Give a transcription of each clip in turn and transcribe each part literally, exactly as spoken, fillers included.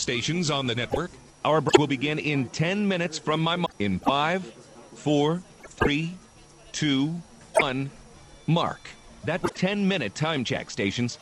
stations on the network. Our break will begin in ten minutes from my mark. In five, four, three, two, one, mark. That ten-minute time check, stations.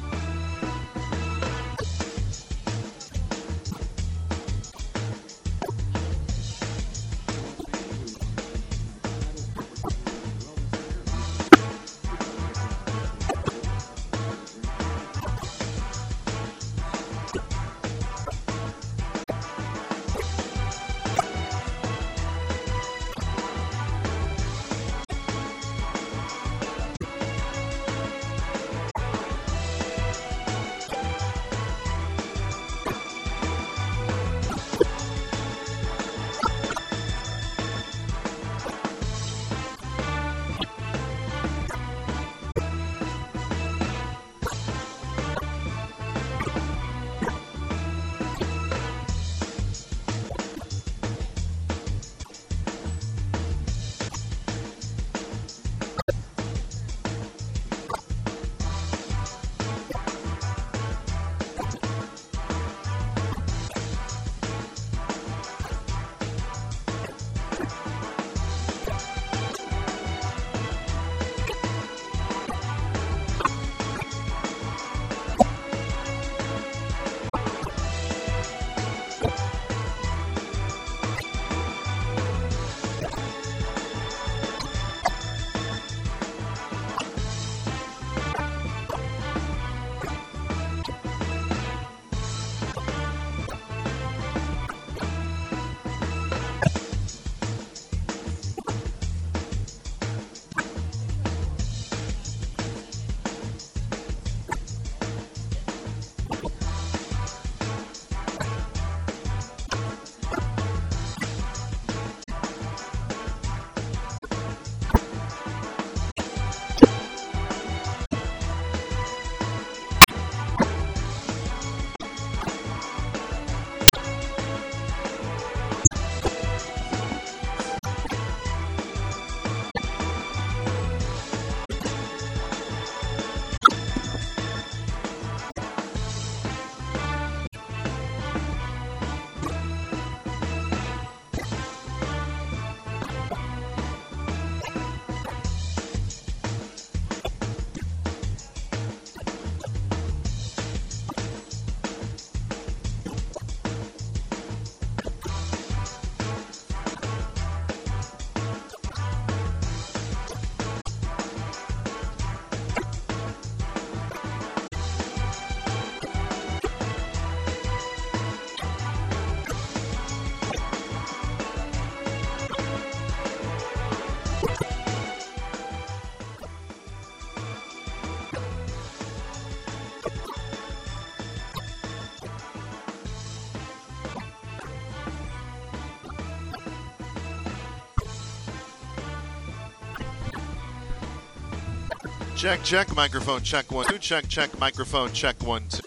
Check, check, microphone, check one, two, check, check, microphone, check one, two.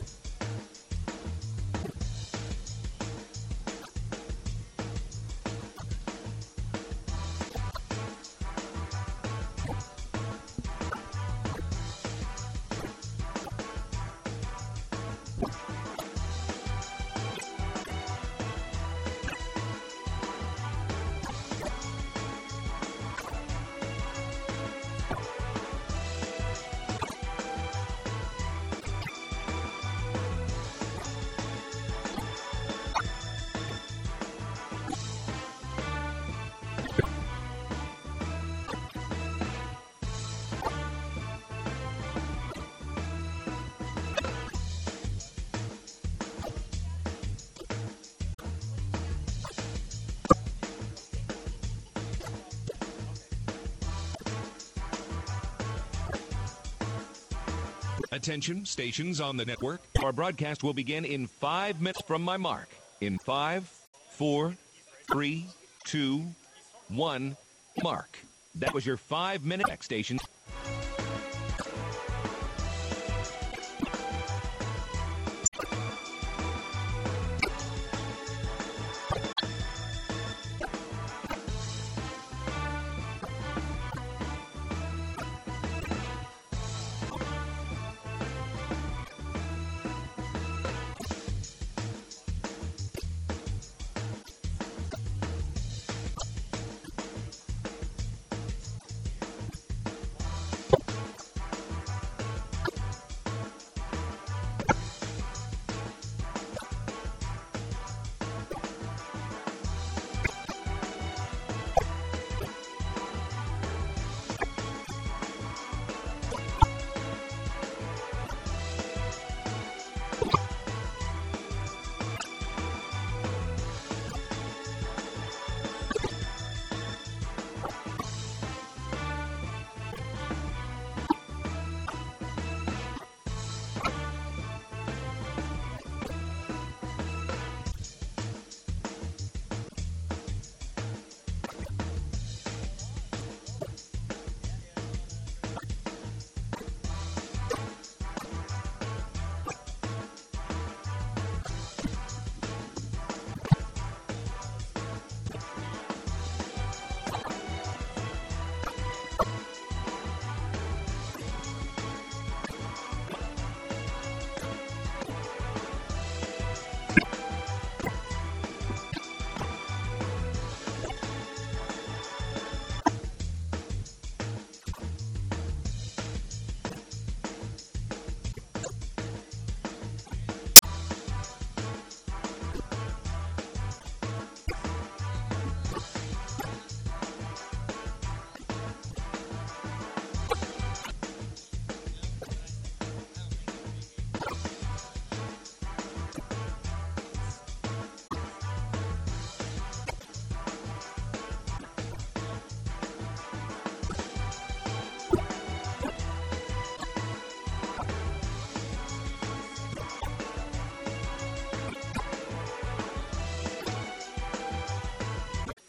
Attention, stations on the network. Our broadcast will begin in five minutes from my mark. In five, four, three, two, one, mark. That was your five-minute station.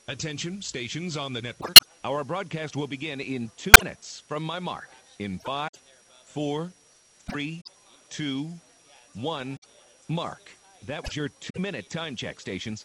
Attention, stations on the network. Our broadcast will begin in two minutes from my mark. In five, four, three, two, one, mark. That was your two-minute time check, stations.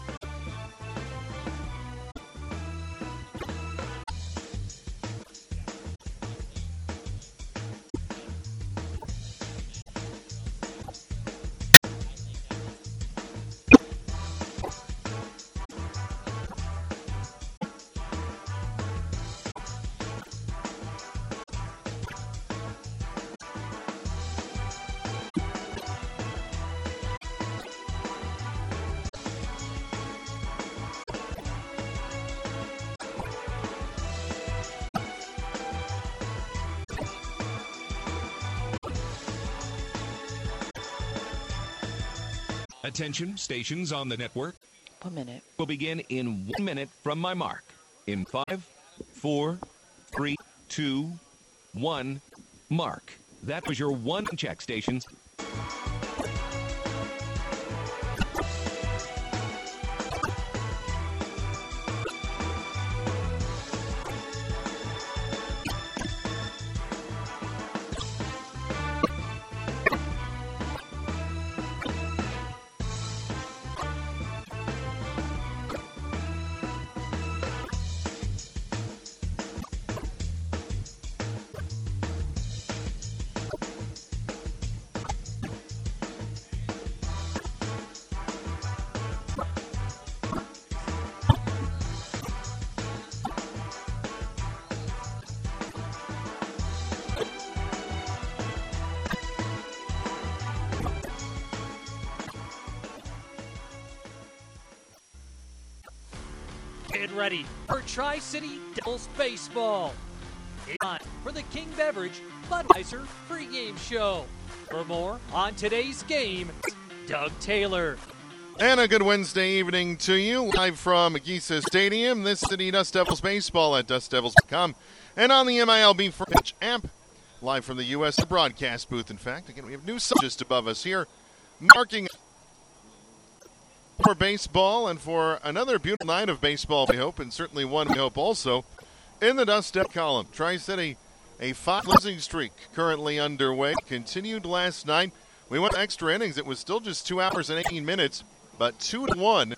Attention, stations on the network. One minute. Will begin in one minute from my mark. In five, four, three, two, one, mark. That was your one check, stations. Get ready for Tri-City Devils baseball. It's time for the King Beverage Budweiser pregame show. For more on today's game, Doug Taylor. And a good Wednesday evening to you, live from Geisa Stadium. This is the Dust Devils baseball at dust devils dot com and on the M I L B First Pitch app. Live from the U S broadcast booth, in fact. Again, we have new sun just above us here, marking for baseball and for another beautiful night of baseball, we hope, and certainly one we hope also in the Dust Devil column. Tri-City, a five losing streak currently underway, continued last night. We went extra innings. It was still just two hours and eighteen minutes, but two to one.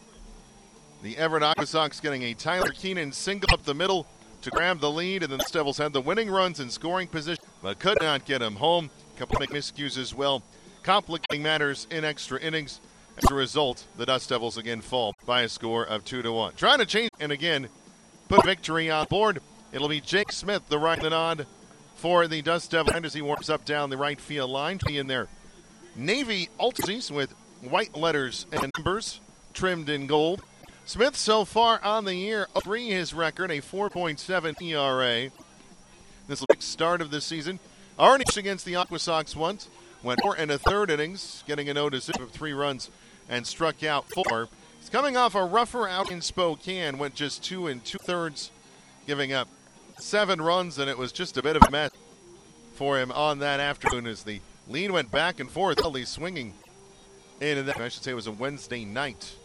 The Everett Aqua Sox getting a Tyler Keenan single up the middle to grab the lead, and then the Devils had the winning runs in scoring position, but could not get him home. A couple of miscues as well, complicating matters in extra innings. As a result, the Dust Devils again fall by a score of two to one. Trying to change and again put victory on board. It'll be Jake Smith, the right the nod for the Dust Devils as he warms up down the right field line. Be in there, navy ultras with white letters and numbers trimmed in gold. Smith so far on the year, three his record, a four point seven E R A. This will be the start of the season. Already against the Aqua Sox once. Went four and a third innings, getting a no decision of three runs and struck out four. He's coming off a rougher out in Spokane, went just two and two thirds, giving up seven runs, and it was just a bit of a mess for him on that afternoon as the lead went back and forth. He's swinging in, and I should say it was a Wednesday night.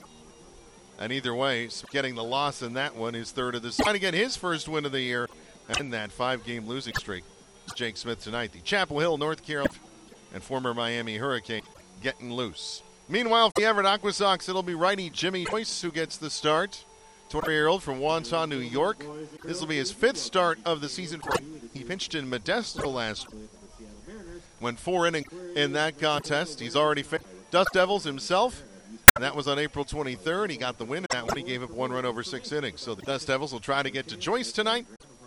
And either way, getting the loss in that one, his third of the season. Trying to get his first win of the year and that five-game losing streak. Jake Smith tonight, the Chapel Hill, North Carolina, and former Miami Hurricane getting loose. Meanwhile, for the Everett Aqua Sox, it'll be righty Jimmy Joyce who gets the start. twenty-year-old from Wonton, New York. This will be his fifth start of the season. He pitched in Modesto last week. Went four innings in that contest. He's already faced Dust Devils himself, and that was on April twenty-third. He got the win in that one. He gave up one run over six innings. So the Dust Devils will try to get to Joyce tonight,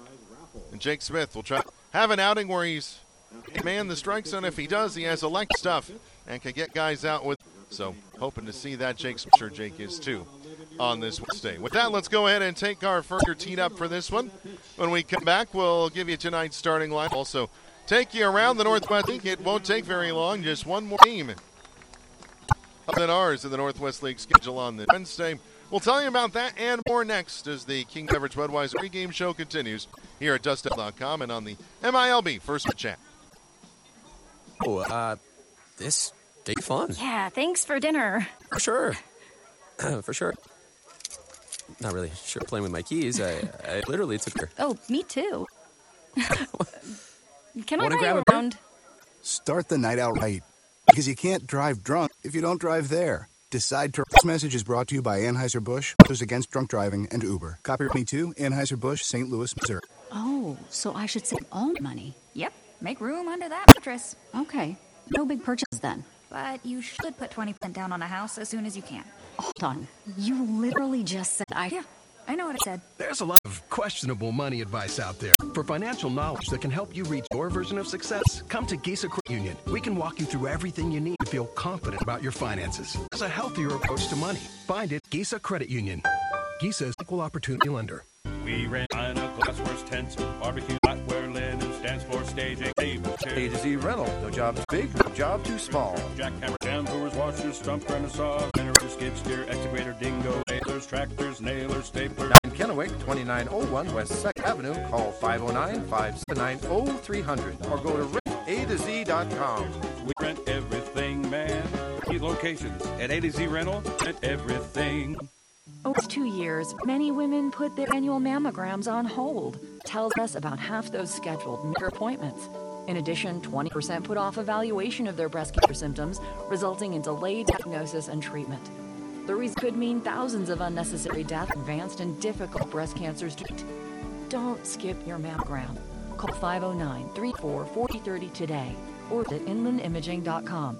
and Jake Smith will try to have an outing where he's man the strike zone. If he does, he has elect stuff and can get guys out with. So hoping to see that. Jake, I'm sure Jake is too on this Wednesday. With that, let's go ahead and take our first teed up for this one. When we come back, we'll give you tonight's starting line. Also, take you around the Northwest League. It won't take very long. Just one more team other than ours in the Northwest League schedule on this Wednesday. We'll tell you about that and more next as the King Beverage Budweiser pregame show continues here at dust devil dot com and on the M I L B First Pitch app. Oh, uh, this day fun. Yeah, thanks for dinner. For sure. For sure. not really sure playing with my keys. I, I literally took her. Oh, me too. Can I Wanna ride grab you a around? Start the night out right, because you can't drive drunk if you don't drive there. Decide to. This message is brought to you by Anheuser-Busch, those against drunk driving, and Uber. Copyright twenty-two, Anheuser-Busch, Saint Louis, Missouri. Oh, so I should save all money. Yep, make room under that mattress. Okay, no big purchases then. But you should put twenty percent down on a house as soon as you can. Hold on, you literally just said I... Yeah, I know what I said. There's a lot of questionable money advice out there. For financial knowledge that can help you reach your version of success, come to Gisa Credit Union. We can walk you through everything you need to feel confident about your finances. There's a healthier approach to money. Find it Gisa Credit Union. Gisa's equal opportunity lender. We rent China glassware, tents, barbecue, flatware, linen stands for staging, table, chairs. A to Z rental. No job too big, no job too small. Jackhammer, shampooers, washers, stump, renaissance, generators, skid steer, excavator, dingo, nailers, tractors, nailers, staplers. In Kennewick, twenty-nine oh one West second Avenue. Call five oh nine, five seven nine, oh three hundred or go to rent a to z dot com. We rent everything, man. Eight locations at A to Z Rental. Rent everything. Over two years, many women put their annual mammograms on hold. Tells us about half those scheduled miss appointments. In addition, twenty percent put off evaluation of their breast cancer symptoms, resulting in delayed diagnosis and treatment. The reason could mean thousands of unnecessary deaths, advanced and difficult breast cancers to treat. Don't skip your mammogram. Call five oh nine, three four four oh three oh today or at inland imaging dot com.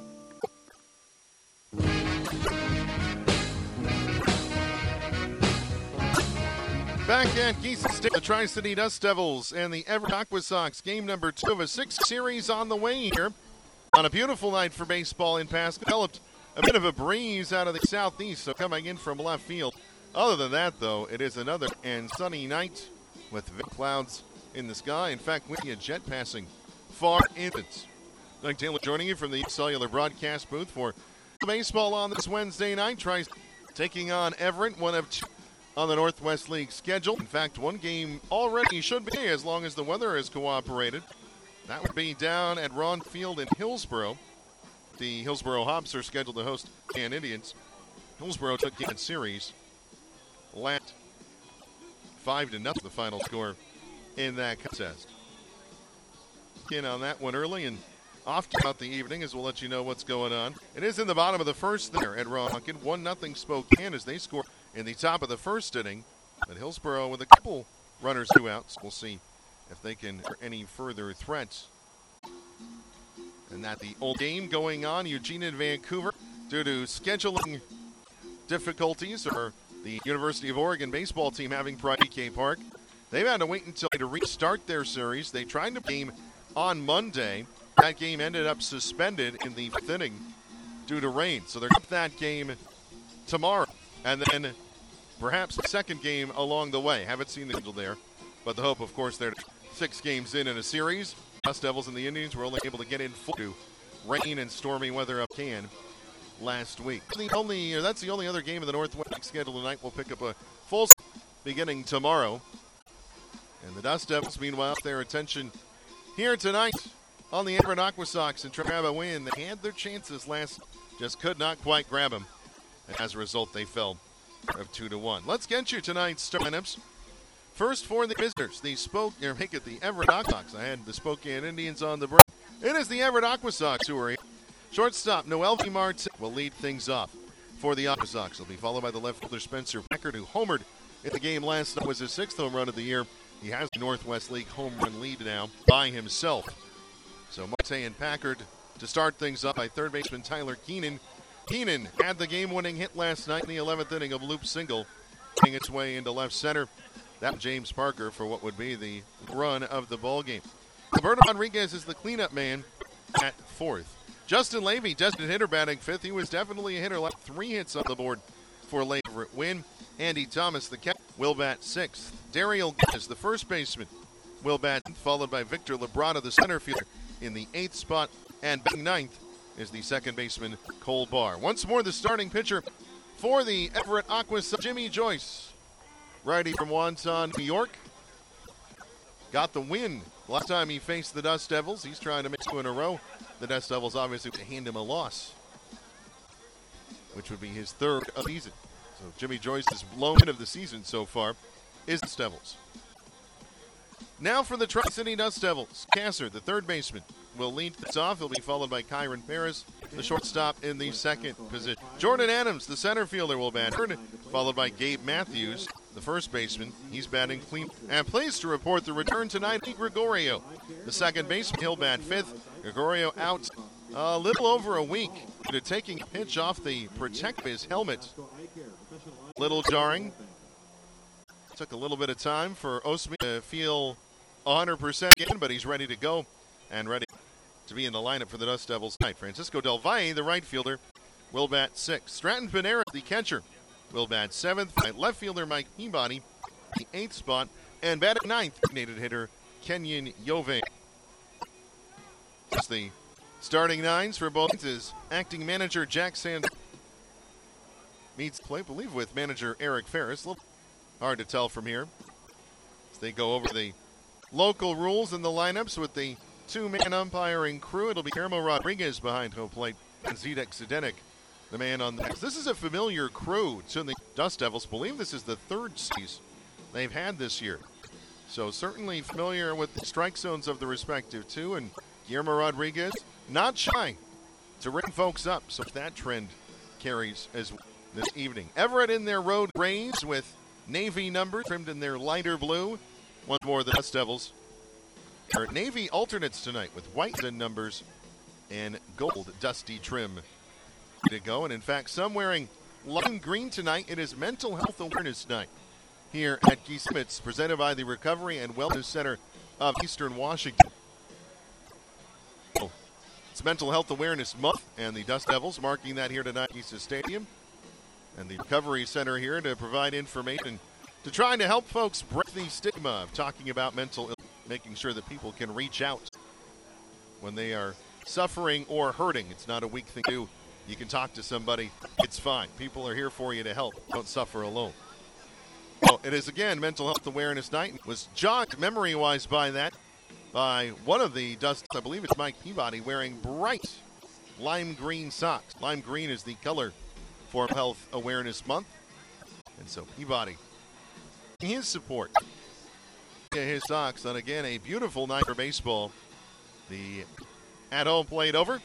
Back at Gisa State, the Tri-City Dust Devils and the Everett Aqua Sox. Game number two of a six series on the way here. On a beautiful night for baseball in Pasco. Developed a bit of a breeze out of the southeast, so coming in from left field. Other than that, though, it is another and sunny night with thick clouds in the sky. In fact, we see a jet passing far in it. Doug Taylor joining you from the cellular broadcast booth for baseball on this Wednesday night. Tri taking on Everett, one of two on the Northwest League schedule. In fact, one game already should be as long as the weather has cooperated. That would be down at Ron Field in Hillsboro. The Hillsboro Hops are scheduled to host Can Indians. Hillsboro took game series last five to nothing, the final score in that contest. In on that one early and off throughout the evening as we'll let you know what's going on. It is in the bottom of the first there at Ronkin. one nothing Spokane as they score in the top of the first inning. But Hillsboro with a couple runners, two outs. We'll see if they can any further threats. And that the old game going on, Eugene and Vancouver, due to scheduling difficulties, or the University of Oregon baseball team having Pride K Park. They've had to wait until to restart their series. They tried to game on Monday. That game ended up suspended in the fifth inning due to rain. So they're up that game tomorrow. And then perhaps a second game along the way. Haven't seen the schedule there. But the hope, of course, they're six games in in a series. Dust Devils and the Indians were only able to get in full to rain and stormy weather up can last week. The only, or that's the only other game in the Northwest League schedule tonight. We'll pick up a full beginning tomorrow. And the Dust Devils, meanwhile, their attention here tonight on the Everett Aqua Sox and try to grab a win. They had their chances last, just could not quite grab them. And as a result, they fell of two to one. Let's get you tonight's start lineups. First for the visitors, the Spoke, or make it the Everett Aqua Sox. I had the Spokane Indians on the break. It is the Everett Aqua Sox who are here. Shortstop Noel V. Martin will lead things off for the Aqua Sox. He'll be followed by the left fielder Spencer Packard, who homered in the game last night. Was his sixth home run of the year. He has the Northwest League home run lead now by himself. So Marte and Packard to start things up by third baseman Tyler Keenan. Keenan had the game-winning hit last night in the eleventh inning of loop single, making its way into left center. That was James Parker for what would be the run of the ballgame. Alberto Rodriguez is the cleanup man at fourth. Justin Levy, designated hitter, batting fifth. He was definitely a hitter, like three hits on the board for Levy win. Andy Thomas, the catcher, will bat sixth. Daryl Gomez, the first baseman, will bat tenth, followed by Victor Labrada, the center fielder, in the eighth spot. And batting ninth is the second baseman, Cole Barr. Once more, the starting pitcher for the Everett Aqua Sox, Jimmy Joyce. Righty from Wonton, New York. Got the win last time he faced the Dust Devils. He's trying to make two in a row. The Dust Devils obviously to hand him a loss, which would be his third of the season. So Jimmy Joyce's blown in of the season so far is the Dust Devils. Now for the Tri-City Dust Devils. Kasser, the third baseman, will lead this off. He'll be followed by Kyron Paris, the shortstop, in the second position. Jordan Adams, the center fielder, will bat third, followed by Gabe Matthews, the first baseman. He's batting clean. And pleased to report the return tonight of Gregorio, the second baseman. He'll bat fifth. Gregorio out a little over a week due to taking a pitch off the protect of his helmet. Little jarring. Took a little bit of time for Osmi to feel one hundred percent again, but he's ready to go and ready to be in the lineup for the Dust Devils tonight. Francisco Del Valle, the right fielder, will bat sixth. Stratton Panera, the catcher, will bat seventh. Left fielder Mike Peabody, the eighth spot. And batting ninth, designated hitter Kenyon Yove. Just the starting nines for both is acting manager Jack Sands. Meets play, I believe, with manager Eric Ferris. A little hard to tell from here as they go over the local rules and the lineups with the two-man umpiring crew. It'll be Guillermo Rodriguez behind home plate and Zdenek Zdenek, the man on the next. This is a familiar crew to the Dust Devils. I believe this is the third season they've had this year. So certainly familiar with the strike zones of the respective two. And Guillermo Rodriguez, not shy to ring folks up. So if that trend carries as this evening. Everett in their road grays with Navy numbers trimmed in their lighter blue. One more, the Dust Devils. Our Navy alternates tonight with white numbers and gold dusty trim. To go, and in fact, some wearing lime green tonight. It is Mental Health Awareness Night here at Geese Smith's, presented by the Recovery and Wellness Center of Eastern Washington. Oh, it's Mental Health Awareness Month, and the Dust Devils marking that here tonight at Geese Stadium. And the Recovery Center here to provide information to try to help folks break the stigma of talking about mental illness, making sure that people can reach out when they are suffering or hurting. It's not a weak thing to do. You can talk to somebody. It's fine. People are here for you to help. Don't suffer alone. Well, it is, again, Mental Health Awareness Night. It was jogged memory-wise by that, by one of the Dust, I believe it's Mike Peabody, wearing bright lime green socks. Lime green is the color for Health Awareness Month. And so Peabody, his support, his socks on, again, a beautiful night for baseball. The at-home plate over.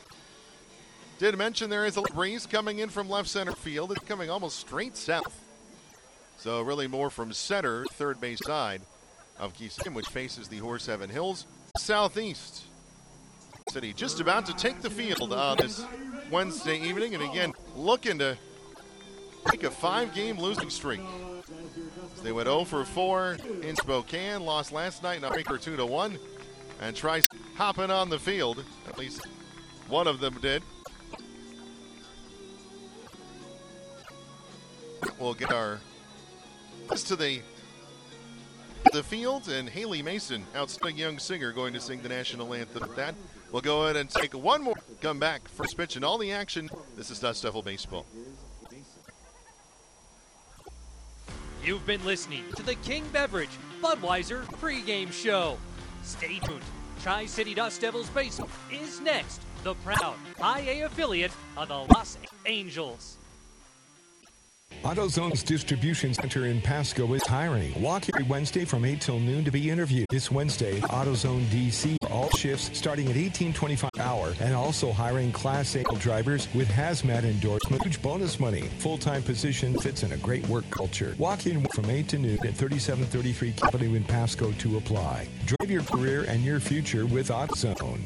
Did mention there is a breeze coming in from left center field. It's coming almost straight south. So really more from center, third base side of Geese, which faces the Horsehaven Hills southeast. City just about to take the field on this Wednesday evening, and again looking to break a five-game losing streak. They went oh for four in Spokane, lost last night in a breaker two to one, and tries hopping on the field. At least one of them did. We'll get our this to the the field, and Haley Mason, outstanding young singer, going to sing the national anthem at that. We'll go ahead and take one more. Come back. First pitch and all the action. This is Dust Devil Baseball. You've been listening to the King Beverage Budweiser pregame show. Stay tuned. Tri-City Dust Devils Baseball is next. The proud I A affiliate of the Los Angels. AutoZone's distribution center in Pasco is hiring. Walk every Wednesday from eight till noon to be interviewed. This Wednesday, AutoZone D C for all shifts starting at eighteen twenty-five an hour, and also hiring Class A drivers with hazmat endorsement, huge bonus money. Full-time position fits in a great work culture. Walk in from eight to noon at thirty-seven thirty-three Capitol in Pasco to apply. Drive your career and your future with AutoZone.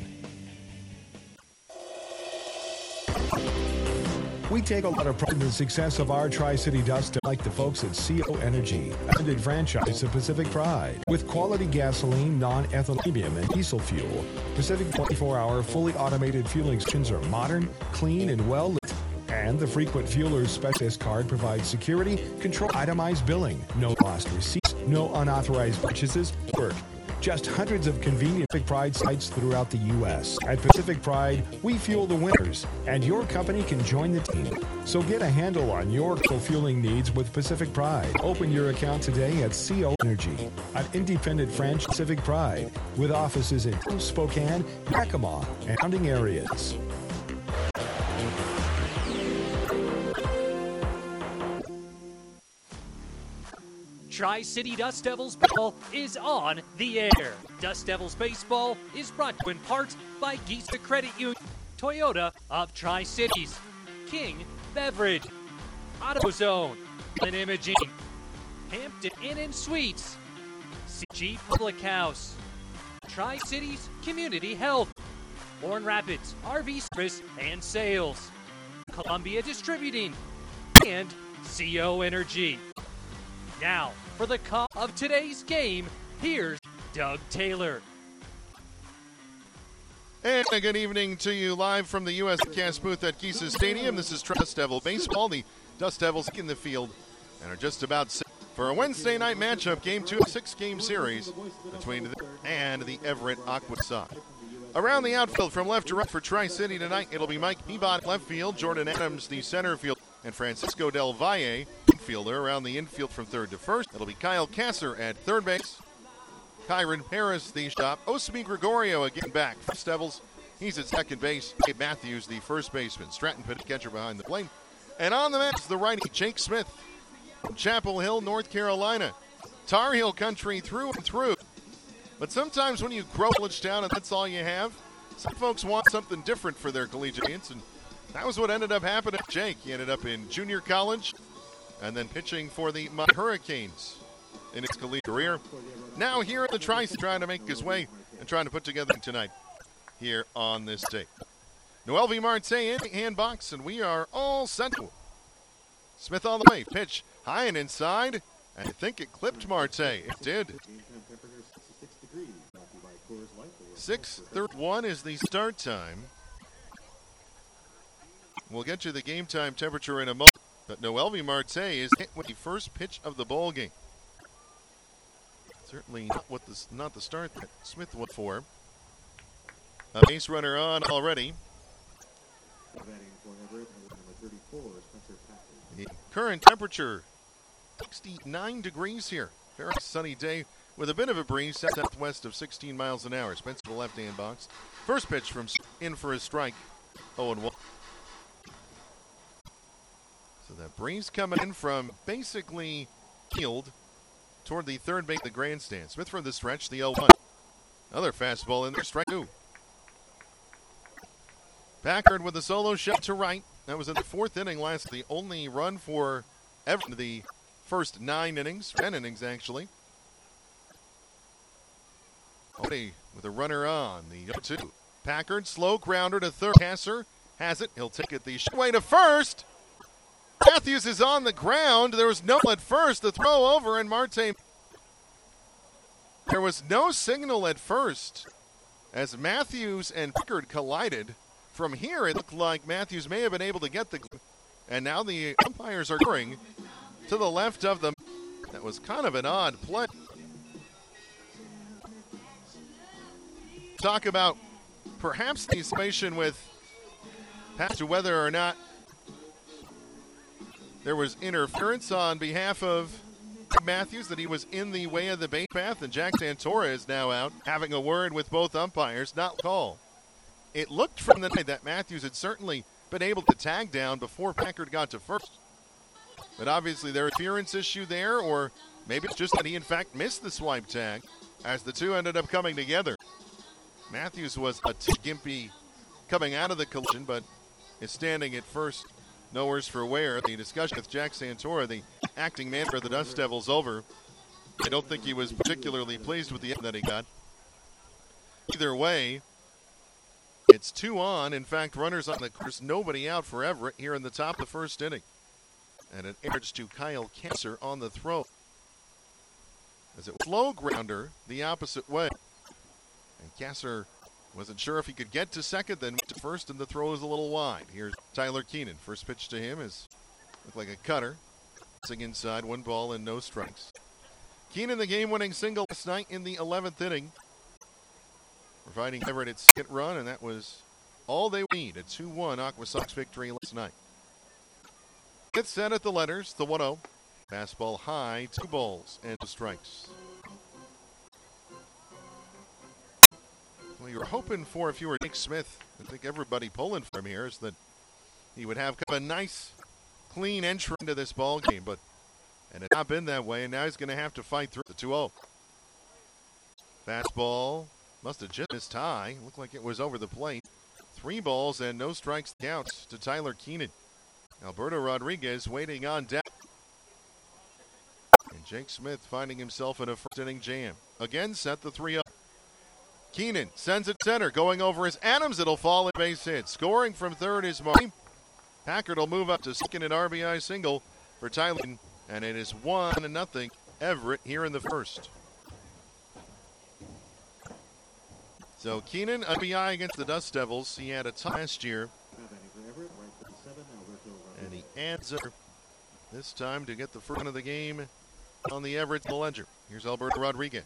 We take a lot of pride in the success of our Tri-City Dust, like the folks at C O Energy, founded franchise of Pacific Pride. With quality gasoline, non-ethanol, premium, and diesel fuel, Pacific twenty-four hour fully automated fueling stations are modern, clean, and well lit. And the Frequent Fuelers Specialist Card provides security, control, itemized billing, no lost receipts, no unauthorized purchases, work. Just hundreds of convenient Pacific Pride sites throughout the U S At Pacific Pride, we fuel the winners, and your company can join the team. So get a handle on your fueling needs with Pacific Pride. Open your account today at C O Energy, an independent franchise Pacific Pride, with offices in Spokane, Yakima, and surrounding areas. Tri-City Dust Devils Baseball is on the air. Dust Devils Baseball is brought to you in part by Giza Credit Union, Toyota of Tri-Cities, King Beverage, AutoZone, and Imaging, Hampton Inn and Suites, C G Public House, Tri-Cities Community Health, Warren Rapids R V Service and Sales, Columbia Distributing, and C O Energy. Now, for the call of today's game, here's Doug Taylor. And a good evening to you live from the U S Cast booth at Giza Stadium. This is Dust Devil Baseball. The Dust Devils in the field and are just about set for a Wednesday night matchup, game two of a six-game series between the and the Everett Aqua Sox. Around the outfield from left to right for Tri-City tonight, it'll be Mike Peabody left field, Jordan Adams the center field, and Francisco Del Valle infielder. Around the infield from third to first, it'll be Kyle Kasser at third base, Kyron Harris the shop, Osmi Gregorio again back. First Devils, he's at second base, Dave Matthews the first baseman, Stratton Pitt catcher behind the plate, and on the mound the righty Jake Smith from Chapel Hill, North Carolina. Tar Heel country through and through. But sometimes when you grow college town and that's all you have, some folks want something different for their collegiates, and that was what ended up happening to Jake. He ended up in junior college and then pitching for the Miami Hurricanes in his collegiate career. Now here at the Tri-City, trying to make his way and trying to put together tonight here on this tape. Noelvi Marte in the hand box, and we are all set. Smith on the way, pitch high and inside, and I think it clipped Marte. It did. six thirty-one is the start time. We'll get you the game time temperature in a moment, but Noelvi Marte is hit with the first pitch of the ball game. Certainly not what the, not the start that Smith went for. A base runner on already. The current temperature, sixty-nine degrees here. Very sunny day with a bit of a breeze, southwest of sixteen miles an hour. Spencer to the left-hand box. First pitch from in for a strike, oh and one. So that breeze coming in from basically field toward the third base of the grandstand. Smith from the stretch, the oh one. Another fastball in there, strike two. Packard with a solo shot to right. That was in the fourth inning last. The only run for Everett the first nine innings, ten innings actually. Odie with a runner on the oh two. Packard, slow grounder to third. Kasser has it. He'll take it the way to first. Matthews is on the ground. There was no at first. The throw over, and Marte. There was no signal at first as Matthews and Packard collided. From here, it looked like Matthews may have been able to get the, and now the umpires are going to the left of them. That was kind of an odd play. Talk about perhaps the situation with as to whether or not there was interference on behalf of Matthews, that he was in the way of the base path, and Jack Santora is now out having a word with both umpires. Not call. It looked from the night that Matthews had certainly been able to tag down before Packard got to first. But obviously there was an interference issue there, or maybe it's just that he in fact missed the swipe tag as the two ended up coming together. Matthews was a t- gimpy coming out of the collision, but is standing at first. Nowhere's for where. The discussion with Jack Santora, the acting manager of the Dust Devils, over. I don't think he was particularly pleased with the end that he got. Either way, it's two on. In fact, runners on the course, nobody out for Everett here in the top of the first inning. And an average to Kyle Kasser on the throw. As it was slow grounder the opposite way. And Kasser wasn't sure if he could get to second, then went to first, and the throw is a little wide. Here's Tyler Keenan. First pitch to him is looked like a cutter. Sing inside, one ball and no strikes. Keenan, the game-winning single last night in the eleventh inning, providing Everett its second run, and that was all they need. A two one Aqua Sox victory last night. Gets set at the letters, the one oh. Fastball high, two balls and two strikes. Well, you were hoping for, if you were Nick Smith, I think everybody pulling for him here, is that he would have kind of a nice, clean entry into this ball game. But And it's not been that way, and now he's going to have to fight through the two oh. Fastball. Must have just missed high. Looked like it was over the plate. Three balls and no strikes count to Tyler Keenan. Alberto Rodriguez waiting on deck. And Jake Smith finding himself in a first inning jam. Again, set the three oh. Keenan sends it center. Going over is Adams. It'll fall at base hit. Scoring from third is Marty. Packard will move up to second and R B I single for Tyler. And it is one to nothing Everett here in the first. So Keenan, R B I against the Dust Devils. He had a tie last year. And he adds it this time to get the first one of the game on the Everett ledger. Here's Alberto Rodriguez.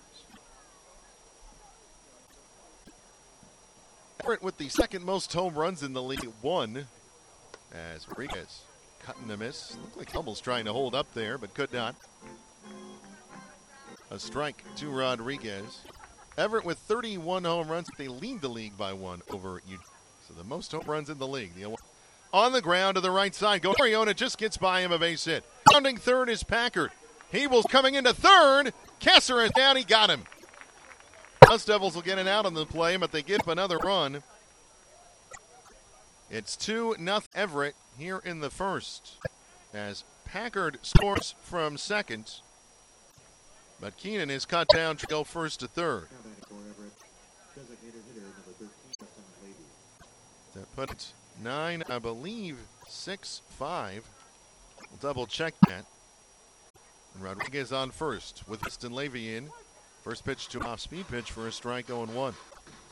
Everett with the second most home runs in the league, one. As Rodriguez cutting a miss. Looked like Hubble's trying to hold up there, but could not. A strike to Rodriguez. Everett with thirty-one home runs. They lead the league by one over you. So the most home runs in the league. The on the ground to the right side. Go Mariona just gets by him, a base hit. Rounding third is Packard. He was coming into third. Kessler is down. He got him. Dust Devils will get an out on the play, but they give up another run. It's two nothing Everett here in the first as Packard scores from second. But Keenan is cut down to go first to third. That put it nine, I believe, six, five. We'll double check that. And Rodriguez on first with Weston Levy in. First pitch to off speed pitch for a strike oh and one.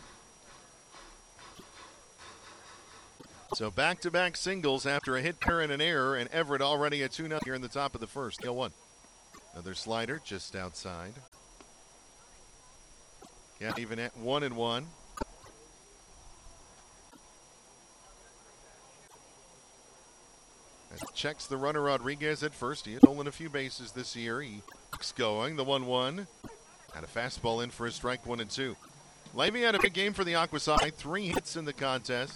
So back-to-back singles after a hit pair and an error, and Everett already at two nothing here in the top of the first. oh one. Another slider just outside. Yeah, even at one and one. As checks the runner Rodriguez at first. He had stolen a few bases this year. He keeps going. The one one. Had a fastball in for a strike, one and two. Levy had a big game for the Aquaside. Three hits in the contest.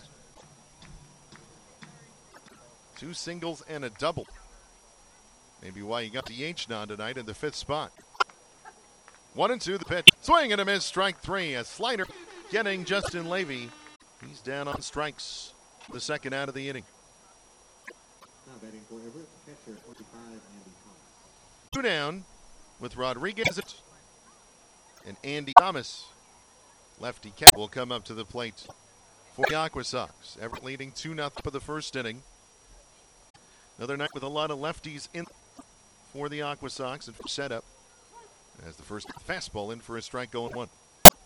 Two singles and a double. Maybe why he got the H nod tonight in the fifth spot. One and two, the pitch. Swing and a miss, strike three. A slider getting Justin Levy. He's down on strikes. The second out of the inning. Now batting for Everett, catcher forty-five, Andy Thomas. Two down with Rodriguez and Andy Thomas. Lefty cat will come up to the plate for the Aqua Sox. Everett leading two nothing for the first inning. Another night with a lot of lefties in for the Aqua Sox and setup. As the first fastball in for a strike going one.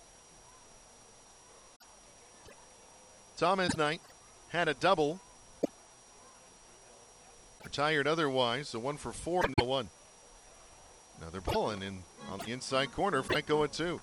Thomas Knight had a double. Retired otherwise, so one for four and one. Another ball and in on the inside corner, Franco at two.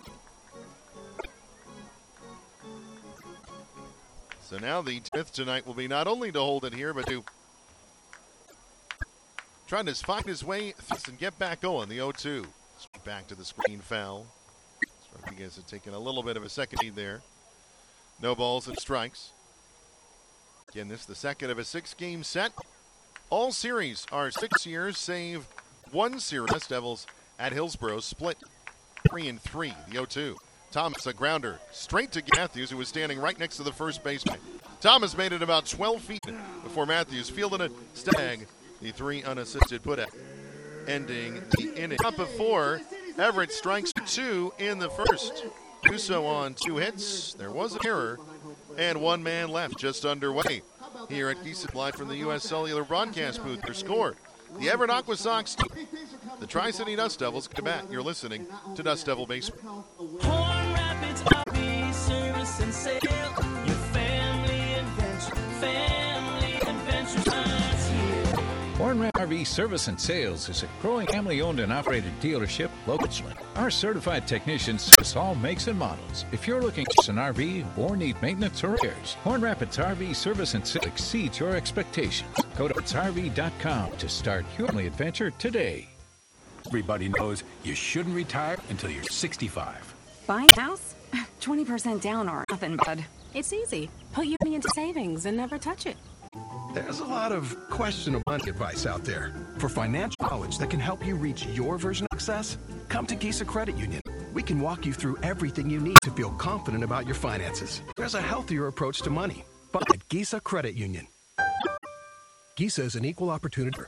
So now the fifth tonight will be not only to hold it here, but to trying to find his way and get back going. The oh two. Straight back to the screen foul. Rodriguez had taken a little bit of a second lead there. No balls and strikes. Again, this is the second of a six-game set. All series are six years, save one series. Dust Devils at Hillsborough split three and three. The oh two. Thomas, a grounder straight to Matthews, who was standing right next to the first baseman. Thomas made it about twelve feet before Matthews fielded a stag. The three unassisted put-out, ending the inning. Top of four, Everett strikes two in the first. Russo on two hits. There was an error, and one man left, just underway. Here at Keeson Live from the U S Cellular broadcast booth, their score. The Everett Aqua Sox, the Tri-City Dust Devils to bat. You're listening to Dust Devil Baseball. Horn Rapids R V service and sale. Your family adventure, family adventure starts here. Horn Rapids R V Service and Sales is a growing family-owned and operated dealership locally. Our certified technicians service all makes and models. If you're looking for an R V or need maintenance or repairs, Horn Rapids R V Service and Sales exceeds your expectations. Go to R V dot com to start your family adventure today. Everybody knows you shouldn't retire until you're sixty-five. Buying a house? twenty percent down or nothing, bud. It's easy. Put your money into savings and never touch it. There's a lot of questionable money advice out there. For financial knowledge that can help you reach your version of success, come to Gisa Credit Union. We can walk you through everything you need to feel confident about your finances. There's a healthier approach to money. But at Gisa Credit Union. Gisa is an equal opportunity.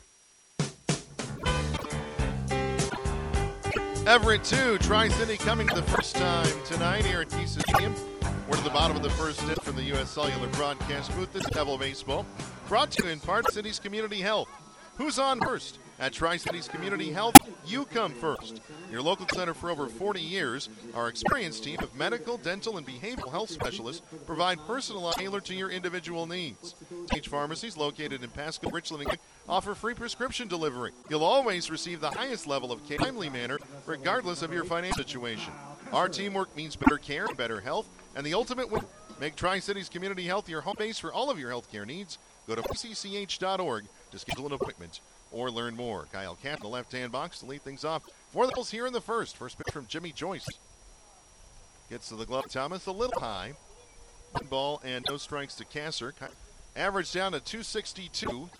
Everett two, Tri-City coming the first time tonight here at Gisa Stadium. We're to the bottom of the first inning from the U S Cellular broadcast booth. This is Devil Baseball, brought to you in part Cities Community Health. Who's on first? At Tri-Cities Community Health, you come first. Your local center for over forty years, our experienced team of medical, dental, and behavioral health specialists provide personalized, tailored to your individual needs. Each pharmacies located in Pasco, Richland, and offer free prescription delivery. You'll always receive the highest level of care in a timely manner, regardless of your financial situation. Our teamwork means better care, better health, and the ultimate win. Make Tri-Cities Community Health your home base for all of your health care needs. Go to c c h dot org to schedule an appointment or learn more. Kyle Cat in the left-hand box to lead things off for the Bulls here in the first. First pitch from Jimmy Joyce. Gets to the glove. Thomas a little high. One ball and no strikes to Kasser. Average down to two sixty-two.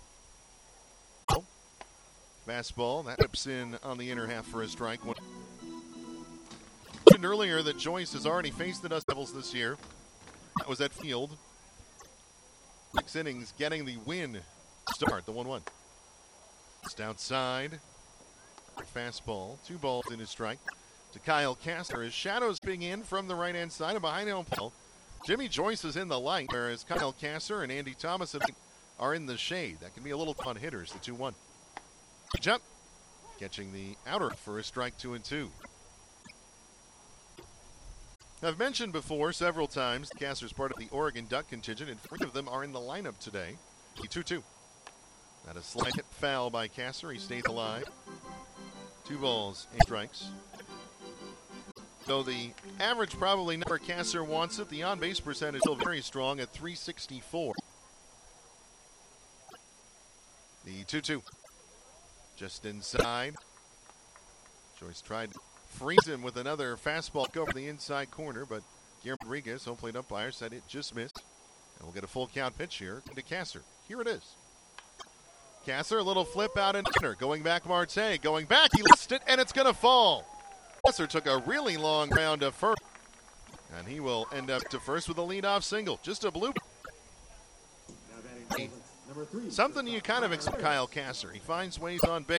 Fastball. That whips in on the inner half for a strike. I mentioned earlier that Joyce has already faced the Dust Devils this year. That was at Field. Six innings getting the win start, the one one. Just outside. Fastball. Two balls in his strike to Kyle Kasser. His shadows being in from the right-hand side and behind home plate. Jimmy Joyce is in the light, whereas Kyle Kasser and Andy Thomas are in the shade. That can be a little fun hitters, the two one. Jump. Catching the outer for a strike two and two. I've mentioned before several times Kasser's part of the Oregon Duck contingent, and three of them are in the lineup today. two two. Not a slight hit foul by Kasser. He stays alive. Two balls, eight strikes. So the average probably number Kasser wants it. The on-base percentage is still very strong at three sixty-four. The two two. Just inside. Joyce tried to freeze him with another fastball over the inside corner, but Guillermo Rodriguez, home plate umpire, said it just missed. And we'll get a full count pitch here to Kasser. Here it is. Kasser, a little flip out and center. Going back Marte. Going back, he lifts it, and it's going to fall. Kasser took a really long round to first. And he will end up to first with a leadoff single. Just a blooper. Something you kind of expect Kyle Kasser. He finds ways on base.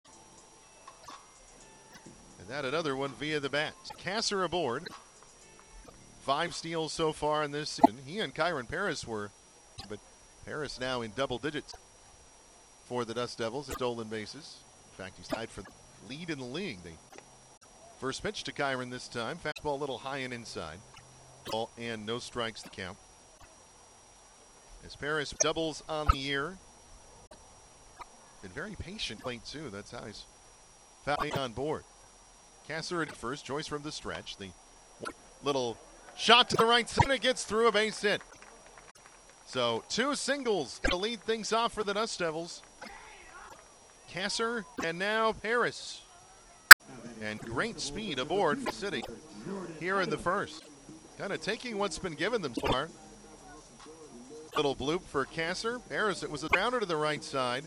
And that another one via the bat. Kasser aboard. Five steals so far in this season. He and Kyron Paris were, but Paris now in double digits for the Dust Devils at stolen bases. In fact, he's tied for the lead in the league. The first pitch to Kyron this time. Fastball a little high and inside. Ball and no strikes to count. As Paris doubles on the year. Been very patient late too. That's how he's fouling on board. Kasser at first. Joyce from the stretch. The little shot to the right center gets through a base hit. So two singles to lead things off for the Dust Devils. Kasser and now Paris. And great speed aboard for City here in the first. Kind of taking what's been given them so far. Little bloop for Kasser. Paris, it was a grounder to the right side.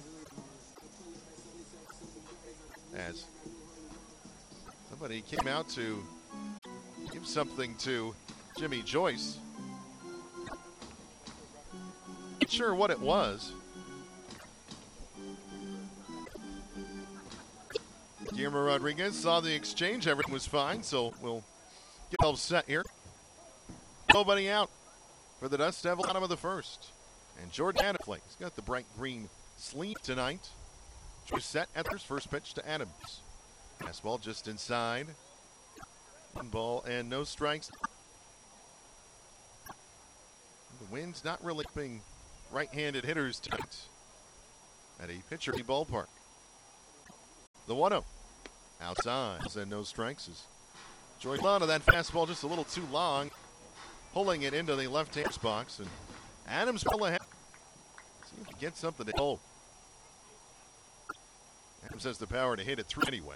As somebody came out to give something to Jimmy Joyce. Not sure what it was. Guillermo Rodriguez saw the exchange. Everything was fine, so we'll get all set here. Nobody out for the Dust Devil, bottom of the first. And Jordan Adams, he's got the bright green sleeve tonight. Joyce set at his first pitch to Adams. Fastball just inside. One ball and no strikes. The wind's not really being right-handed hitters tonight at a pitcher-y ballpark. The one oh. Outside and no strikes is Joyce on to that fastball just a little too long. Pulling it into the left-hand box, and Adams pull ahead. See if he gets something to hold. Adams has the power to hit it through anyway.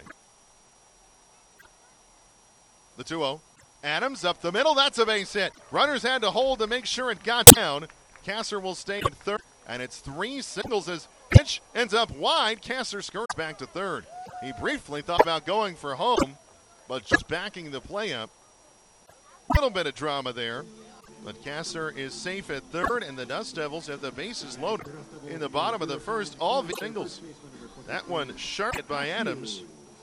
The two oh. Adams up the middle. That's a base hit. Runners had to hold to make sure it got down. Kasser will stay in third. And it's three singles as pitch ends up wide. Kasser skirts back to third. He briefly thought about going for home, but just backing the play up. A little bit of drama there. But Kasser is safe at third, and the Dust Devils have the bases loaded in the bottom of the first. All singles. That one sharp hit by Adams.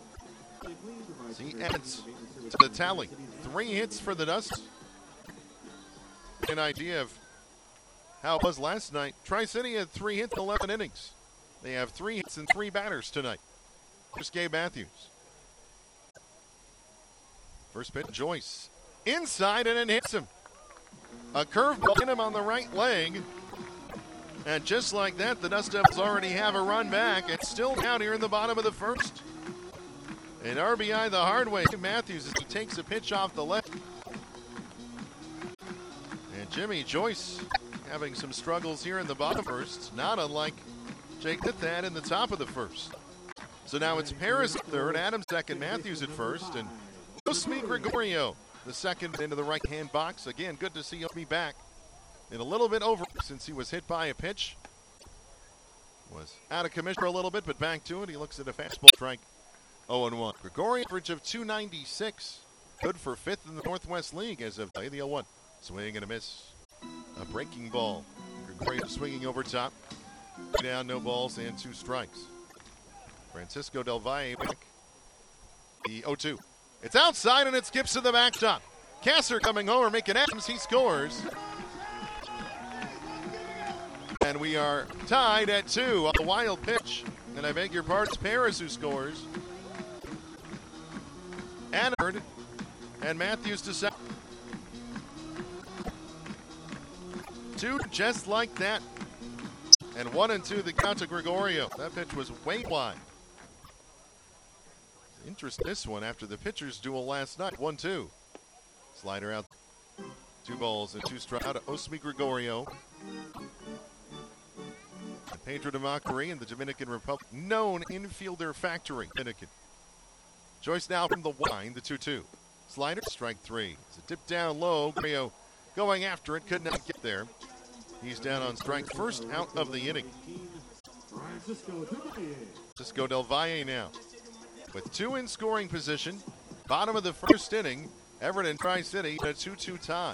He adds to the tally. Three hits for the Dust. An idea of how it was last night. Tri-City had three hits in eleven innings. They have three hits and three batters tonight. Here's Gabe Matthews. First pitch, Joyce. Inside and it hits him. A curveball hit him on the right leg. And just like that, the Dust Devils already have a run back. It's still down here in the bottom of the first. An R B I the hard way. Matthews as he takes a pitch off the left. And Jimmy Joyce having some struggles here in the bottom first, not unlike Jake Nithad in the top of the first. So now it's Paris at third, Adams second, Matthews at first, and Osmi Gregorio the second into the right-hand box. Again, good to see Osmi back. And a little bit over since he was hit by a pitch. Was out of commission for a little bit, but back to it. He looks at a fastball strike. oh and one. Gregorio average of two ninety-six. Good for fifth in the Northwest League as of the oh one. Swing and a miss. A breaking ball. Gregorio swinging over top. Down, no balls, and two strikes. Francisco Del Valle back. The oh two. It's outside, and it skips to the backstop. Kasser coming over, making Adams. He scores. And we are tied at two on a wild pitch. And I beg your pardon, it's Paris who scores. Annard and Matthews to second. Two just like that. And one and two the count to Gregorio. That pitch was way wide. Interest this one after the pitcher's duel last night. one two. Slider out. Two balls and two strikes out of Osmi Gregorio. And Pedro de Macari in the Dominican Republic. Known infielder factory. Dominican. Joyce now from the line. The two two. Slider, strike three. It's a dip down low. Gregorio going after it. Could not get there. He's down on strike first out of the inning. Francisco Del Valle now. With two in scoring position, bottom of the first inning, Everett and Tri-City a two two tie.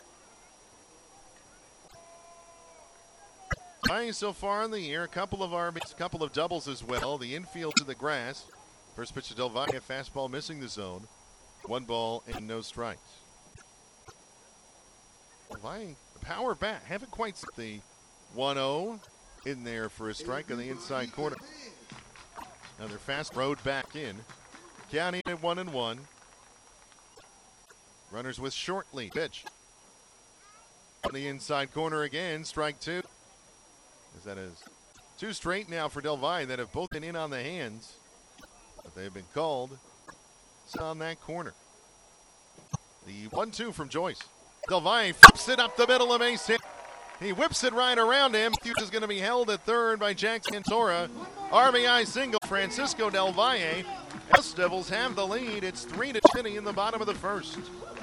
Tying so far in the year, a couple of R Bs, a couple of doubles as well. The infield to the grass. First pitch to Del Valle, a fastball missing the zone. One ball and no strikes. Del Valle, the power bat, haven't quite set the one oh in there for a strike on the inside corner. Another fast road back in. Counting at one and one. Runners with short lead. Pitch. On the inside corner again. Strike two. As that is two straight now for Del Valle that have both been in on the hands. But they've been called. It's on that corner. The one two from Joyce. Del Valle flips it up the middle of base hit. He whips it right around him. Matthews is going to be held at third by Jack Santora. R B I single, Francisco Del Valle. Dust Devils have the lead. It's three to two in the bottom of the first.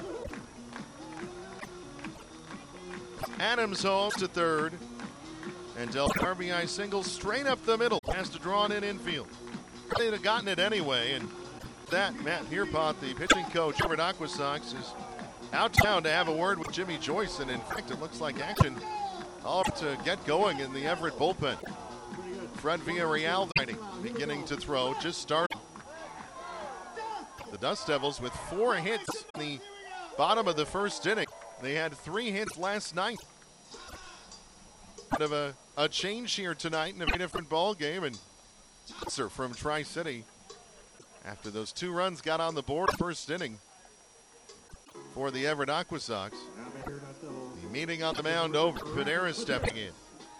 Adams home to third. And Del R B I single straight up the middle. Has to draw it in infield. They'd have gotten it anyway. And that, Matt Pierpont, the pitching coach over at Aqua Sox, is out town to have a word with Jimmy Joyce. And in fact, it looks like action all to get going in the Everett bullpen. Fred Villarreal beginning to throw, just starting. The Dust Devils with four hits in the bottom of the first inning. They had three hits last night. Bit of a, a change here tonight in a very different ball game. And Spencer from Tri-City, after those two runs got on the board first inning for the Everett Aqua Sox. The meeting on the mound over. Pinera stepping in.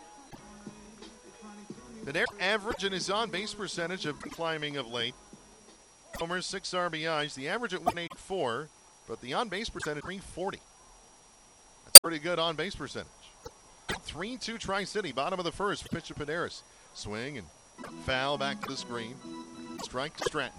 Pinera average and his on-base percentage of climbing of late. Homers, six R B Is. The average at one eighty-four, but the on-base percentage three forty. That's pretty good on-base percentage. three two Tri-City, bottom of the first. Pitch to Pineris. Swing and foul back to the screen. Strike to Stratton.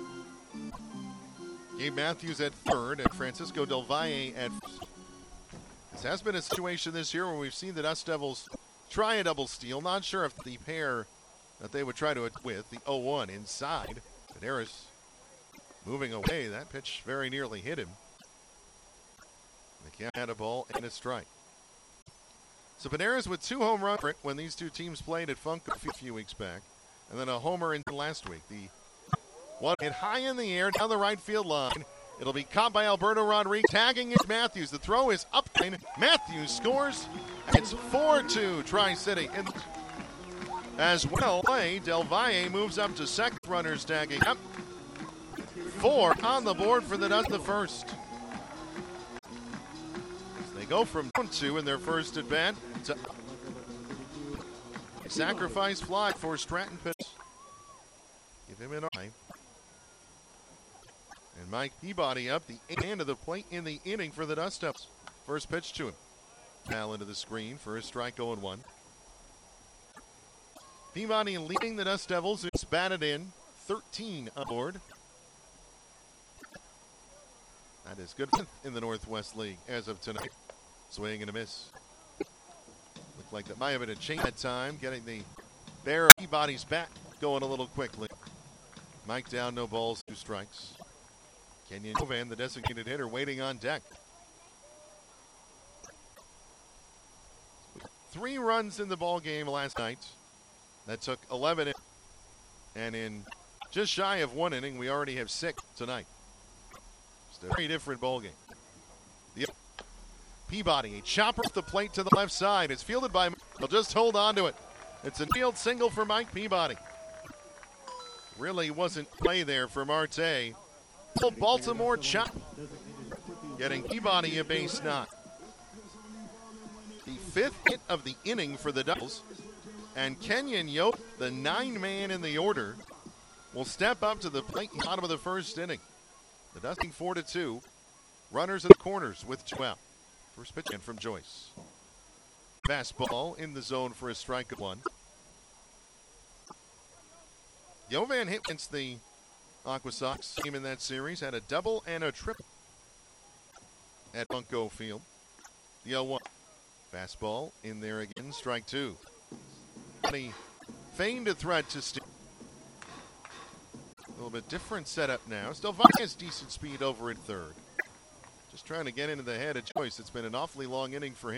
Gabe Matthews at third and Francisco Del Valle at first. This has been a situation this year where we've seen the Dust Devils try a double steal. Not sure if the pair that they would try to with, the oh one inside. Benares moving away. That pitch very nearly hit him. The Cat had a ball and a strike. So Benares with two home runs when these two teams played at Funk a few weeks back. And then a homer in last week. The one hit high in the air down the right field line. It'll be caught by Alberto Rodriguez. Tagging is Matthews. The throw is up. Matthews scores. It's four two Tri-City. And as well, play, Del Valle moves up to second. Runners tagging up. Four on the board for the Dust the first. They go from down two in their first at bat to sacrifice fly for Stratton pitch. Give him an eye. And Mike Peabody up the end of the plate in the inning for the Dust Devils. First pitch to him. Foul into the screen for a strike oh one. Peabody leading the Dust Devils. It's batted in. thirteen aboard. That is good in the Northwest League as of tonight. Swing and a miss. Looked like that might have been a change that time, getting the Bear Peabody's bat going a little quickly. Mike down, no balls, two strikes. Kenyon Jovan, the designated hitter, waiting on deck. Three runs in the ball game last night. That took eleven in. And in just shy of one inning, we already have six tonight. It's a very different ball game. The Peabody, a chopper off the plate to the left side. It's fielded by, they'll just hold on to it. It's a field single for Mike Peabody. Really wasn't play there for Marte. Baltimore chop. Getting Peabody a base knock. The fifth hit of the inning for the Devils. And Kenyon Yope, the nine man in the order, will step up to the plate in the bottom of the first inning. The Dusting four to two. Runners in the corners with two out. First pitch in from Joyce. Fastball in the zone for a strike at one. Jovan hit against the Aqua Sox team in that series. Had a double and a triple at Bunko Field. The oh one. Fastball in there again. Strike two. He feigned a threat to steal. A little bit different setup now. Still has decent speed over at third. Just trying to get into the head of Joyce. It's been an awfully long inning for him.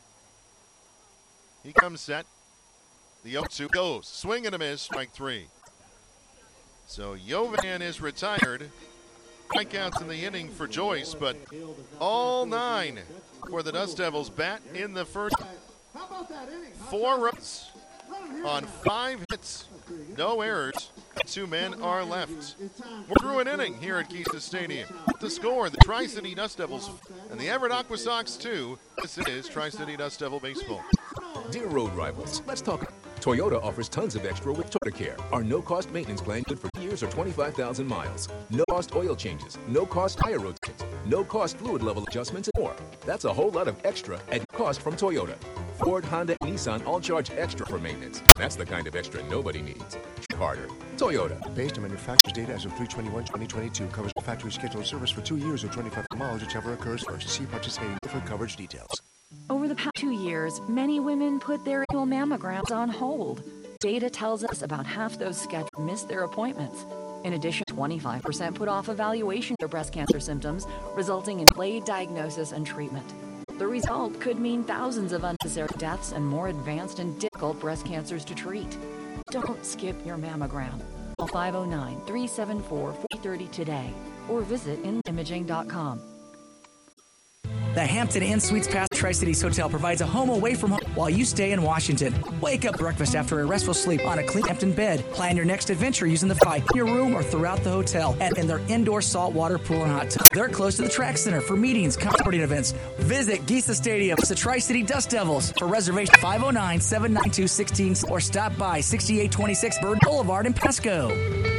He comes set. The oh two goes. Swing and a miss. Strike three. So Jovan is retired. Strikeouts in the inning for Joyce, but all nine for the Dust Devils. Bat in the first. Four runs on five hits. No errors. Two men are left. We're through an inning here at Kisa Stadium. To score, the Tri-City Dust Devils and the Everett Aqua Sox two. This is Tri-City Dust Devil Baseball. Dear road rivals, let's talk. Toyota offers tons of extra with Toyota Care. Our no-cost maintenance plan good for years or twenty-five thousand miles. No-cost oil changes, no-cost tire rotations, no-cost fluid level adjustments, and more. That's a whole lot of extra at cost from Toyota. Ford, Honda, and Nissan all charge extra for maintenance. That's the kind of extra nobody needs. Harder. Toyota. Based on manufacturer's data as of three twenty-one twenty twenty-two, covers the factory scheduled service for two years or twenty-five miles, whichever occurs first. See participating for coverage details. Over the past two years, many women put their annual mammograms on hold. Data tells us about half those scheduled miss their appointments. In addition, twenty-five percent put off evaluation of their breast cancer symptoms, resulting in delayed diagnosis and treatment. The result could mean thousands of unnecessary deaths and more advanced and difficult breast cancers to treat. Don't skip your mammogram. Call five oh nine, three seven four, four three oh today or visit in imaging dot com. The Hampton Inn Suites Past Tri-Cities Hotel provides a home away from home while you stay in Washington. Wake up breakfast after a restful sleep on a clean Hampton bed. Plan your next adventure using the Fi in your room or throughout the hotel and in their indoor saltwater pool and hot tub. They're close to the track center for meetings, sporting events. Visit Gisa Stadium, the Tri-City Dust Devils. For reservation, five oh nine, seven nine two, one six or stop by sixty-eight twenty-six Bird Boulevard in Pasco.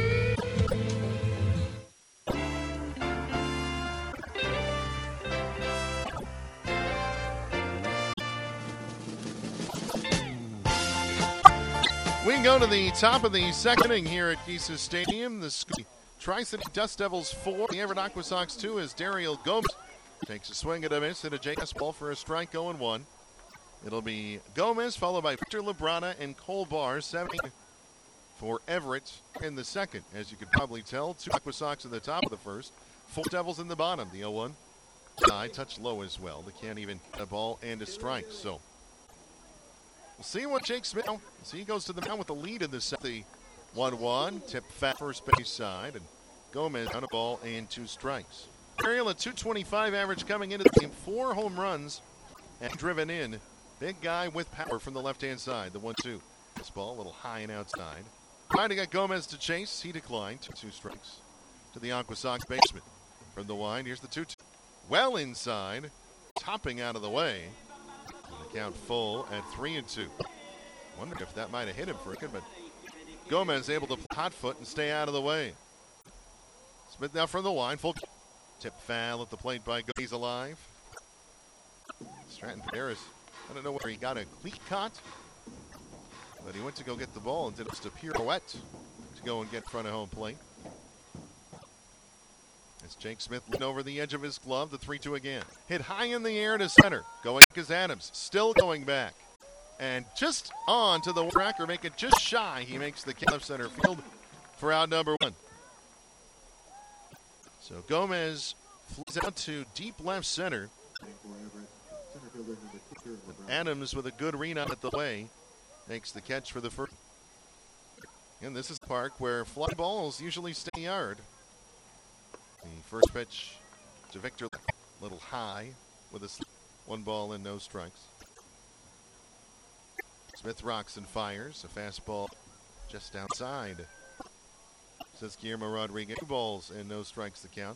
We go to the top of the second inning here at Gisa Stadium. The Tri-City Dust Devils four, the Everett Aqua Sox two, as Daryl Gomes takes a swing at a miss and a J S ball for a strike oh one. It'll be Gomez, followed by Victor Labrada and Cole Barr, seven for Everett in the second. As you could probably tell, two Aqua Sox in the top of the first, four Devils in the bottom. The oh one side touched low as well. They can't even get a ball and a strike. So we'll see what Jake Smith, see he goes to the mound with the lead in the set. The one one, tip fat first base side, and Gomez on a ball and two strikes. Ariel, a two twenty-five average coming into the game, four home runs and driven in. Big guy with power from the left-hand side, the one two. This ball a little high and outside. Trying to get Gomez to chase. He declined. Two, two strikes to the Aqua Sox baseman. From the wide, here's the two two. Well inside. Topping out of the way. And the count full at three and two. Wondered if that might have hit him for a good, but Gomez able to hot foot and stay out of the way. Smith now from the wide. Full tip foul at the plate by Go. He's alive. Stratton Paris. I don't know where he got a cleat caught. But he went to go get the ball and did just a pirouette to go and get in front of home plate. As Jake Smith leaned over the edge of his glove, the three two again. Hit high in the air to center. Going is Adams. Still going back. And just on to the tracker, make it just shy. He makes the left center field for out number one. So Gomez flies out to deep left center. Adams with a good read out at the way. Makes the catch for the first. And this is the park where fly balls usually stay yard. The first pitch to Victor, a little high with a one ball and no strikes. Smith rocks and fires. A fastball just outside. Says Guillermo Rodriguez. Two balls and no strikes to count.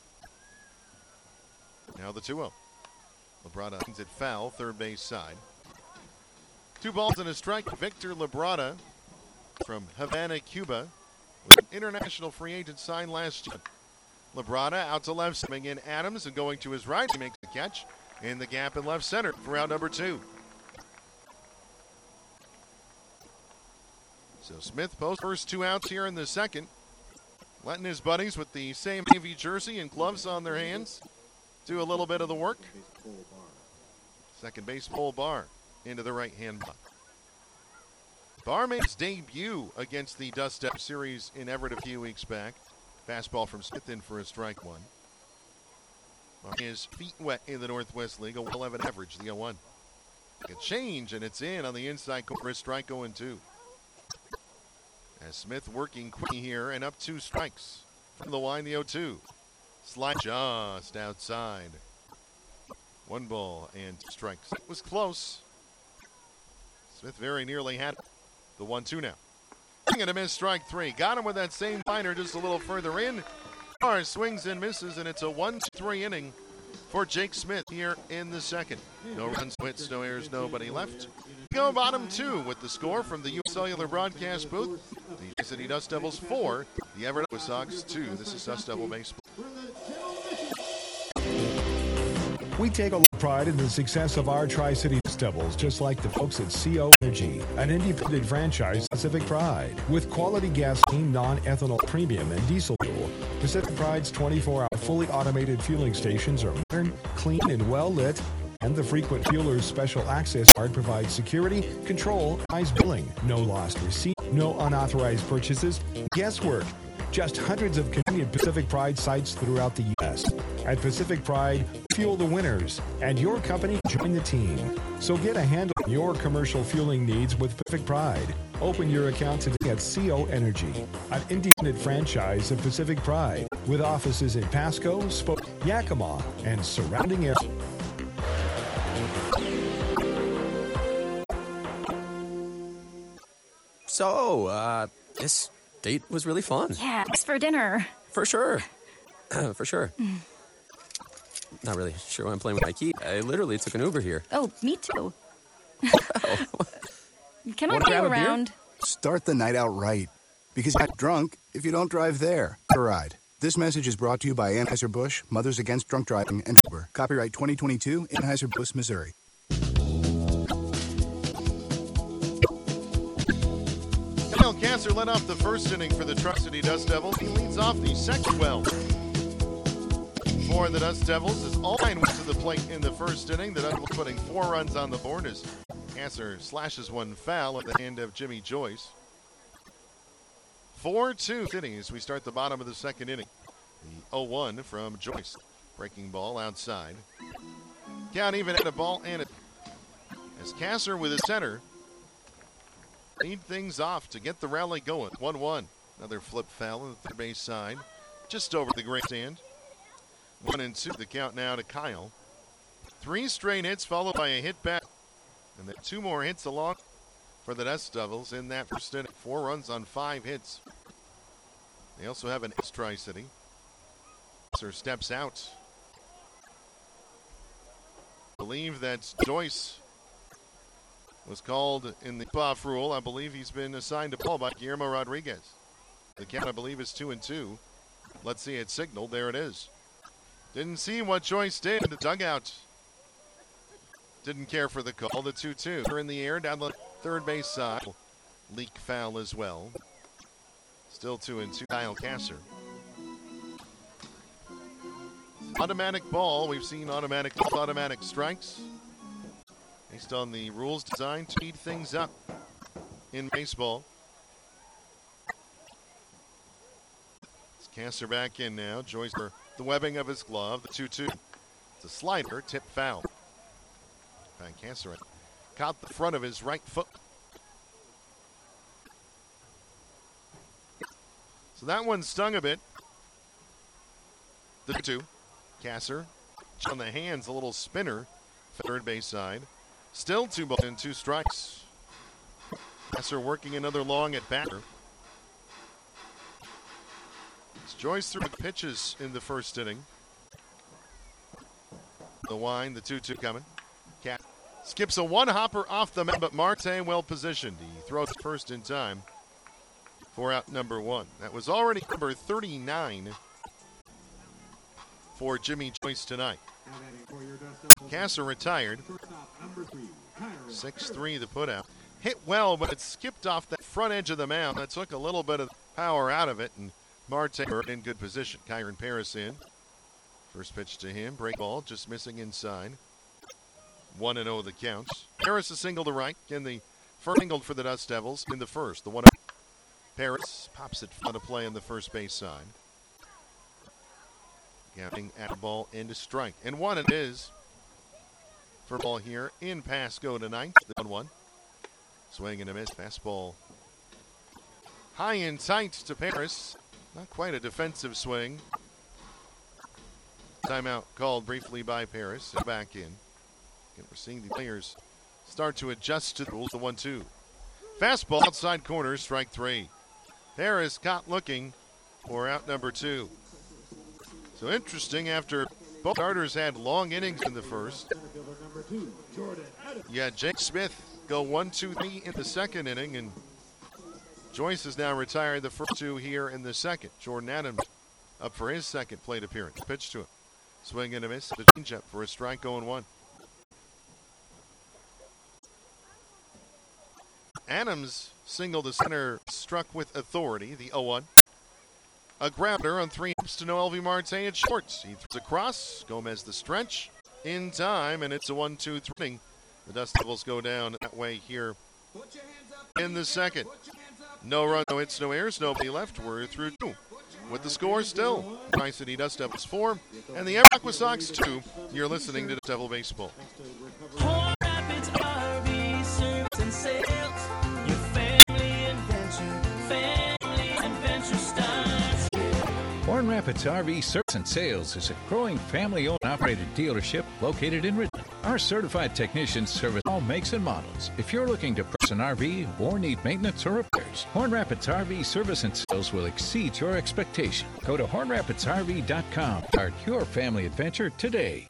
Now the two oh. Labrada hits it foul, third base side. Two balls and a strike. Victor Labrada from Havana, Cuba, was an international free agent signed last year. Labrada out to left, coming in Adams, and going to his right, he makes the catch in the gap in left center for out number two. So Smith posts first two outs here in the second, letting his buddies with the same Navy jersey and gloves on their hands do a little bit of the work. Second base Cole Barr into the right-hand block. Barr made his debut against the Dust Up series in Everett a few weeks back. Fastball from Smith in for a strike one. Barr is feet wet in the Northwest League, a one eleven average, the oh one. A change, and it's in on the inside corner, strike oh and two. As Smith working quickly here, and up two strikes from the line, the oh two. Slide just outside. One ball and two strikes. It was close. Smith very nearly had the one two now. Going to miss strike three. Got him with that same liner just a little further in. Barr swings and misses, and it's a one two three inning for Jake Smith here in the second. No runs, no hits, no errors, nobody left. Go bottom two with the score from the U S Cellular broadcast booth. The City Dust Devils four, the Everett Aqua Sox two. This is Dust Devil Baseball. We take a lot of pride in the success of our Tri-City Dust Devils, just like the folks at C O Energy, an independent franchise, Pacific Pride. With quality gasoline, non-ethanol premium, and diesel fuel, Pacific Pride's twenty-four hour fully automated fueling stations are modern, clean, and well-lit. And the frequent fueler's special access card provides security, control, and billing. No lost receipt, no unauthorized purchases, guesswork. Just hundreds of convenient Pacific Pride sites throughout the U S At Pacific Pride, fuel the winners, and your company join the team. So get a handle on your commercial fueling needs with Pacific Pride. Open your account today at C O Energy, an independent franchise of Pacific Pride, with offices in Pasco, Spoke, Yakima, and surrounding areas. So, uh, this date was really fun. Yeah, thanks for dinner. For sure. For sure. Not really sure why I'm playing with my key. I literally took an Uber here. Oh, me too. Oh. Can I Wanna be grab a beer? around? Start the night out right. Because you're not drunk if you don't drive there. A ride. This message is brought to you by Anheuser-Busch, Mothers Against Drunk Driving, and Uber. Copyright twenty twenty-two, Anheuser-Busch, Missouri. Daniel Kasser led off the first inning for the Tri-City Dust Devils. He leads off the second well. For for the Dust Devils as Allwine went to the plate in the first inning. The Dust Devils putting four runs on the board as Kasser slashes one foul at the hand of Jimmy Joyce. four two innings. We start the bottom of the second inning. The oh one from Joyce. Breaking ball outside. Count even at a ball and a... As Kasser with his center lead things off to get the rally going. one one. Another flip foul on the third base side. Just over the grandstand. One and two. The count now to Kyle. Three straight hits followed by a hit back. And then two more hits along for the Dust Devils in that first inning. Four runs on five hits. They also have an ace Tri-City. Kasser steps out. I believe that Joyce was called in the off rule. I believe he's been assigned a ball by Guillermo Rodriguez. The count, I believe, is two and two. Let's see it signaled. There it is. Didn't see what Joyce did in the dugout. Didn't care for the call. The two two. They're in the air down the third base side. Leak foul as well. Still two and two. Kyle Kasser. Automatic ball. We've seen automatic automatic strikes. Based on the rules designed to speed things up in baseball. It's Kasser back in now. Joyce for the webbing of his glove. The two two. It's a slider. Tip foul. By Kasser. Caught the front of his right foot. So that one stung a bit. The two. Kasser on the hands, a little spinner. Third base side. Still two balls and two strikes. Kasser working another long at batter. It's Joyce threw pitches in the first inning. The wind, the two two coming. Cat skips a one-hopper off the mound, but Marte well positioned. He throws first in time for out number one. That was already number thirty-nine for Jimmy Joyce tonight. Kasser retired. six three the putout. Hit well, but it skipped off that front edge of the mound. That took a little bit of power out of it, and Marte in good position. Kyron Paris in. First pitch to him. Break ball, just missing inside. one and oh the count. Paris a single to right, and the first single for the Dust Devils in the first. The one Paris pops it out of play on the first base side. Counting at a ball and a strike. And one it is for ball here in Pasco tonight. The one one. Swing and a miss. Fastball high and tight to Paris. Not quite a defensive swing. Timeout called briefly by Paris. Back in. Again, we're seeing the players start to adjust to the rules. The one two. Fastball outside corner. Strike three. Paris caught looking for out number two. So interesting, after both starters had long innings in the first. You had Jake Smith go one two three in the second inning, and Joyce has now retired the first two here in the second. Jordan Adams up for his second plate appearance. Pitch to him. Swing and a miss. The changeup for a strike going one. Adams single to center, struck with authority. The oh one. A grounder on three hips to Noel V. Marte at shorts. He throws across. Gomez the stretch in time, and it's a one two three. The Dust Devils go down that way here in the second. No run, no hits, no errors, nobody left. We're through two. With the score still, Tri-City Dust Devils four and the Aqua Sox two. You're listening to Dust Devil Baseball. Horn Rapids R V Service and Sales. Your family adventure, family adventure starts. Horn Rapids R V Service and Sales is a growing family-owned and operated dealership located in Richmond. Our certified technicians service all makes and models. If you're looking to purchase an R V or need maintenance or repairs, Horn Rapids R V Service and Sales will exceed your expectation. Go to horn rapids r v dot com. Start your family adventure today.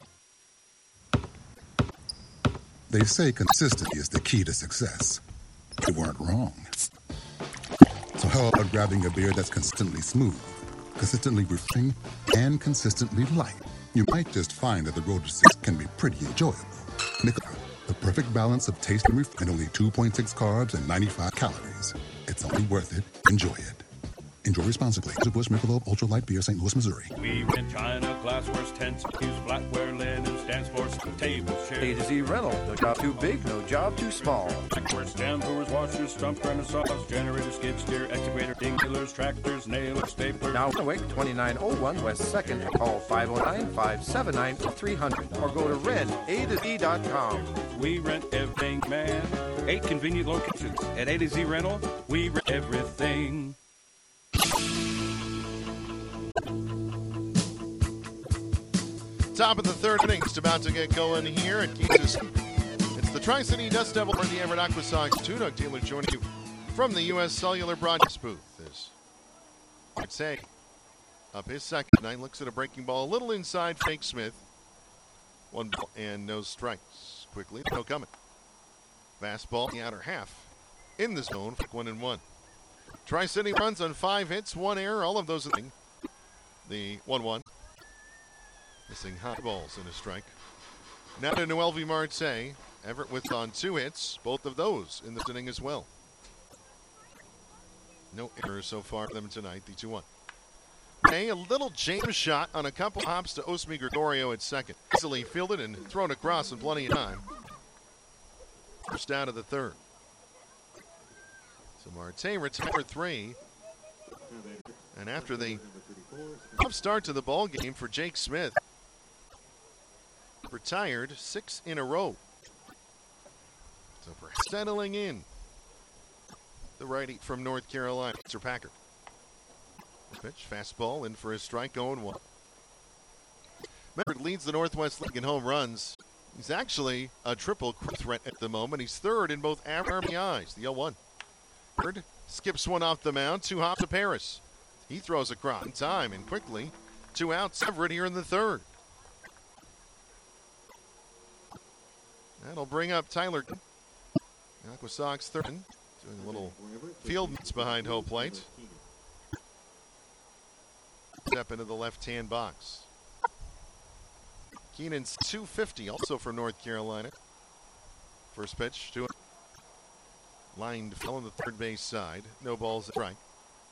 They say consistency is the key to success. They weren't wrong. So how about grabbing a beer that's consistently smooth, consistently refreshing, and consistently light? You might just find that the road to six can be pretty enjoyable. Nicola, the perfect balance of taste and refreshment, and only two point six carbs and ninety-five calories. It's only worth it. Enjoy it. Enjoy responsibly. Anheuser-Busch Michelob Ultra Light Beer, Saint Louis, Missouri. We rent china, glassware, tents, use flatware, linen, stands for tables, chairs. A to Z Rental. No job too big, no job too small. Backward stand, brewers, washers, stump grinders, saws, generators, skid steer, excavator, ding dealers, tractors, nailers, staplers. Now, Wake twenty-nine oh one West second. Call five oh nine, five seven nine, three hundred or go to rent A to Z dot com. We rent everything, man. Eight convenient locations. At A to Z Rental, we rent everything. Top of the third inning, just about to get going here at Kansas. It's the Tri-City Dust Devil for the Everett Aquasox. Two Doug Taylor joining you from the U S Cellular broadcast booth. As I'd say, up his second tonight, looks at a breaking ball a little inside Jake Smith. One ball and no strikes. Quickly, no coming. Fastball in the outer half in the zone for one and one. Tri-City runs on five hits, one error, all of those in the one one. Missing high balls and a strike. Now to Noelvi Marte. Everett with on two hits, both of those in this inning as well. No errors so far for them tonight, the two one. Okay, a little James shot on a couple hops to Osmi Gregorio at second. Easily fielded and thrown across in plenty of time. First down to the third. So Marte retired three. And after the tough start to the ball game for Jake Smith, retired six in a row. So perhaps settling in. The righty from North Carolina, Sir Packard. Pitch, fastball, in for his strike, oh and one. Medford leads the Northwest League in home runs. He's actually a triple threat at the moment. He's third in both average R B Is, the oh one. Third, skips one off the mound, two hops to Paris. He throws across in time and quickly. Two outs, Everett here in the third. That'll bring up Tyler. Aqua Sox third, doing a little field mitts behind home plate. Step into the left-hand box. Keenan's two fifty, also from North Carolina. First pitch to him. Lined fell on the third base side. No balls at strike.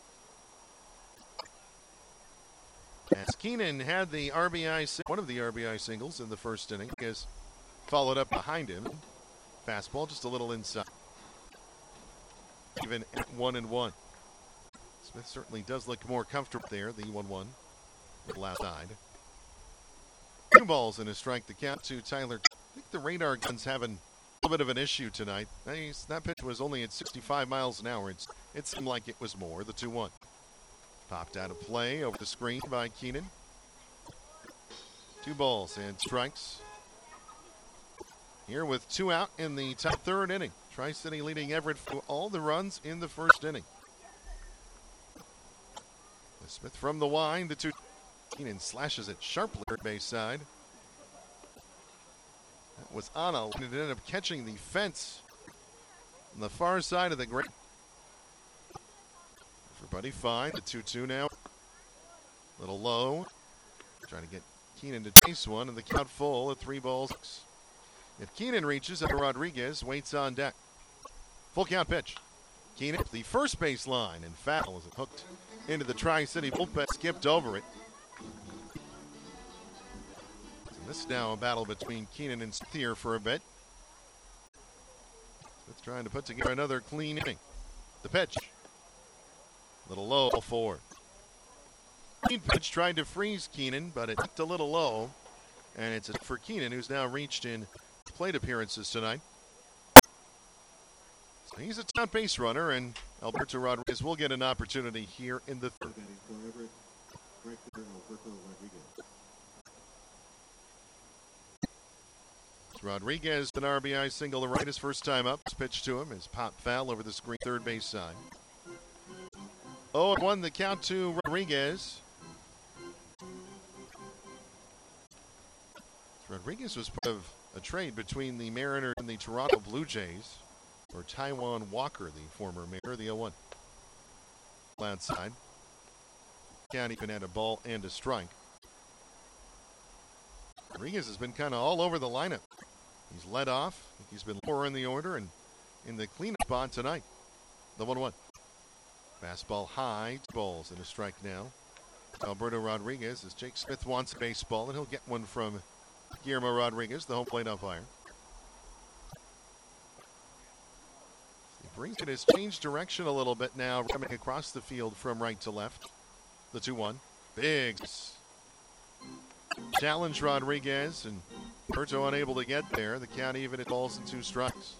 As Keenan had the R B I, one of the R B I singles in the first inning, has followed up behind him. Fastball just a little inside. Even at one and one. Smith certainly does look more comfortable there, the one one. Left side. Two balls and a strike. The count to Tyler. I think the radar gun's having a little bit of an issue tonight. Nice. That pitch was only at sixty-five miles an hour. It's, it seemed like it was more. The two one. Popped out of play over the screen by Keenan. Two balls and strikes. Here with two out in the top third inning. Tri-City leading Everett for all the runs in the first inning. Smith from the wind. The two. Keenan slashes it sharply at base side. That was on a line. It ended up catching the fence on the far side of the green. Everybody fine. The two two now. Little low. Trying to get Keenan to chase one, and the count full at three balls. If Keenan reaches, Rodriguez waits on deck. Full count pitch. Keenan, the first base line, and foul as it hooked into the Tri-City bullpen, skipped over it. So this is now a battle between Keenan and Smith here for a bit. Smith trying to put together another clean inning. The pitch. Little low, four. Clean pitch tried to freeze Keenan, but it hit a little low. And it's for Keenan, who's now reached in plate appearances tonight. So he's a top base runner, and Alberto Rodriguez will get an opportunity here in the third. Rodriguez, an R B I single to right his first time up. His pitch to him is pop foul over the screen, third base side. oh and one the count to Rodriguez. Rodriguez was part of a trade between the Mariners and the Toronto Blue Jays for Taijuan Walker, the former Mariner, the oh one. Outside. Count even had a ball and a strike. Rodriguez has been kind of all over the lineup. He's led off. I think he's been lower in the order and in the cleanup spot tonight. The one one. Fastball high, two balls and a strike now. Alberto Rodriguez, as Jake Smith wants a baseball, and he'll get one from Guillermo Rodriguez, the home plate umpire. He brings it, has changed direction a little bit now, coming across the field from right to left. The two one. Big challenge Rodriguez, and Alberto unable to get there. The count even at balls and two strikes.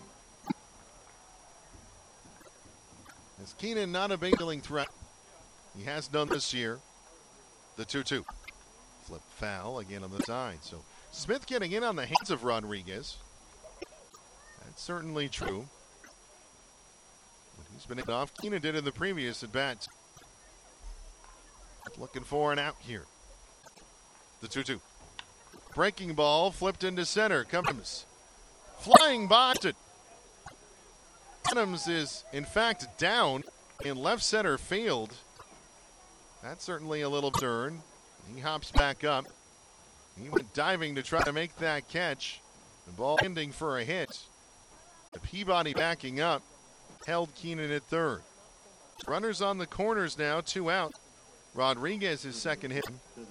As Keenan not a big-dealing threat. He has done this year. The two two. Flip foul again on the side. So Smith getting in on the hands of Rodriguez. That's certainly true. But he's been off. Keenan did in the previous at bats. Looking for an out here. The two two. Breaking ball flipped into center. Comes flying by it. Adams is, in fact, down in left center field. That's certainly a little turn. He hops back up. He went diving to try to make that catch. The ball ending for a hit. The Peabody backing up. Held Keenan at third. Runners on the corners now, two out. Rodriguez is second hit.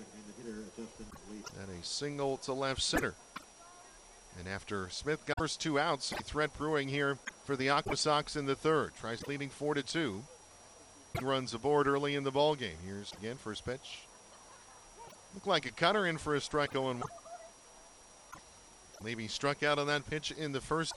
And a single to left center. And after Smith got first two outs, a threat brewing here for the Aqua Sox in the third. Tries leading four to two. Runs aboard early in the ball game. Here's again first pitch. Looked like a cutter in for a strike going. Levy struck out on that pitch in the first.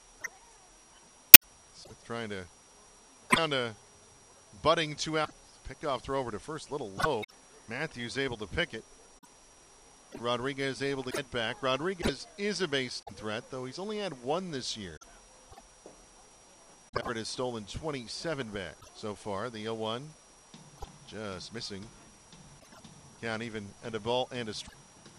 Smith trying to found a butting two out. Pickoff throw over to first, little low. Matthews able to pick it. Rodriguez able to get back. Rodriguez is a base threat, though he's only had one this year. Everett has stolen twenty-seven back so far. The oh one just missing. Count even at a ball and a strike.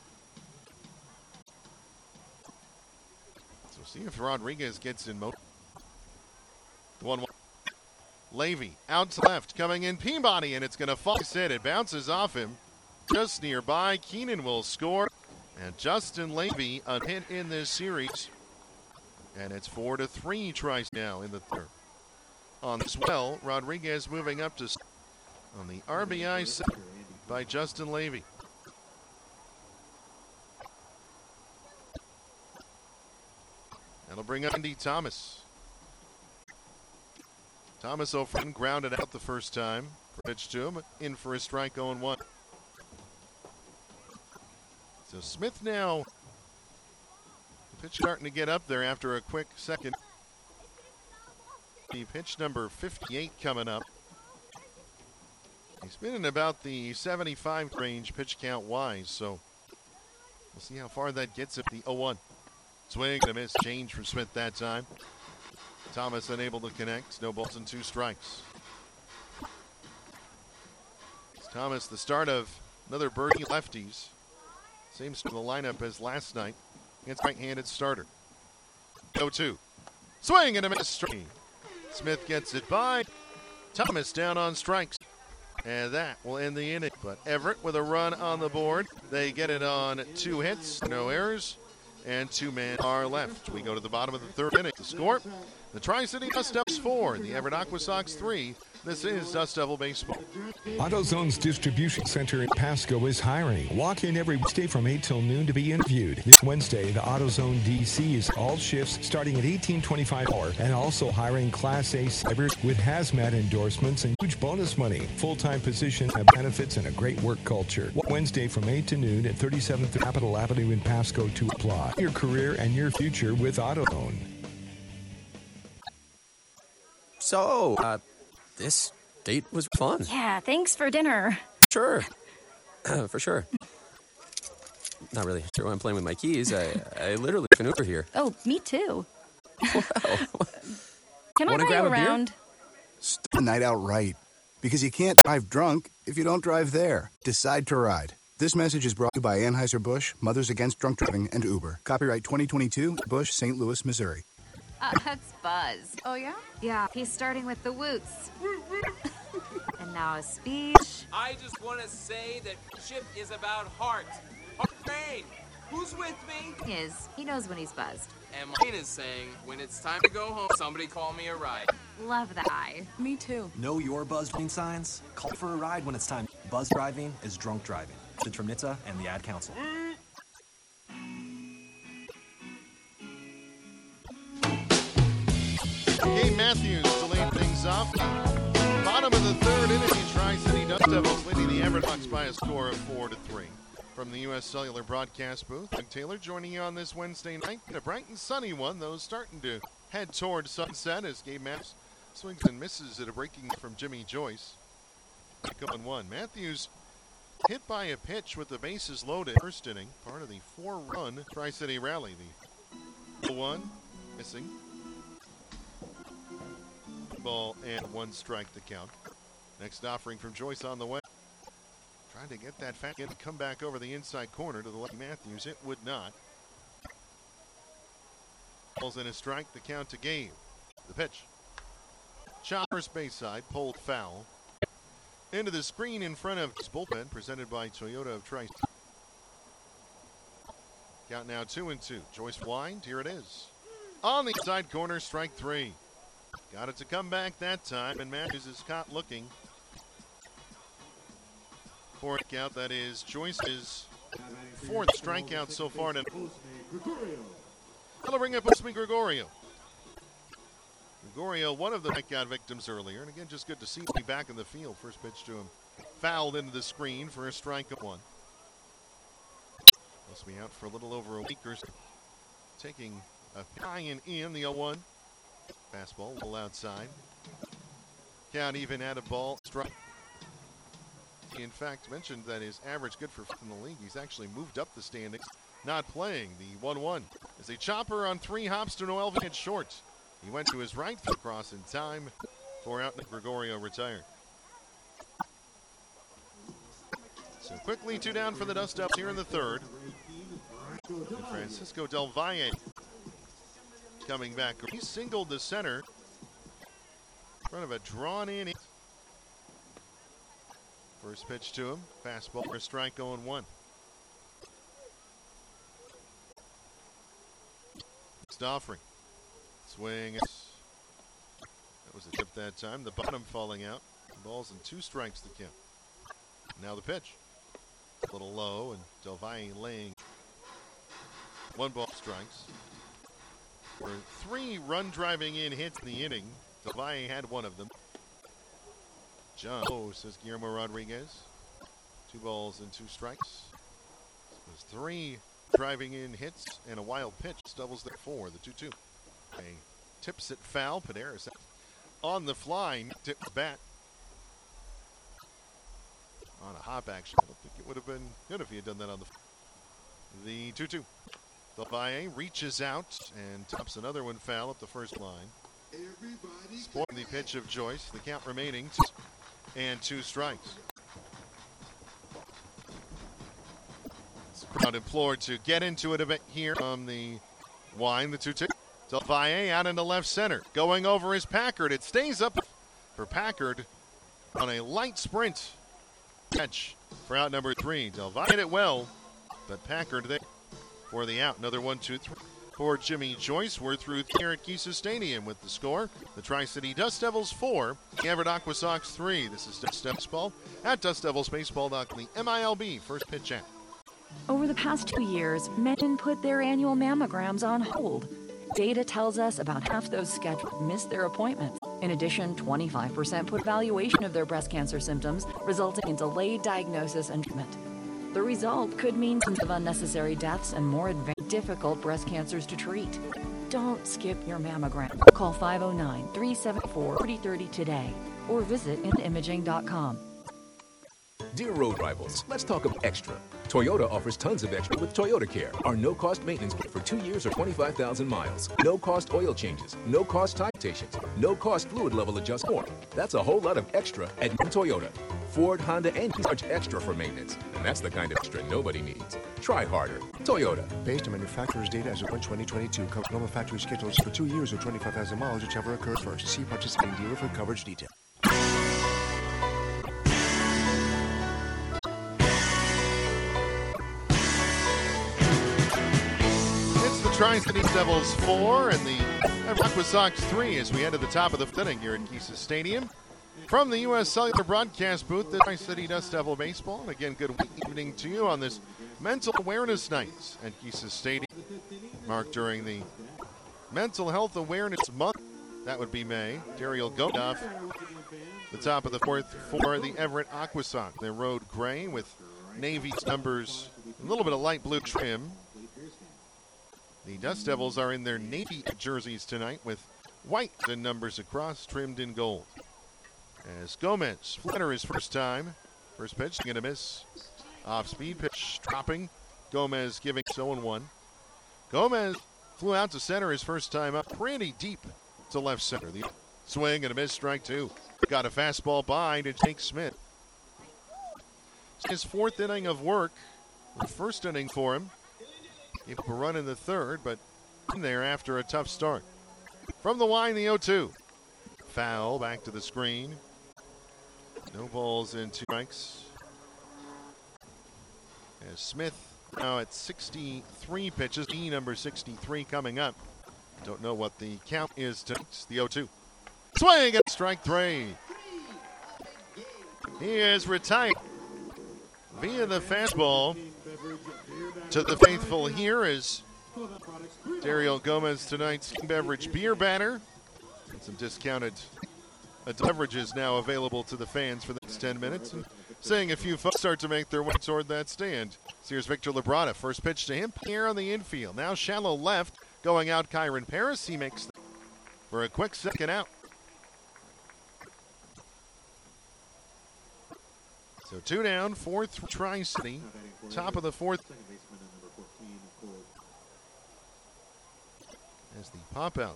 So see if Rodriguez gets in motion. one one. Levy out to left, coming in Peabody, and it's going to fall. It. It bounces off him just nearby. Keenan will score, and Justin Levy a hit in this series. And it's four to three tries now in the third. On this well, Rodriguez moving up to on the R B I set by Justin Levy. That'll bring up Andy Thomas. Thomas O'Friend grounded out the first time. Pitch to him, in for a strike oh one. So Smith now. The pitch starting to get up there after a quick second. The pitch number fifty-eight coming up. He's been in about the seventy-five range pitch count wise, so we'll see how far that gets him. The oh one. Swing and a miss, change from Smith that time. Thomas unable to connect. No balls and two strikes. It's Thomas, the start of another birdie lefties. Same sort of lineup as last night against right-handed starter. oh two. Swing and a miss. Strike. Smith gets it by. Thomas down on strikes. And that will end the inning. But Everett with a run on the board. They get it on two hits, no errors, and two men are left. We go to the bottom of the third inning. The score, the Tri-City Dust Devils four, the Everett Aqua Sox three. This is Dust Devil Baseball. AutoZone's distribution center in Pasco is hiring. Walk in every Wednesday from eight till noon to be interviewed. This Wednesday, the AutoZone D C is all shifts starting at eighteen twenty-five an hour and also hiring Class A cyber with hazmat endorsements and huge bonus money. Full-time position, benefits, and a great work culture. Wednesday from eight to noon at thirty-seventh Capitol Avenue in Pasco to apply. Your career and your future with AutoZone. So, uh... this date was fun. Yeah, thanks for dinner. Sure. For sure. Not really sure why I'm playing with my keys. I, I literally took an Uber here. Oh, me too. Wow. Can I Wanna buy grab you a beer? around? Start the night out right. Because you can't drive drunk if you don't drive there. Decide to ride. This message is brought to you by Anheuser-Busch, Mothers Against Drunk Driving, and Uber. Copyright twenty twenty-two, Busch, Saint Louis, Missouri. Uh, that's Buzz. Oh, yeah? Yeah, he's starting with the woots. And now a speech. I just want to say that friendship is about heart. Heart pain. Who's with me? Is. He knows when he's buzzed. And mine is saying, when it's time to go home, somebody call me a ride. Love that guy. Me too. Know your Buzz driving signs? Call for a ride when it's time. Buzz driving is drunk driving. Message from N H T S A and the Ad Council. Gabe Matthews delayed things off. Bottom of the third inning, the Tri-City Dust Devils leading the Everdogs by a score of four to three. From the U S Cellular broadcast booth, Doug Taylor joining you on this Wednesday night. A bright and sunny one, though starting to head toward sunset as Gabe Matthews swings and misses at a breaking from Jimmy Joyce. Going one. Matthews hit by a pitch with the bases loaded first inning, part of the four-run Tri-City rally. The one missing. Ball and one strike to count. Next offering from Joyce on the way. Trying to get that fat kid to come back over the inside corner to the left Matthews. It would not. Balls in a strike, the count to Gabe. The pitch. Choppers Bayside, pulled foul. Into the screen in front of his bullpen, presented by Toyota of Tri. Count now two and two. Joyce wind, here it is. On the side corner, strike three. Got it to come back that time, and Matthews is caught looking. Fourth count, that is Joyce's fourth strikeout so far tonight. I'll bring up Usman Gregorio. Gregorio, one of the strikeout victims earlier, and again, just good to see him back in the field. First pitch to him, fouled into the screen for a strike of one. Must be out for a little over a week or so. Taking a high and in the oh one. Fastball, a little outside. Count even at a ball, strike. He, in fact, mentioned that his average good for fifth in the league. He's actually moved up the standings, not playing the one one. As a chopper on three hops to Noel at short. He went to his right foot cross in time for out. Gregorio retired. So quickly, two down for the Dust Devils here in the third. And Francisco Del Valle coming back. He singled the center in front of a drawn-in. First pitch to him. Fastball for a strike going one. Next offering. Swing. That was a chip that time. The bottom falling out. Balls and two strikes to count. Now the pitch. A little low, and Del Valle laying one ball strikes. For three run driving in hits in the inning, Del Valle had one of them. John, oh, says Guillermo Rodriguez. Two balls and two strikes. There's three driving in hits and a wild pitch. Doubles there four, the two two. A tips it foul. Paderas on the fly, tips bat. On a hop action. I don't think it would have been good if he had done that on the the two two. Del Valle reaches out and tops another one foul up the first line. Spoiling the pitch of Joyce. The count remaining two and two strikes. Crowd implored to get into it a bit here on the wind, the two two. Del Valle out into left center. Going over is Packard. It stays up for Packard on a light sprint. Catch for out number three. Del Valle hit it well, but Packard there for the out. Another one, two, three. For Jimmy Joyce, we're through here at Kisa Stadium with the score. The Tri-City Dust Devils four, the Everett Aqua Sox three. This is Dust Devils Baseball at Dust Devils Baseball dot com. The M I L B first pitch at. Over the past two years, men put their annual mammograms on hold. Data tells us about half those scheduled miss their appointments. In addition, twenty-five percent put evaluation of their breast cancer symptoms, resulting in delayed diagnosis and treatment. The result could mean tons of unnecessary deaths and more advanced, difficult breast cancers to treat. Don't skip your mammogram. Call five oh nine, three seven four, three oh three oh today or visit imaging dot com. Dear road rivals, let's talk about extra. Toyota offers tons of extra with Toyota Care, our no-cost maintenance for two years or twenty-five thousand miles. No-cost oil changes, no-cost tire rotations, no-cost fluid level adjustment. That's a whole lot of extra at Toyota. Ford, Honda, and charge extra for maintenance. And that's the kind of extra nobody needs. Try harder. Toyota. Based on manufacturer's data as of twenty twenty-two, cover normal factory schedules for two years or twenty-five thousand miles, whichever occurs first. See participating dealer for coverage detail. Tri-City Devils four and the Aqua Sox three as we head to the top of the fifth inning here at Kisa Stadium. From the U S Cellular broadcast booth, the Tri-City Dust Devil Baseball. And again, good evening to you on this Mental Awareness Night at Kisa Stadium, marked during the Mental Health Awareness Month. That would be May. Daryl Godoff, the top of the fourth for the Everett Aqua Sox. They're road gray with Navy's numbers, a little bit of light blue trim. The Dust Devils are in their Navy jerseys tonight with white and numbers across, trimmed in gold. As Gomez flatter his first time. First pitch, going to miss. Off-speed pitch, dropping. Gomez giving oh and one. Gomez flew out to center his first time up, pretty deep to left center. The swing and a miss, strike two. Got a fastball by to Jake Smith. His fourth inning of work, the first inning for him. Gave up a run in the third, but in there after a tough start. From the line, the oh two. Foul, back to the screen. No balls and two strikes. As Smith now at sixty-three pitches, E number sixty-three coming up. Don't know what the count is to the oh two. Swing and strike three. He is retired via the fastball. To the faithful here is Daryl Gomez, tonight's beverage beer banner. And some discounted uh, beverages now available to the fans for the next ten minutes. And seeing a few folks start to make their way toward that stand. So here's Victor Labrada. First pitch to him here on the infield. Now shallow left. Going out Kyron Paris. He makes the for a quick second out. So two down, fourth Tri-City. Top of the fourth. As the pop out.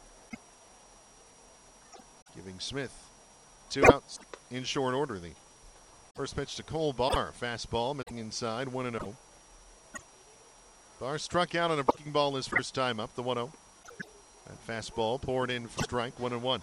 Giving Smith two outs in short order. The first pitch to Cole Barr. Fastball, missing inside, one and oh. Barr struck out on a breaking ball his first time up, the one oh. That fastball poured in for strike, one and one.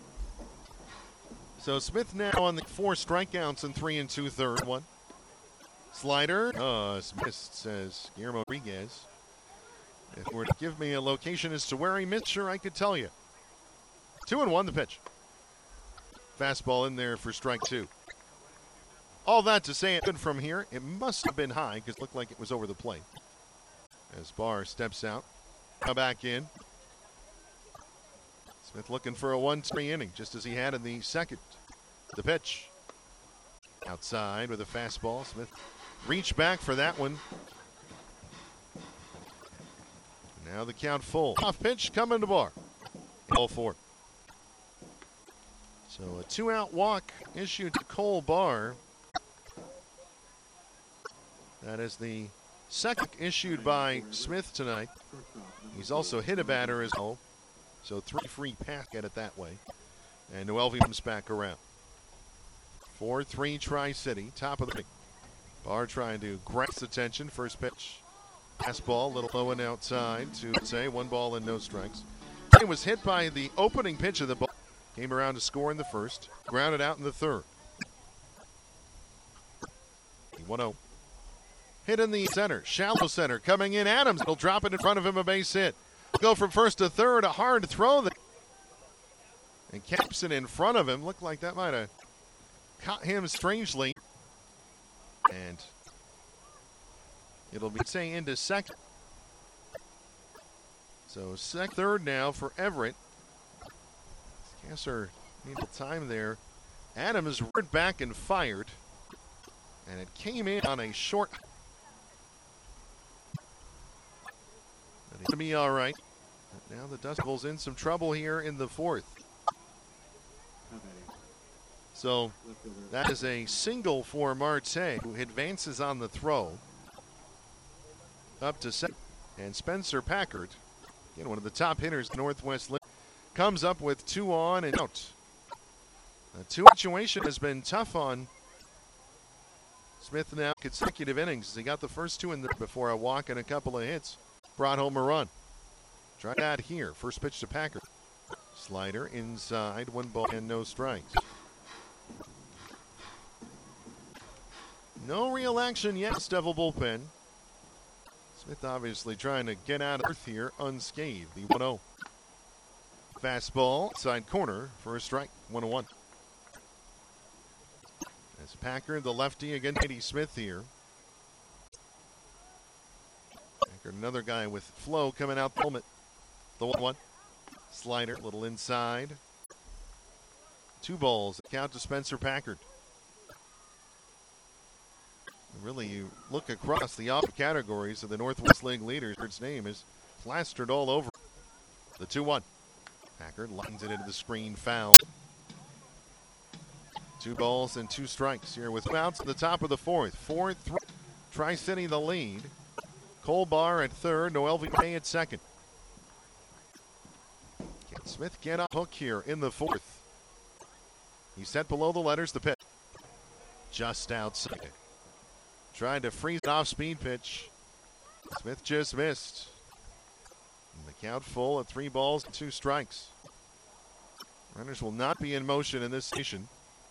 So Smith now on the four strikeouts and three and two third one. Slider, uh, missed, says Guillermo Rodriguez. If were to give me a location as to where he missed, sure I could tell you. Two and one the pitch. Fastball in there for strike two. All that to say it good from here. It must have been high because it looked like it was over the plate. As Barr steps out, now back in. Smith looking for a one three inning, just as he had in the second. The pitch. Outside with a fastball. Smith reached back for that one. Now the count full. Off pitch coming to Barr. Ball four. So a two-out walk issued to Cole Barr. That is the second issued by Smith tonight. He's also hit a batter as well. So three free pass, get it that way. And Noelvi comes back around. four three Tri-City, top of the ring. Barr trying to grasp attention. First pitch. Fastball, little low and outside to say one ball and no strikes. He was hit by the opening pitch of the ball. Came around to score in the first. Grounded out in the third. one oh. Hit in the center. Shallow center. Coming in. Adams will drop it in front of him. A base hit. Go from first to third. A hard throw. That and Capson in front of him. Looked like that might have caught him strangely. And it'll be saying into second. So sec third now for Everett. Kasser needed time there. Adams roared back and fired. And it came in on a short. But it's going to be all right. But now the Dust Devils in some trouble here in the fourth. So that is a single for Marte, who advances on the throw. Up to second. And Spencer Packard, again, one of the top hitters in Northwest League, comes up with two on and out. The two situation has been tough on Smith now, consecutive innings. He got the first two in there before a walk and a couple of hits. Brought home a run. Try that here. First pitch to Packard. Slider inside, one ball and no strikes. No real action yet, Devil bullpen. Smith obviously trying to get out of earth here unscathed. The one oh. Fastball, side corner for a strike, one and one. As Packard, the lefty, against Eddie Smith here. Packard, another guy with flow coming out the helmet. The one one. Slider, a little inside. Two balls, count to Spencer Packard. Really, you look across the opposite categories of the Northwest League leaders. His name is plastered all over. The two one. Packard lines it into the screen, foul. Two balls and two strikes here with outs at the top of the fourth. four three. Tri-City the lead. Colbar at third, Noel Vijay at second. Can Smith get up hook here in the fourth? He's set below the letters, the pitch. Just outside. Trying to freeze an off-speed pitch. Smith just missed. And the count full at three balls and two strikes. Runners will not be in motion in this station.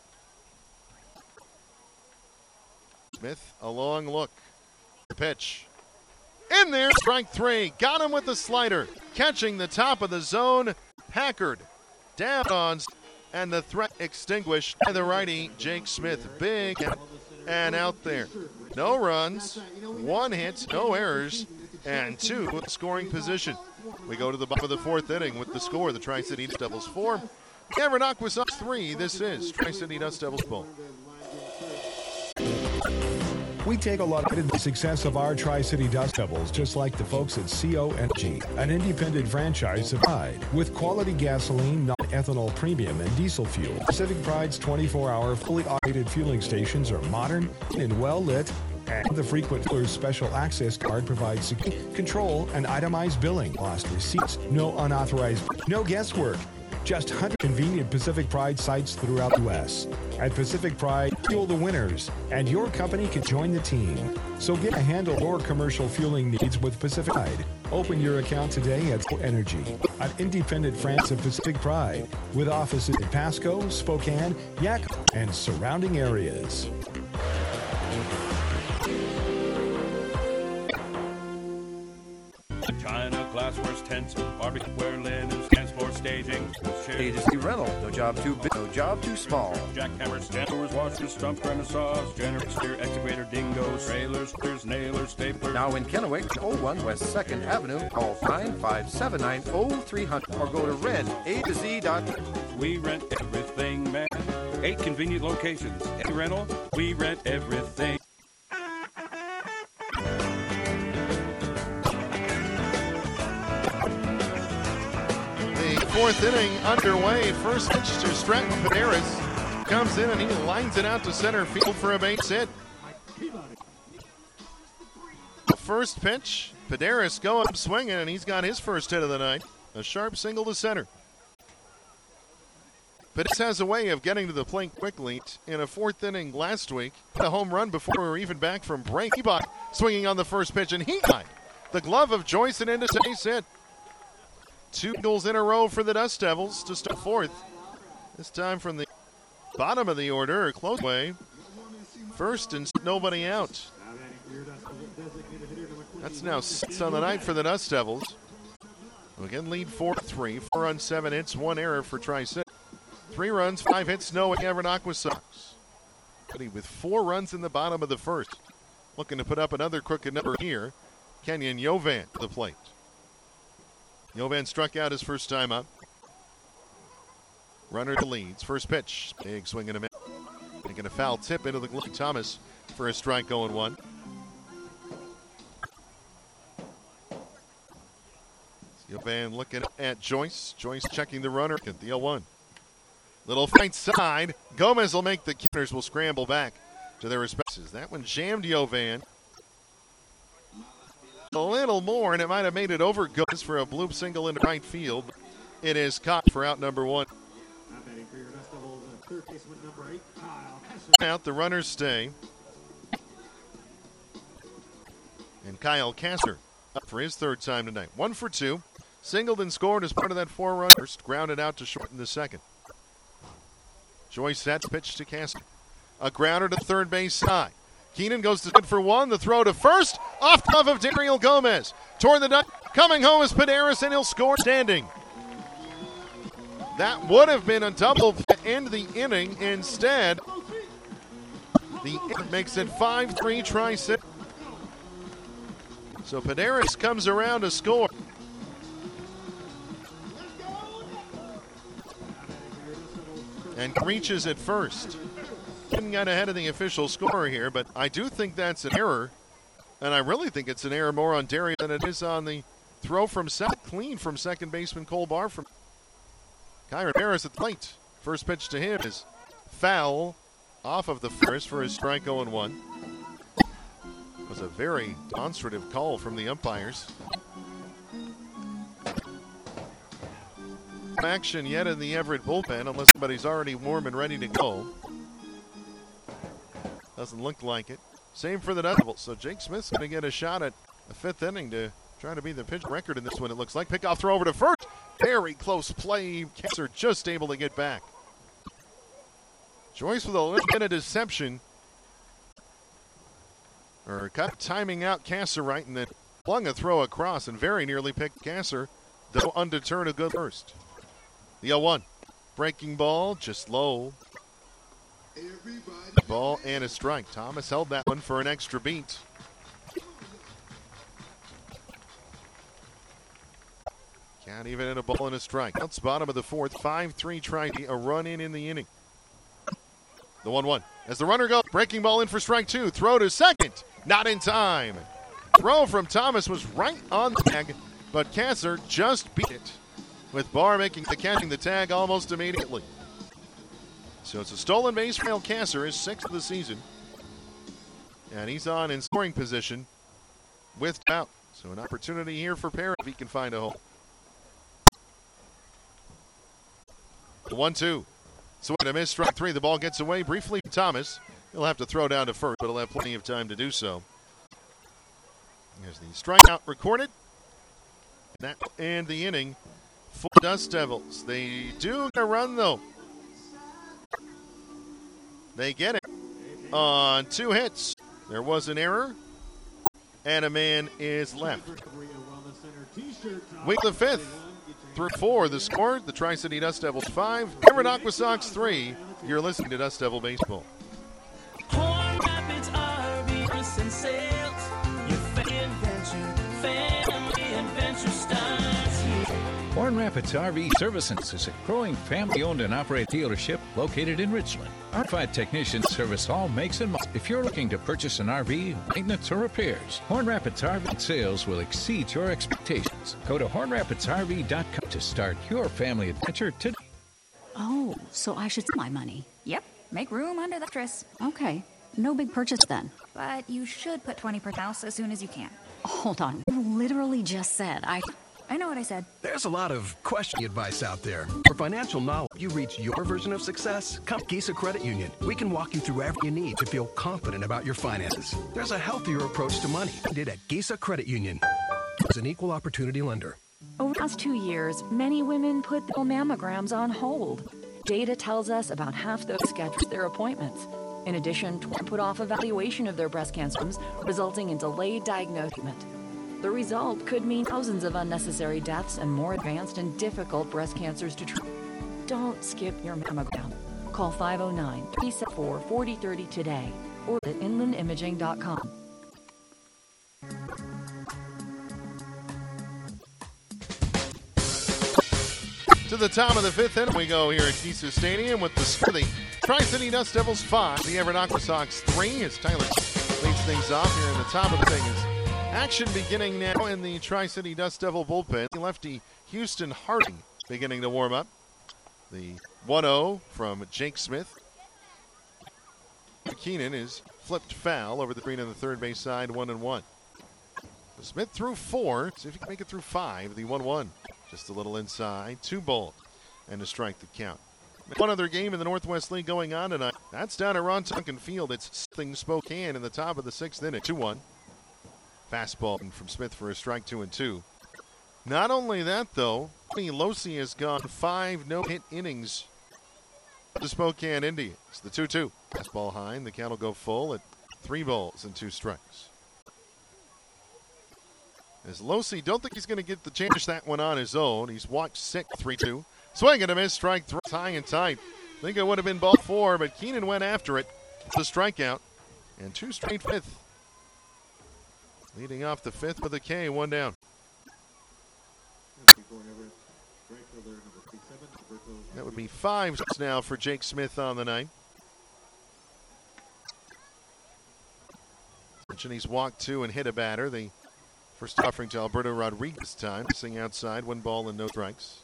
Smith, a long look. The pitch. In there, strike three. Got him with the slider. Catching the top of the zone. Packard down on, and the threat extinguished by the righty, Jake Smith. Big and out there. No runs, one hit, no errors, and two scoring position. We go to the bottom of the fourth inning with the score. The Tri-City Dust Devils four, Cameron Aquasons three. This is Tri-City Dust Devils ball. We take a lot of pride in the success of our Tri-City Dust Devils, just like the folks at C O Energy, an independent franchise of Pride. With quality gasoline, non-ethanol premium, and diesel fuel, Pacific Pride's twenty-four hour fully automated fueling stations are modern and well lit, and the frequent filler's special access card provides secure control and itemized billing, lost receipts, no unauthorized, no guesswork. Just one hundred convenient Pacific Pride sites throughout the U S At Pacific Pride, fuel the winners, and your company can join the team. So get a handle your commercial fueling needs with Pacific Pride. Open your account today at C O Energy, an independent franchise of Pacific Pride, with offices in Pasco, Spokane, Yakima, and surrounding areas. China, glassware, tents, barbecue ware, linens, transport, staging, A to Z rental. No job too big, no job too small. Jackhammers, stampers, washers, stump granite saws, generators, steer, excavator, dingoes, trailers, screws, nailers, staplers. Now in Kennewick, oh one West second Avenue. Call nine five seven nine oh three hundred or go to rent A to Z dot com. We rent everything, man. Eight convenient locations. Any rental, we rent everything. Fourth inning underway. First pitch to Stratton Pederis. Comes in and he lines it out to center field for a base hit. The first pitch, Pederis go up swinging, and he's got his first hit of the night. A sharp single to center. Pederis has a way of getting to the plate quickly. In a fourth inning last week, a home run before we were even back from break. Ebot swinging on the first pitch, and he got the glove of Joyce and into base hit. Two goals in a row for the Dust Devils to start fourth. This time from the bottom of the order, close way. First and nobody out. That's now six on the night for the Dust Devils. Again, lead four three. Four runs, seven hits, one error for Tri-City. Three runs, five hits, no Cameron Aquasons. With four runs in the bottom of the first. Looking to put up another crooked number here. Kenyon Yovan to the plate. Yovan struck out his first time up. Runner to leads. First pitch. Big swing and a miss. Making a foul tip into the glove. Thomas for a strike going one. Yovan looking at Joyce. Joyce checking the runner at the oh one. Little right side. Gomez will make the counters. Will scramble back to their respects. That one jammed Yovan. A little more, and it might have made it over Gomez for a bloop single into right field. It is caught for out number one. Out, the runners stay. And Kyle Kasser up for his third time tonight. One for two. Singled and scored as part of that four-run burst. Grounded out to short in the second. Joyce set pitch to Kasser. A grounder to third base side. Keenan goes to for one. The throw to first. Off the glove of Dariel Gomez. Toward the duck. Coming home is Pederis, and he'll score standing. That would have been a double to end the inning. Instead, the inning makes it five three Tri-City. So Paderis comes around to score. And reaches it first. Didn't get ahead of the official scorer here, but I do think that's an error. And I really think it's an error more on Darius than it is on the throw from second. Clean from second baseman Cole Barr from Kyron Harris at the plate. First pitch to him is foul off of the first for his strike oh and one. It was a very demonstrative call from the umpires. Action yet in the Everett bullpen unless somebody's already warm and ready to go. Doesn't look like it. Same for the Devils. So Jake Smith's going to get a shot at the fifth inning to try to be the pitch record in this one, it looks like. Pickoff throw over to first. Very close play. Kasser just able to get back. Joyce with a little bit of deception. Or kind of timing out Kasser right and then flung a throw across and very nearly picked Kasser, though undeterred a good first. The oh one. Breaking ball, just low. Ball and a strike. Thomas held that one for an extra beat. Can't even hit a ball and a strike. Outs bottom of the fourth. five three try a run in in the inning. The one one. As the runner goes, breaking ball in for strike two. Throw to second. Not in time. Throw from Thomas was right on the tag, but Kasser just beat it, with Barr making the catching the tag almost immediately. So it's a stolen base for Kasser, his sixth of the season. And he's on in scoring position with out. So an opportunity here for Parrott if he can find a hole. The one two. So a miss, strike three. The ball gets away briefly from Thomas. He'll have to throw down to first, but he'll have plenty of time to do so. Here's the strikeout recorded. That and the inning for Dust Devils. They do get a run, though. They get it on two hits. There was an error, and a man is left. Week the fifth through four. The score, the Tri-City Dust Devils five, Everett Aqua Sox three. You're listening to Dust Devil Baseball. Horn Rapids R V and sales. Your family adventure, family adventure starts here. Horn Rapids R V Services is a growing family-owned and operated dealership located in Richland. Our five technicians service all makes and models. If you're looking to purchase an R V, maintenance, or repairs, Horn Rapids R V sales will exceed your expectations. Go to horn rapids r v dot com to start your family adventure today. Oh, so I should save my money. Yep. Make room under the mattress. Okay. No big purchase then. But you should put twenty per house as soon as you can. Hold on. You literally just said I... I know what I said. There's a lot of questioning advice out there. For financial knowledge, you reach your version of success. Come to Gisa Credit Union. We can walk you through everything you need to feel confident about your finances. There's a healthier approach to money. Did at Gisa Credit Union. It's an equal opportunity lender. Over the past two years, many women put their mammograms on hold. Data tells us about half those scheduled their appointments. In addition, twenty put off evaluation of their breast cancers, resulting in delayed diagnosis. The result could mean thousands of unnecessary deaths and more advanced and difficult breast cancers to treat. Don't skip your mammogram. Call five oh nine, three seven four, four oh three oh today or at inland imaging dot com. To the top of the fifth inning we go here at Gisa Stadium with the score. The Tri-City Dust Devils five, the Everett Aqua Sox three, as Tyler leads things off here in the top of the thing. Is action beginning now in the Tri-City Dust Devil bullpen. Lefty Houston Harding beginning to warm up. The one oh from Jake Smith. Keenan is flipped foul over the green on the third base side, one and one. So Smith threw four. See if he can make it through five. The one one. Just a little inside. Two balls and a strike to count. One other game in the Northwest League going on tonight. That's down at Ron Tunkin Field. It's something Spokane in the top of the sixth inning. two one. Fastball from Smith for a strike, two and two. Not only that, though, Losi has gone five no-hit innings for the Spokane Indians. The two two. Fastball high, and the count will go full at three balls and two strikes. As Losi, don't think he's going to get the chance that one on his own. He's walked six, three two. Swing and a miss, strike three, high and tight. I think it would have been ball four, but Keenan went after it. The strikeout, and two straight fifth. Leading off the fifth with a K, one down. That would be five now for Jake Smith on the night. And he's walked two and hit a batter. The first offering to Alberto Rodriguez this time. Missing outside, one ball and no strikes.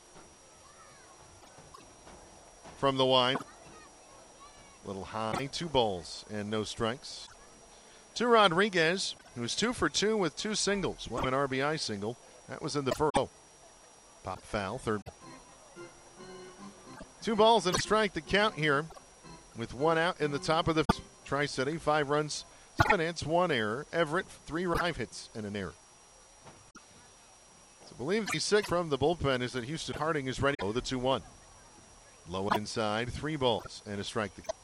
From the wide. Little high, two balls and no strikes. To Rodriguez, who's two for two with two singles. One an R B I single. That was in the first. Oh, pop foul, third. Two balls and a strike to count here with one out in the top of the Tri-City. Five runs, seven hits, one error. Everett, three live hits and an error. So I believe the sick from the bullpen is that Houston Harding is ready. Oh, the two one. Low inside, three balls and a strike to count.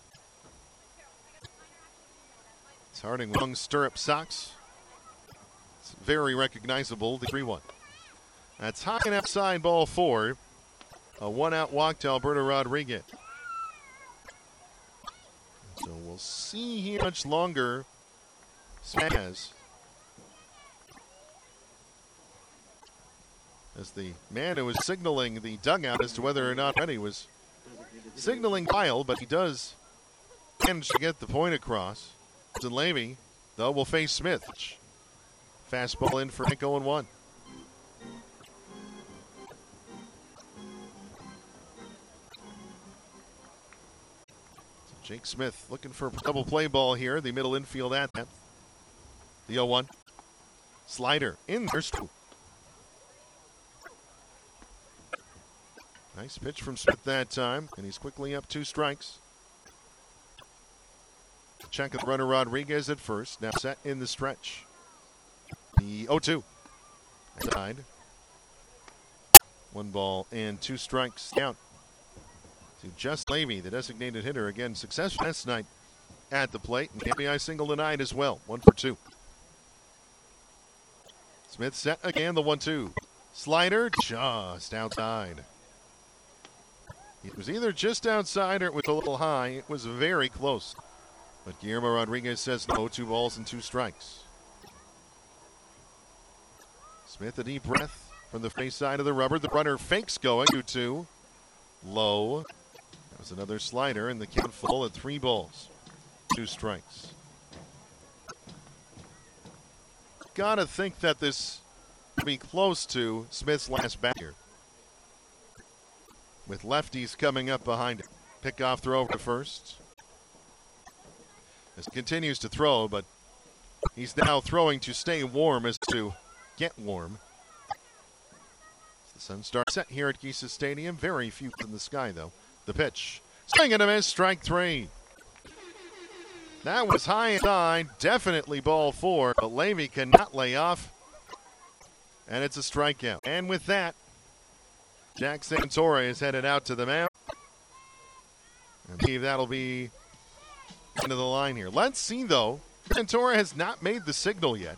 It's Harding with long stirrup socks. It's very recognizable, the three one. That's high and outside, ball four. A one-out walk to Alberto Rodriguez. So we'll see here how much longer Smith has. As the man who was signaling the dugout as to whether or not ready was signaling Kyle, but he does manage to get the point across. And Levy, though, will face Smith. Fastball in for oh and one. Jake Smith looking for a double play ball here. The middle infield at that. The oh one. Slider in there. Nice pitch from Smith that time, and he's quickly up two strikes. Check of the runner Rodriguez at first. Now set in the stretch. The oh two. Side. One ball and two strikes down. To Just Levy, the designated hitter, again successful last night at the plate. And R B I single tonight as well. One for two. Smith set again, the one two. Slider just outside. It was either just outside or it was a little high. It was very close. But Guillermo Rodriguez says no, two balls and two strikes. Smith a deep breath from the face side of the rubber. The runner fakes going. two two. Low. That was another slider, and the count full at three balls. Two strikes. Gotta think that this will be close to Smith's last bat here. With lefties coming up behind him. Pickoff throw over to first. As continues to throw, but he's now throwing to stay warm as to get warm. The sun starts set here at Geisa Stadium. Very few in the sky, though. The pitch. Swing and a miss, strike three. That was high inside, definitely ball four, but Levy cannot lay off. And it's a strikeout. And with that, Jack Santora is headed out to the mound. I believe that'll be into the line here. Let's see, though. Santora has not made the signal yet.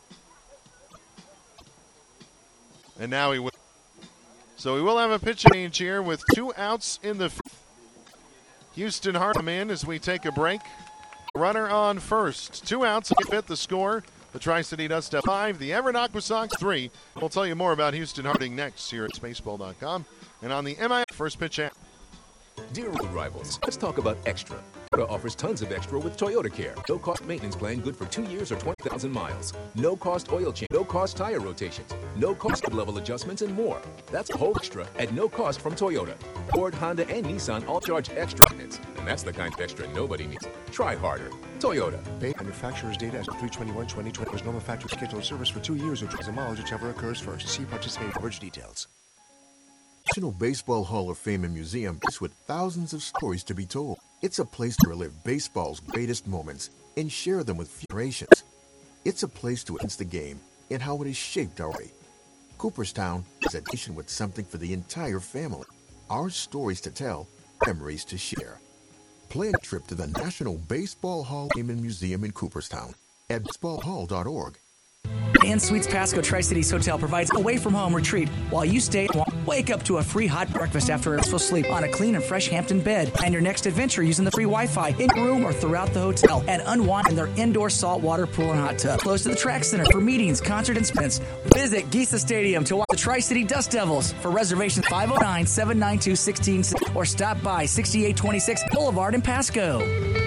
And now he will. So we will have a pitch change here with two outs in the fifth. Houston Harding in as we take a break. Runner on first. Two outs in the fifth. The score. The Tri-City Dust have five. The Everett Aqua Sox three. We'll tell you more about Houston Harding next here at Spaceball dot com. And on the M I first pitch out. Dear road rivals, let's talk about extra. Toyota offers tons of extra with Toyota Care. No cost maintenance plan good for two years or twenty thousand miles. No cost oil change, no cost tire rotations, no cost level adjustments, and more. That's a whole extra at no cost from Toyota. Ford, Honda, and Nissan all charge extra maintenance. And that's the kind of extra nobody needs. Try harder. Toyota. Pay manufacturer's data as of three twenty-one twenty twenty. There's normal factory scheduled service for two years or twenty thousand miles, whichever occurs first. See participating coverage details. National Baseball Hall of Fame and Museum is with thousands of stories to be told. It's a place to relive baseball's greatest moments and share them with generations. It's a place to enhance the game and how it has shaped our way. Cooperstown is a nation with something for the entire family. Our stories to tell, memories to share. Plan a trip to the National Baseball Hall of Fame and Museum in Cooperstown at baseball hall dot org. Inn Suites Pasco Tri-Cities Hotel provides a away-from-home retreat while you stay. Wake up to a free hot breakfast after a restful sleep on a clean and fresh Hampton bed. And your next adventure using the free Wi-Fi in your room or throughout the hotel. And unwind in their indoor saltwater pool and hot tub. Close to the track center for meetings, concert, and spins. Visit Giza Stadium to watch the Tri-City Dust Devils. For reservations, five oh nine, seven nine two, one six six zero or stop by sixty-eight twenty-six Boulevard in Pasco.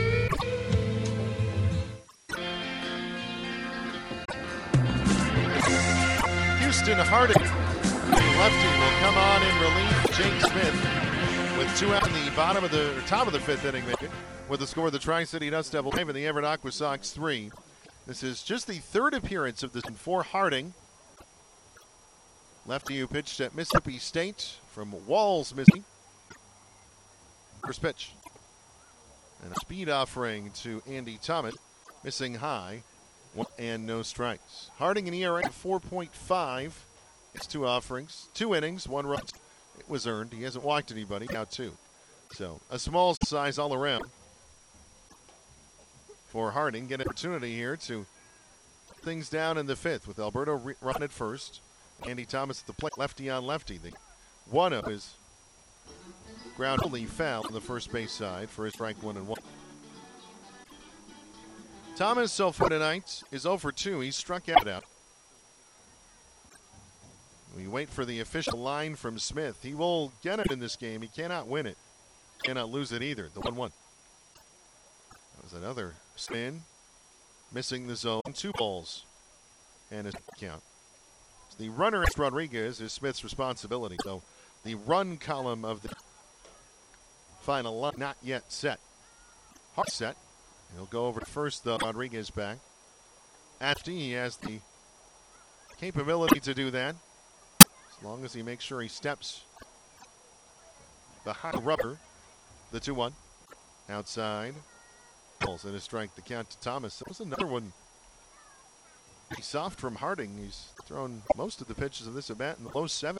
Houston Harding, the lefty, will come on in relief. Jake Smith with two out in the bottom of the or top of the fifth inning, maybe, with the score of the Tri-City Dust Devils five and the Everett Aqua Sox three. This is just the third appearance of this for Harding. Lefty who pitched at Mississippi State from Walls, Mississippi. First pitch. And a speed offering to Andy Thomas, missing high. One and no strikes. Harding an E R A of four point five. It's two offerings, two innings, one run. It was earned. He hasn't walked anybody. Now two. So a small size all around for Harding. Get an opportunity here to put things down in the fifth with Alberto re- running at first. Andy Thomas at the plate, lefty on lefty. The one of his ground only foul on the first base side for his strike one and one. Thomas so far tonight is oh for two. He struck out. out. We wait for the official line from Smith. He will get it in this game. He cannot win it. Cannot lose it either. The one one. That was another spin. Missing the zone. Two balls. And a count. The runner is Rodriguez is Smith's responsibility. So the run column of the final line not yet set. Hard set. He'll go over to first, though. Rodriguez back. After he has the capability to do that. As long as he makes sure he steps behind the rubber. The two one. Outside. Balls in a strike. The count to Thomas. That was another one. Pretty soft from Harding. He's thrown most of the pitches of this at bat in the low sevens.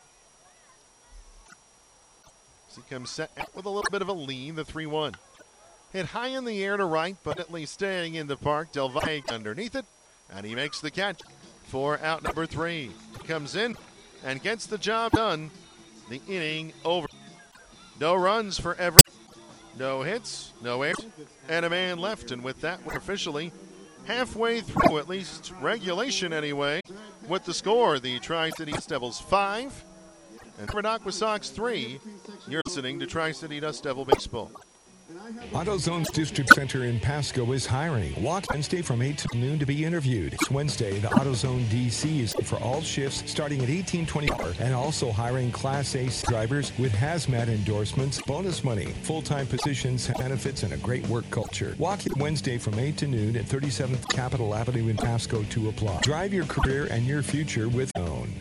As he comes set out with a little bit of a lead. The three one. Hit high in the air to right, but at least staying in the park. Del Valle underneath it, and he makes the catch for out number three. He comes in and gets the job done. The inning over. No runs for Everett. No hits, no errors, and a man left. And with that, we're officially halfway through, at least regulation anyway, with the score. The Tri-City Dust Devils five and Everett Aqua Sox three. You're listening to Tri-City Dust Devil Baseball. AutoZone's District Center in Pasco is hiring. Walk Wednesday from eight to noon to be interviewed. It's Wednesday, the AutoZone D C is for all shifts starting at eighteen twenty-four and also hiring Class A drivers with hazmat endorsements, bonus money, full-time positions, benefits, and a great work culture. Walk it Wednesday from eight to noon at thirty-seventh Capitol Avenue in Pasco to apply. Drive your career and your future with OWN.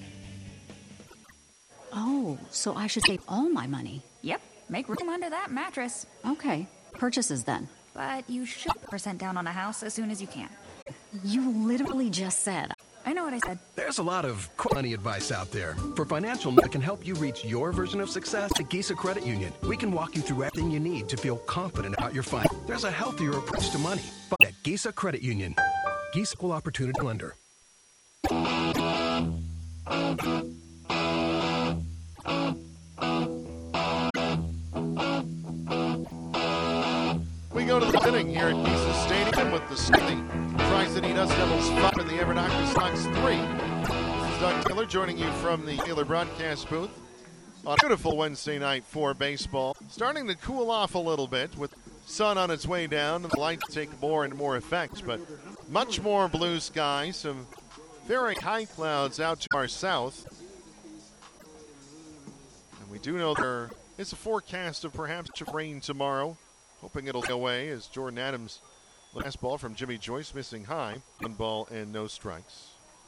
Oh, so I should save all my money. Yep. Make room under that mattress. Okay. Purchases then. But you should put percent down on a house as soon as you can. You literally just said. I know what I said. There's a lot of money advice out there. For financial that can help you reach your version of success at Giza Credit Union. We can walk you through everything you need to feel confident about your finance. There's a healthier approach to money. Find at Giza Credit Union. Giza Equal Opportunity Lender. We go to the inning here at Giza Stadium with the City Tri-City Dust Devils five and the Everett Aqua Sox three. This is Doug Taylor joining you from the Taylor broadcast booth on a beautiful Wednesday night for baseball. Starting to cool off a little bit with sun on its way down. The lights take more and more effect, but much more blue sky. Some very high clouds out to our south. And we do know there is a forecast of perhaps rain tomorrow. Hoping it'll go away as Jordan Adams, last ball from Jimmy Joyce, missing high. One ball and no strikes.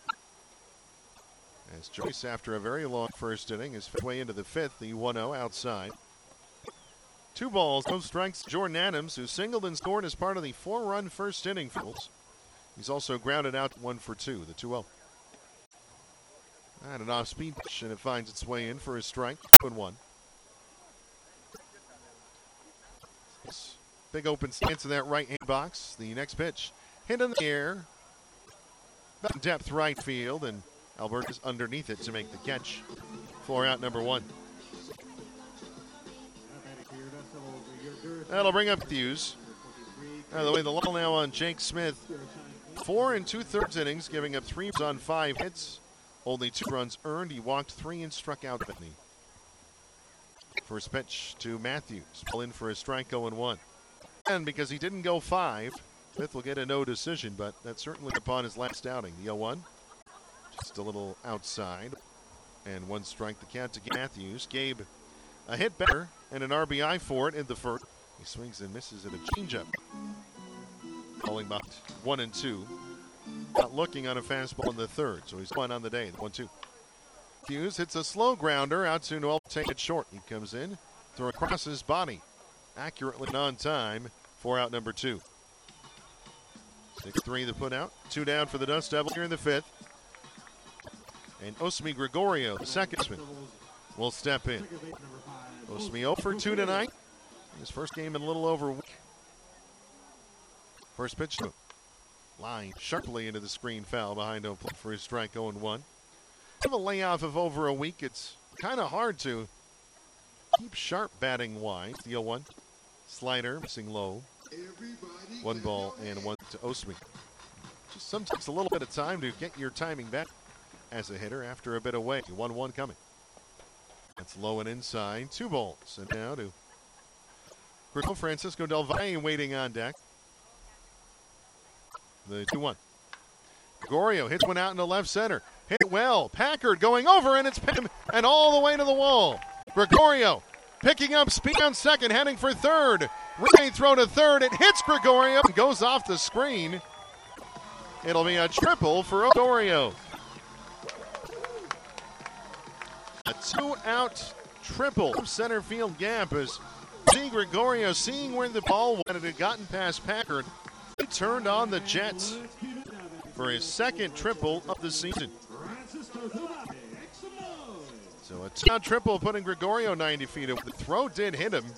As Joyce, after a very long first inning, is way into the fifth, the one oh outside. Two balls, no strikes. Jordan Adams, who singled and scored as part of the four-run first inning fields. He's also grounded out one for two, the two oh. And an off-speed pitch, and it finds its way in for a strike, two and one. Big open stance in that right-hand box. The next pitch hit in the air. Back depth right field, and Alberta's underneath it to make the catch. Four out, number one. That'll bring up Hughes. By the way, the level now on Jake Smith. Four and two-thirds innings, giving up three on five hits. Only two runs earned. He walked three and struck out Whitney. First pitch to Matthews. Pull in for a strike, oh and one. And because he didn't go five, Smith will get a no decision, but that's certainly upon his last outing. The oh one. Just a little outside. And one strike, the count to Matthews. Gabe, a hit better and an R B I for it in the first. He swings and misses at a changeup. Calling about one and two. Not looking on a fastball in the third, so he's one on the day. One two. Hughes hits a slow grounder out to Noel. Take it short. He comes in, throw across his body, accurately and on time. Four out, number two. six three the put out. Two down for the Dust Devils here in the fifth. And Osmi Gregorio, the second baseman, will step in. Osmi oh for two tonight. His first game in a little over a week. First pitch to him. Line sharply into the screen, foul behind home plate for his strike, oh and one. Have a layoff of over a week. It's kind of hard to keep sharp batting wise. The oh one. Slider missing low. One ball and one to Osmi. Just sometimes takes a little bit of time to get your timing back as a hitter after a bit away. one one coming. That's low and inside. Two balls. And now to Francisco Del Valle waiting on deck. The two one. Gregorio hits one out into left center. Hit well. Packard going over, and it's him and all the way to the wall. Gregorio picking up speed on second, heading for third. Ray throw to third. It hits Gregorio and goes off the screen. It'll be a triple for Gregorio. A two-out triple center field gap as C. Gregorio, seeing where the ball went, it had gotten past Packard. He turned on the Jets for his second triple of the season. So a two-out triple putting Gregorio ninety feet away. The throw did hit him.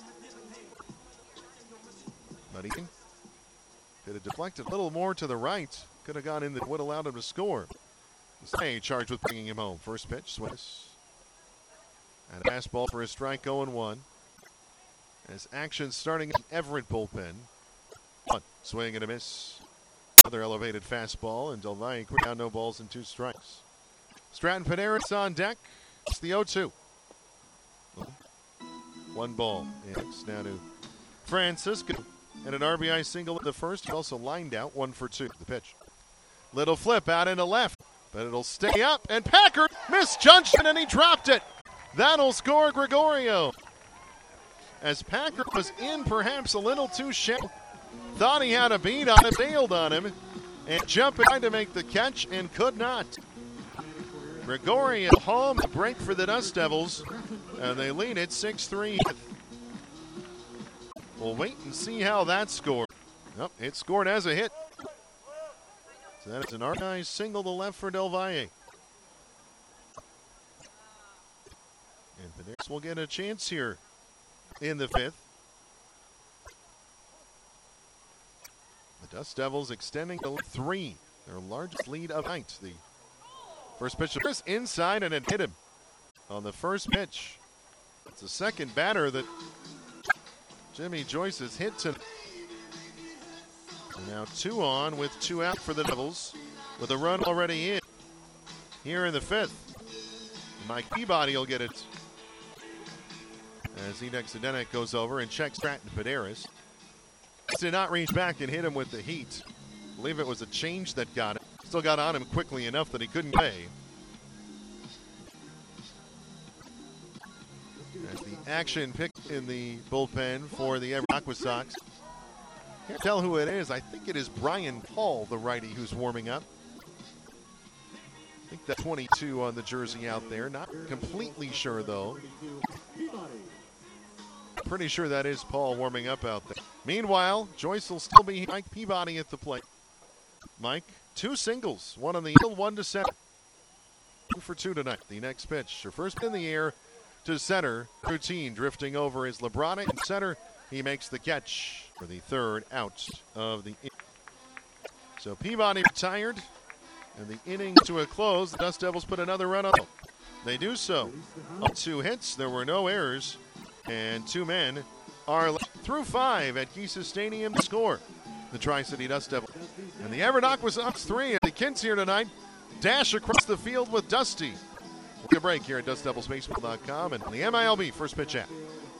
But he could have deflected a little more to the right. Could have gone in that would have allowed him to score. Stay charged with bringing him home. First pitch, Swiss. And a fastball for a strike, oh and one. As action starting in Everett bullpen. One swing and a miss. Another elevated fastball, and Del Valle quick down, no balls and two strikes. Stratton Panaris on deck. It's the oh two. One ball. Next now to Francisco. And an R B I single in the first. He also lined out one for two. The pitch. Little flip out into left, but it'll stay up. And Packard misjudged it, and he dropped it. That'll score Gregorio. As Packard was in perhaps a little too shallow. Thought he had a beat on him, bailed on him, and jumped in to make the catch and could not. Gregorio home, a break for the Dust Devils, and they lead it six three. We'll wait and see how that scored. Nope, it scored as a hit. So that is an R B I single to left for Del Valle. And Panaris will get a chance here in the fifth. The Dust Devils extending to three, their largest lead of the night. The first pitch is inside, and it hit him on the first pitch. It's the second batter that Jimmy Joyce has hit to. And now two on with two out for the Devils, with a run already in here in the fifth. Mike Peabody will get it as Zdenek Zdenek goes over and checks Stratton Panaris. Did not reach back and hit him with the heat. I believe it was a change that got it. Still got on him quickly enough that he couldn't play. As the action picked in the bullpen for the Everett Aqua Sox. Can't tell who it is. I think it is Brian Paul, the righty, who's warming up. I think that's twenty-two on the jersey out there. Not completely sure, though. Pretty sure that is Paul warming up out there. Meanwhile, Joyce will still be Mike Peabody at the plate. Mike, two singles, one on the hill, one to center. Two for two tonight. The next pitch, your first in the air to center. Routine drifting over is Lebrana in center. He makes the catch for the third out of the inning. So Peabody retired, And the inning to a close. The Dust Devils put another run up. They do so. On two hits, there were no errors, and two men are left through five at Kisa Stadium to score. The Tri-City Dust Devils. And the Everett Aquasox three, and the Kins here tonight dash across the field with Dusty. We'll take a break here at dust devils baseball dot com and the M I L B First Pitch app.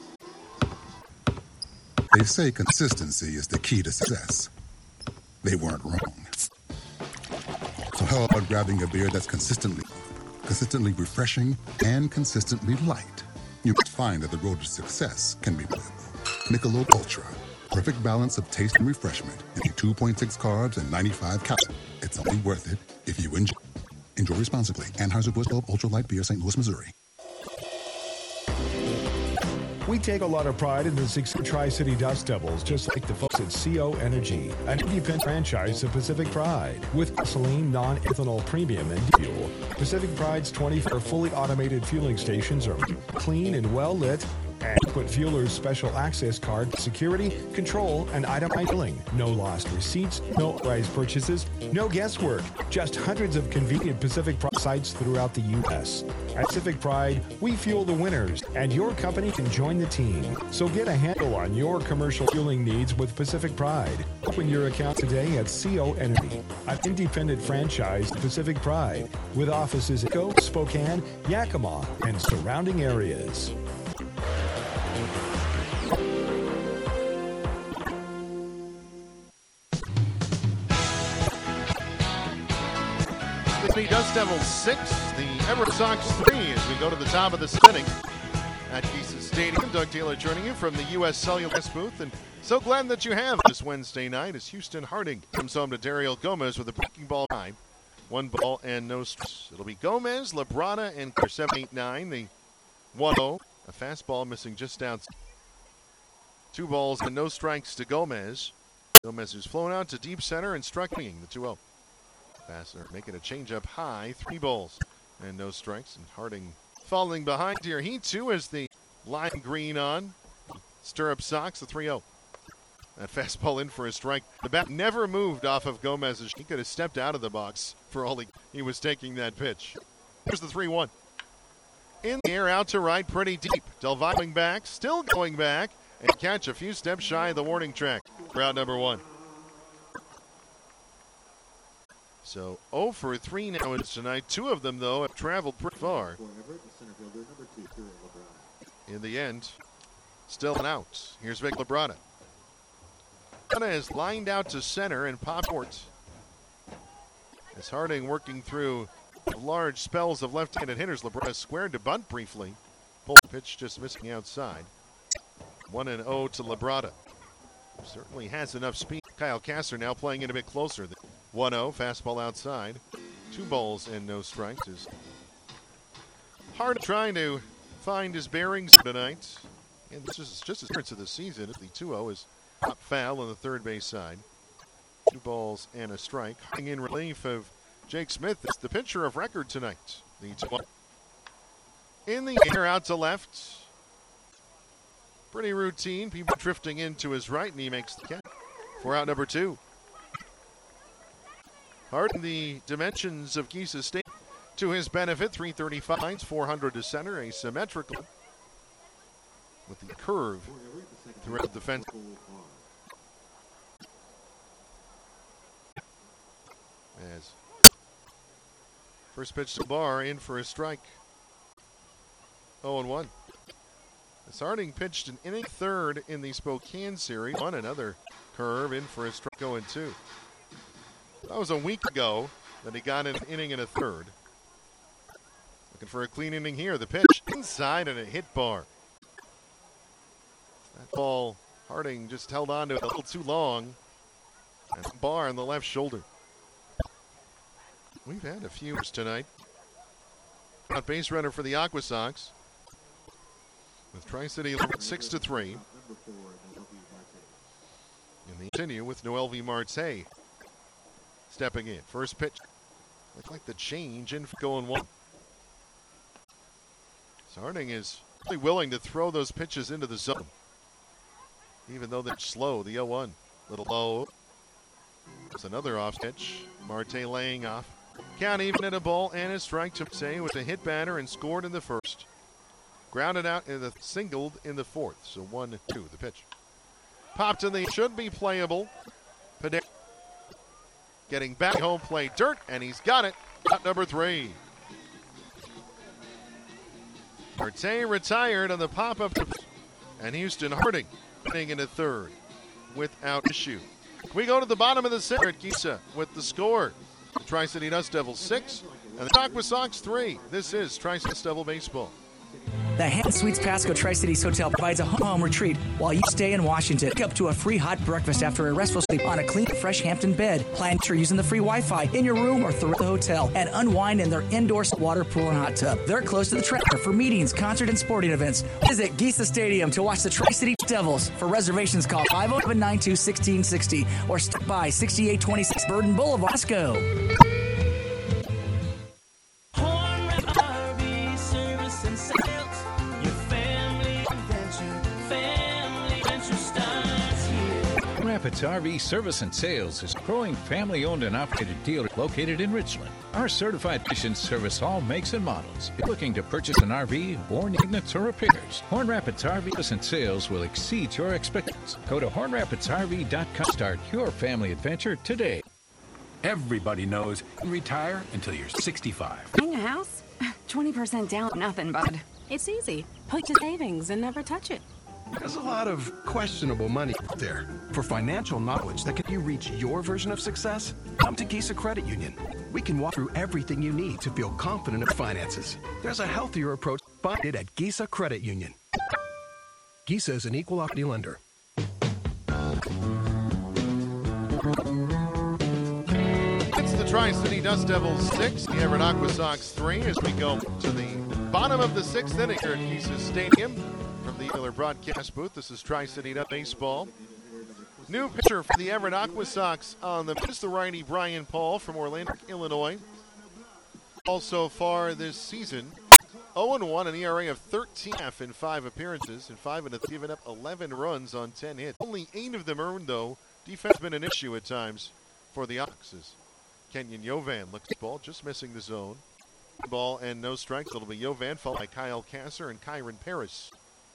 They say consistency is the key to success. They weren't wrong. So how about grabbing a beer that's consistently, consistently refreshing and consistently light? You must find that the road to success can be lived. Michelob Ultra. Perfect balance of taste and refreshment. In two point six carbs and ninety-five calories. It's only worth it if you enjoy. Enjoy responsibly. Anheuser-Busch Ultra Light Beer, Saint Louis, Missouri. We take a lot of pride in the six Tri-City Dust Devils, just like the folks at C O Energy, an independent franchise of Pacific Pride, with gasoline, non-ethanol premium, and fuel. Pacific Pride's twenty-four fully automated fueling stations are clean and well lit, and put fuelers' special access card, security, control, and item filling. No lost receipts, no authorized purchases, no guesswork. Just hundreds of convenient Pacific Pride sites throughout the U S At Pacific Pride, we fuel the winners, and your company can join the team. So get a handle on your commercial fueling needs with Pacific Pride. Open your account today at C O Energy, an independent franchise of Pacific Pride, with offices in Echo, Spokane, Yakima, and surrounding areas. The Dust Devils six, the Everett Sox three as we go to the top of the inning at Kisa Stadium. Doug Taylor joining you from the U S Cellular booth, and so glad that you have this Wednesday night as Houston Harding comes home to Daryl Gomez with a breaking ball nine. One ball and no strikes. It'll be Gomez, Labrada, and seven eight nine. The one oh, a fastball missing just outside. Two balls and no strikes to Gomez. Gomez who's flown out to deep center and struck me the two oh. Fassler making a changeup high, three balls and no strikes. And Harding falling behind here. He too is the lime green on. Stirrup socks, the three oh. That fastball in for a strike. The bat never moved off of Gomez. He could have stepped out of the box for all he, he was taking that pitch. Here's the three one. In the air, out to right, pretty deep. Delvine going back, still going back, and catch a few steps shy of the warning track. Route number one. So oh for three now tonight. Two of them, though, have traveled pretty far. In the end, still an out. Here's Vic Labrada. Labrada is lined out to center and pop court. As Harding working through large spells of left-handed hitters. Labrada squared to bunt briefly. Pulled pitch just missing outside. one and oh to Labrada. Certainly has enough speed. Kyle Kasser now playing it a bit closer. one oh, fastball outside. Two balls and no strikes. Is Hard trying to find his bearings tonight. And this is just his difference of the season. The two oh is top foul on the third base side. Two balls and a strike. Harding in relief of Jake Smith. It's the pitcher of record tonight. The two one. In the air, out to left. Pretty routine. People drifting into his right, and he makes the catch. For out number two. Harding the dimensions of Kisa State to his benefit. three thirty-five, four hundred to center, asymmetrical. With the curve throughout the fence. As first pitch to Barr, in for a strike. oh and one. As Harding pitched an inning third in the Spokane series. One another curve, in for a strike. oh and two. That was a week ago that he got an inning and a third. Looking for a clean inning here. The pitch inside and a hit Barr. That ball, Harding just held on to it a little too long. And Barr on the left shoulder. We've had a few tonight. Out base runner for the Aquasox. With Tri-City six to three. And they continue with Noelvi Marte stepping in. First pitch. Looked like the change in for going one. So Harding is really willing to throw those pitches into the zone. Even though they're slow. The oh one. Little low. There's another off pitch. Marte laying off. Count even at a ball and a strike to say with a hit batter and scored in the first. Grounded out in the singled in the fourth. So one two the pitch. Popped in the should be playable. Padilla getting back home plate dirt, and he's got it. Out number three. Marte retired on the pop-up, and Houston Harding hitting into third without issue. We go to the bottom of the center at Giza with the score. The Tri-City Dust Devils six and the Aqua Sox three. This is Tri-City Dust Devil Baseball. The Hampton Suites Pasco Tri-Cities Hotel provides a home retreat while you stay in Washington. Pick up to a free hot breakfast after a restful sleep on a clean, fresh Hampton bed. Plan for using the free Wi-Fi in your room or throughout the hotel, and unwind in their indoor water pool and hot tub. They're close to the track for meetings, concert, and sporting events. Visit Giza Stadium to watch the Tri-City Devils. For reservations, call five oh seven, nine two, one six six oh or stop by sixty-eight twenty-six Burden Boulevard. Let's go. Rapids R V Service and Sales is a growing family-owned and operated dealer located in Richland. Our certified technicians service all makes and models. If you're looking to purchase an R V or need maintenance or repairs, Horn Rapids R V Service and Sales will exceed your expectations. Go to horn rapids r v dot com. Start your family adventure today. Everybody knows you can retire until you're sixty-five. Buying a house? twenty percent down, nothing, bud. It's easy. Put your savings and never touch it. There's a lot of questionable money out there. For financial knowledge that can you reach your version of success, come to Giza Credit Union. We can walk through everything you need to feel confident in finances. There's a healthier approach. Find it at Giza Credit Union. Giza is an equal opportunity lender. It's the Tri-City Dust Devils six, the Everett Aqua Sox three, as we go to the bottom of the sixth inning here at Giza Stadium. From the Miller broadcast booth, this is Tri-City Dust Baseball. New pitcher for the Everett Aqua Sox on the pitch, the righty Brian Paul from Orlando, Illinois. Also far this season, oh and one, an E R A of thirteen in five appearances, and five and have given up eleven runs on ten hits. Only eight of them earned, though. Defense has been an issue at times for the Oxes. Kenyon Yovan looks at the ball, just missing the zone. Ball and no strikes. It'll be Yovan, followed by Kyle Kasser and Kyron Paris.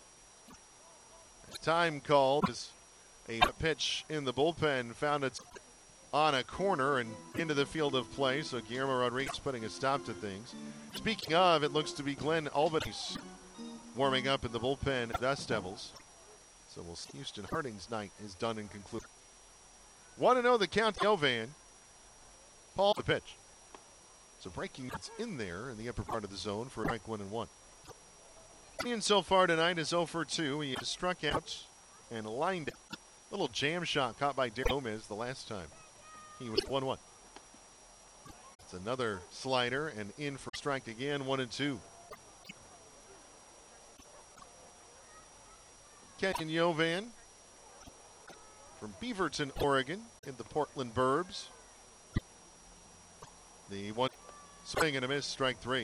Time called as a pitch in the bullpen found it on a corner and into the field of play. So Guillermo Rodriguez putting a stop to things. Speaking of, it looks to be Glenn Albanese warming up in the bullpen at Dust Devils. So we'll see. Houston Harding's night is done and concluded. Want to know the count? Yovan. Paul the pitch. So breaking it's in there in the upper part of the zone for Mike one and one. And so far tonight is oh for two. He struck out and lined it. Little jam shot caught by Darren Gomez the last time. He was one one. It's another slider and in for strike again, one and two. Kenyon Yovan from Beaverton, Oregon, in the Portland Burbs. The one swing and a miss, strike three.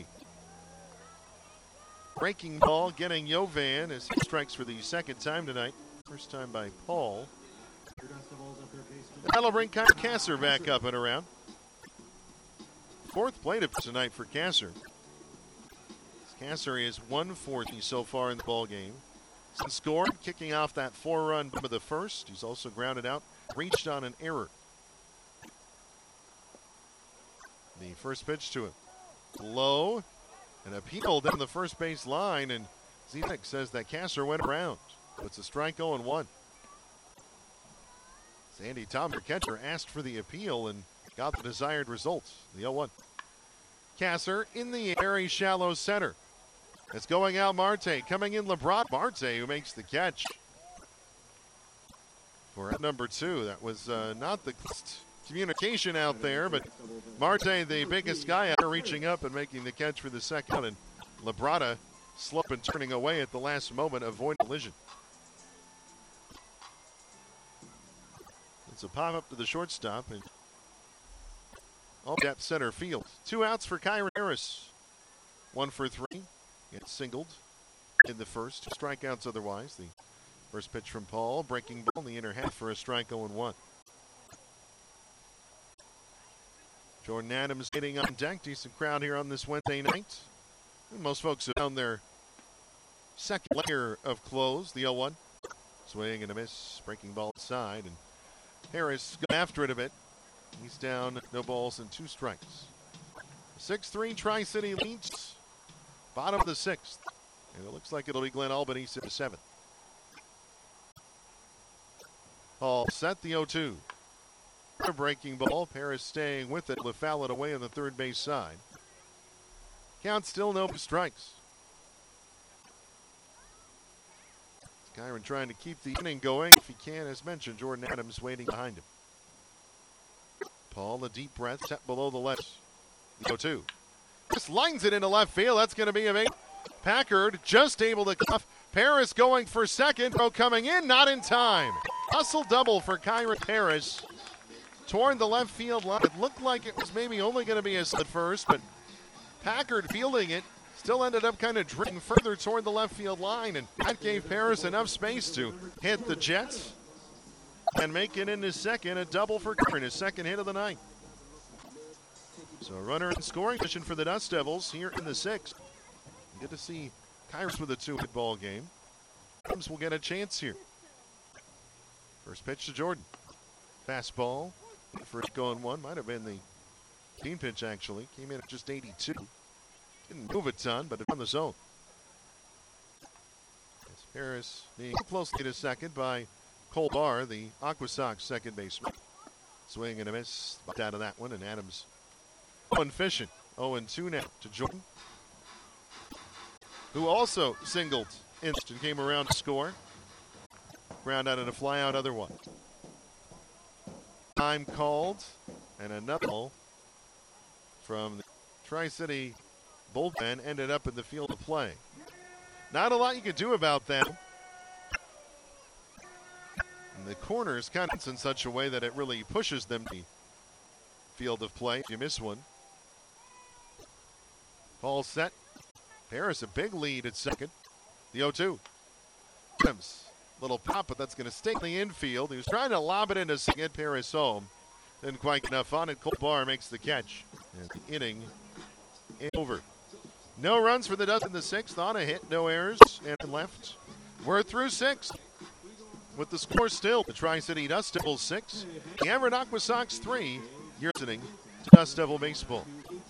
Breaking ball getting Yovan as he strikes for the second time tonight. First time by Paul. That'll bring Kyle Kasser back up and around. Fourth plate of tonight for Kasser. Kasser is one forty so far in the ball game. Since scored, kicking off that four-run of the first. He's also grounded out, reached on an error. The first pitch to him. Low. An appeal down the first base line, and Zedek says that Kasser went around. It's a strike oh and one. Sandy Tom, the catcher, asked for the appeal and got the desired results. The oh one. Kasser in the very shallow center. It's going out Marte. Coming in LeBron Marte, who makes the catch. For number two, that was uh, not the communication out there, but Marte, the biggest guy out there, reaching up and making the catch for the second, and Labrada slip and turning away at the last moment, avoid collision. It's a pop up to the shortstop and all depth center field. Two outs for Kyron Harris. One for three. Gets singled in the first. Two strikeouts otherwise. The first pitch from Paul, breaking ball in the inner half for a strike oh and one. Jordan Adams getting on deck. Decent crowd here on this Wednesday night. And most folks have found their second layer of clothes. The oh one. Swing and a miss. Breaking ball inside. And Harris going after it a bit. He's down. No balls and two strikes. six three Tri-City leads. Bottom of the sixth. And it looks like it'll be Glen Albany in the seventh. All set, the oh two. A breaking ball. Paris staying with it. LaFowl it away on the third base side. Count still no strikes. Kyron trying to keep the inning going if he can. As mentioned, Jordan Adams waiting behind him. Paul, a deep breath, set below the left. The oh two. Just lines it into left field. That's going to be a big. Packard just able to cuff. Paris going for second. Throw coming in, not in time. Hustle double for Kyron Paris. Toward the left field line. It looked like it was maybe only going to be a at first, but Packard fielding it still ended up kind of drifting further toward the left field line, and that gave Paris enough space to hit the Jets and make it into second. A double for Kyron, his second hit of the night. So a runner in scoring position for the Dust Devils here in the sixth. Good to see Kyron with a two-hit ball game. Adams will get a chance here. First pitch to Jordan. Fastball. First going one. Might have been the team pitch, actually. Came in at just eighty-two. Didn't move a ton, but on the zone. As Paris being closely to second by Cole Barr, the Aqua Sox second baseman. Swing and a miss. Bumped out of that one, and Adams one fishing. oh and two now to Jordan, who also singled instant and came around to score. Ground out and a fly out otherwise. Time called, and another ball from the Tri-City bullpen ended up in the field of play. Not a lot you could do about that. And the corner is kind of in such a way that it really pushes them to the field of play. If you miss one. Ball set. Paris a big lead at second. The oh two. Adams. Little pop, but that's going to stay in the infield. He was trying to lob it into second. Paris home. Didn't quite get enough on it. Cole Barr makes the catch. And the inning is over. No runs for the Dust in the sixth. On a hit. No errors. And left. We're through six. With the score still, the Tri-City Dust Devils six. The Everett Aqua Sox three. You're listening to Dust Devil Baseball.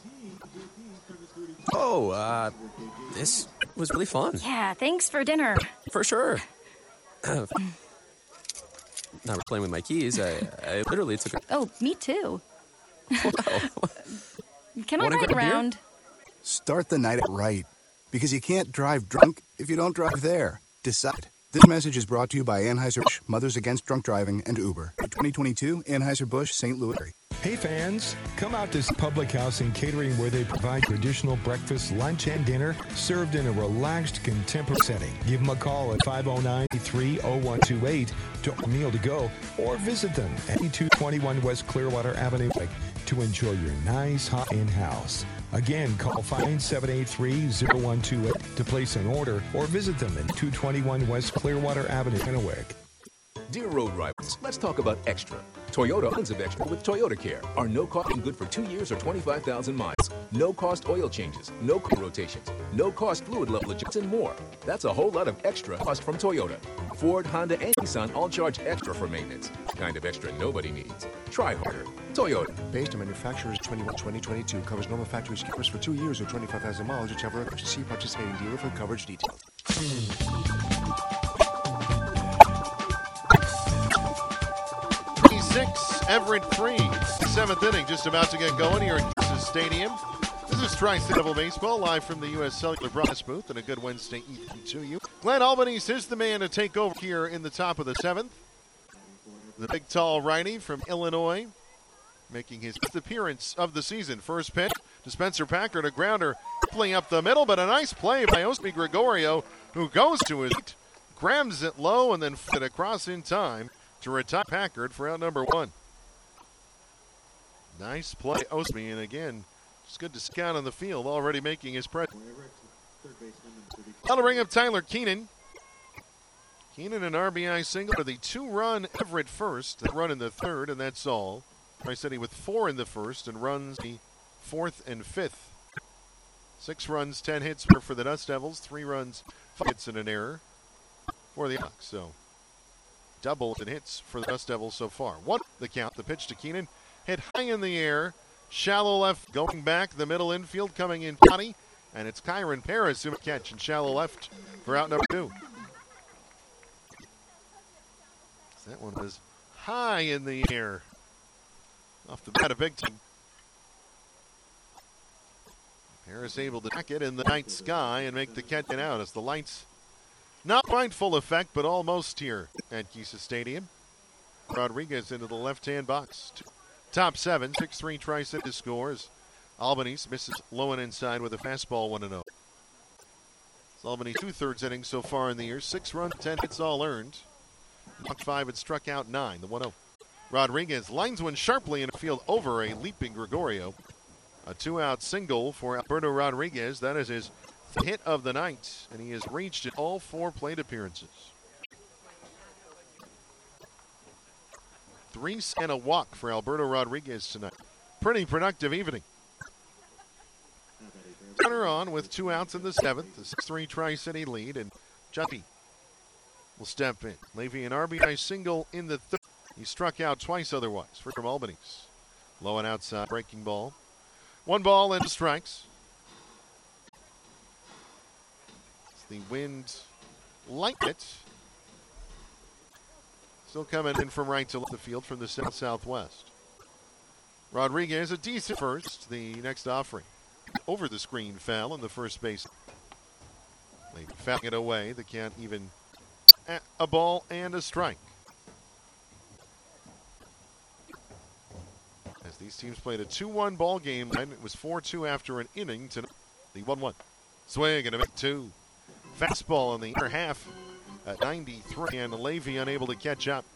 Oh, uh, this was really fun. Yeah, thanks for dinner. For sure. Not playing with my keys. I, I literally took a... Oh, me too. Wow. Can I Wanna ride grab a beer? around? Start the night out right. Because you can't drive drunk if you don't drive there. Decide. This message is brought to you by Anheuser-Busch, Mothers Against Drunk Driving, and Uber. twenty twenty-two Anheuser-Busch, Saint Louis. Hey fans, come out to Public House and Catering where they provide traditional breakfast, lunch, and dinner served in a relaxed, contemporary setting. Give them a call at five oh nine, three oh one two eight to a meal to go or visit them at eighty-two twenty-one West Clearwater Avenue to enjoy your nice hot in-house. Again, call five seven eight three oh one two eight to place an order or visit them at two twenty-one West Clearwater Avenue, Kennewick. Dear road rivals, let's talk about Extra. Toyota tons of Extra with Toyota Care are no cost and good for two years or twenty-five thousand miles. No cost oil changes, no car rotations, no cost fluid level adjustments, and more. That's a whole lot of extra cost from Toyota. Ford, Honda, and Nissan all charge extra for maintenance. Kind of extra nobody needs. Try harder. Toyota. Based on manufacturer's twenty-one twenty twenty-two covers normal factory skippers for two years or twenty-five thousand miles, whichever occurs. See participating dealer for coverage details. Six, Everett three. Seventh inning just about to get going here at Kansas Stadium. This is Tri-City Devil Baseball live from the U S Cellular broadcast booth, and a good Wednesday evening to you. Glen Albany's is the man to take over here in the top of the seventh. The big tall righty from Illinois making his fifth appearance of the season. First pitch to Spencer Packard, a grounder playing up the middle, but a nice play by Osby Gregorio, who goes to his feet, grabs it low, and then flips it across in time to retire Packard for out number one. Nice play, Osby, and again, it's good to scout on the field, already making his presence. That'll bring up Tyler Keenan. Keenan, an R B I single for the two-run Everett first, the run in the third, and that's all. Tri-City with four in the first and runs the fourth and fifth. Six runs, ten hits for the Dust Devils. Three runs, five hits and an error for the Ducks. So double in hits for the Dust Devils so far. One the count. The pitch to Keenan. Hit high in the air. Shallow left going back. The middle infield coming in Johnny. And it's Kyron Paris who catch in shallow left for out number two. That one was high in the air. Off the bat, a big team. Harris able to knock it in the night sky and make the catch and out as the lights not quite full effect, but almost here at Gisa Stadium. Rodriguez into the left-hand box. Top seven, six three Tri-City scores. Albanese misses low and inside with a fastball one and oh. Albany two-thirds innings so far in the year. Six runs, ten hits all earned. Knocked five and struck out nine, the one oh. Rodriguez lines one sharply in the field over a leaping Gregorio. A two-out single for Alberto Rodriguez. That is his hit of the night, and he has reached in all four plate appearances. Three and a walk for Alberto Rodriguez tonight. Pretty productive evening. Runner on with two outs in the seventh. The six three Tri-City lead, and Juppy will step in. Levy an R B I single in the third. He struck out twice otherwise for from Albanese. Low and outside, breaking ball. One ball and strikes. It's the wind light it. Still coming in from right to left the field from the south-southwest. Rodriguez a decent first. The next offering. Over the screen foul in the first base. They foul it away. They can't even a ball and a strike. As these teams played a two one ball game, and it was four two after an inning to the one one. Swing and a make two. Fastball in the inner half at ninety-three, and Levy unable to catch up.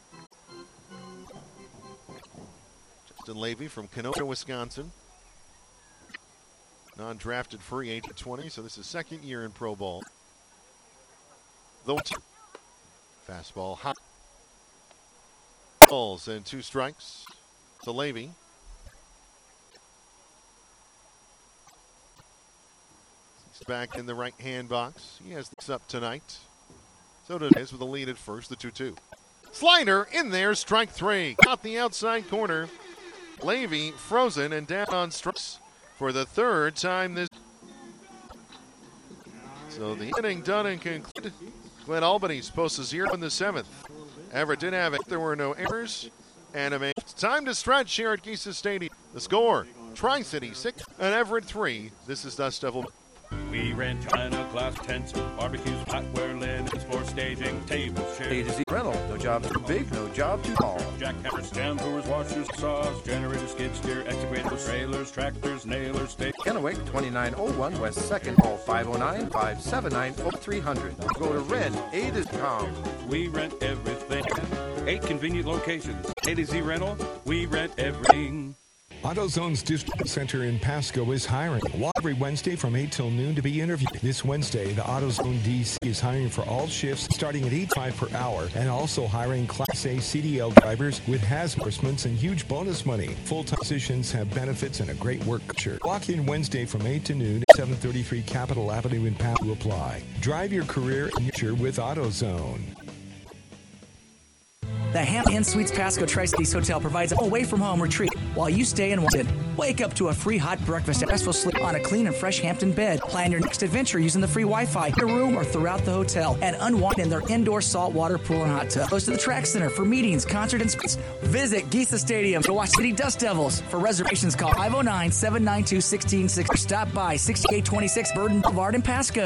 Justin Levy from Kenosha, Wisconsin. Non-drafted free agent twenty, so this is second year in pro ball. The one two. Fastball hot. Balls and two strikes to Levy. He's back in the right-hand box. He has this up tonight. So does his with a lead at first, the two two. Slider in there, strike three. Got the outside corner. Levy frozen and down on strikes for the third time this. So the inning done and concluded. Glen Albany's posts a zero in the seventh. Everett did have it. There were no errors. And a it's time to stretch here at Gisa Stadium. The score, Tri-City six and Everett three. This is Dust Devil. We rent China glass tents, barbecues, flatware, linens for staging, tables, chairs. A to Z rental. No job too big, no job too small. Jackhammers, stand brewers, washers, saws, generators, skid steer, excavators, trailers, tractors, nailers, stakes. Kennewick, twenty-nine oh one West second. Call five oh nine, five seven nine, oh three hundred. Go to rent A to Z dot com. We rent everything. Eight convenient locations. A to Z rental. We rent everything. AutoZone's district center in Pasco is hiring. Walk every Wednesday from eight till noon to be interviewed. This Wednesday, the AutoZone D C is hiring for all shifts starting at eight dollars per hour and also hiring Class A C D L drivers with hazardments and huge bonus money. Full-time positions have benefits and a great work culture. Walk in Wednesday from eight to noon at seven thirty-three Capitol Avenue in Pasco to apply. Drive your career and future with AutoZone. The Hampton Inn Suites Pasco Tri-Cities Hotel provides a away-from-home retreat while you stay in Washington. Wake up to a free hot breakfast and restful sleep on a clean and fresh Hampton bed. Plan your next adventure using the free Wi-Fi in your room or throughout the hotel, and unwind in their indoor saltwater pool and hot tub. Close to the track center for meetings, concert, and sports. Visit Gisa Stadium to watch City Dust Devils. For reservations, call five oh nine, seven nine two, one six six zero or stop by sixty-eight twenty-six Burden Boulevard in Pasco.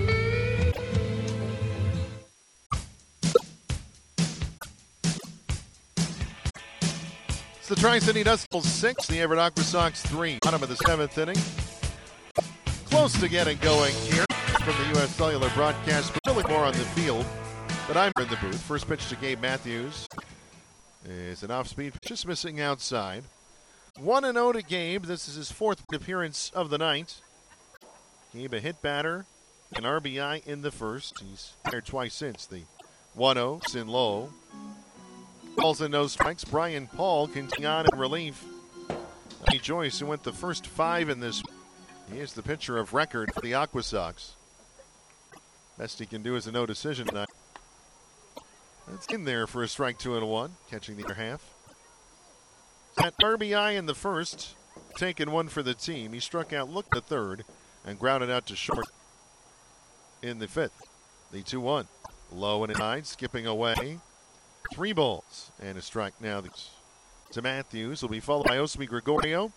It's the Tri-City Dust Devils six, the Everett Aqua Sox three. Bottom of the seventh inning. Close to getting going here from the U S Cellular broadcast, but really more on the field. But I'm in the booth. First pitch to Gabe Matthews is an off-speed, just missing outside. one and oh to Gabe. This is his fourth appearance of the night. Gabe a hit batter, an R B I in the first. He's fired twice since the one oh, in low. Balls and no strikes. Brian Paul continuing on in relief. Johnny Joyce, who went the first five in this. He is the pitcher of record for the Aqua Sox. Best he can do is a no decision tonight. That's in there for a strike two and a one, catching the other half. At R B I in the first, taking one for the team. He struck out, looked the third, and grounded out to short in the fifth. The two one. Low and inside, skipping away. Three balls and a strike now to Matthews. Will be followed by Osmi Gregorio.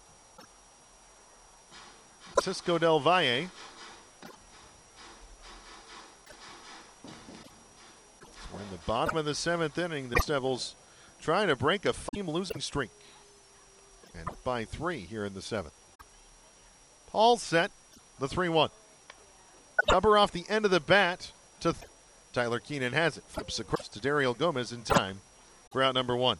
Francisco Del Valle. We're in the bottom of the seventh inning. The Devils trying to break a team losing streak. And by three here in the seventh. Paul set the three one. Rubber off the end of the bat to th- Tyler Keenan has it. Flips across to Daryl Gomez in time for out number one.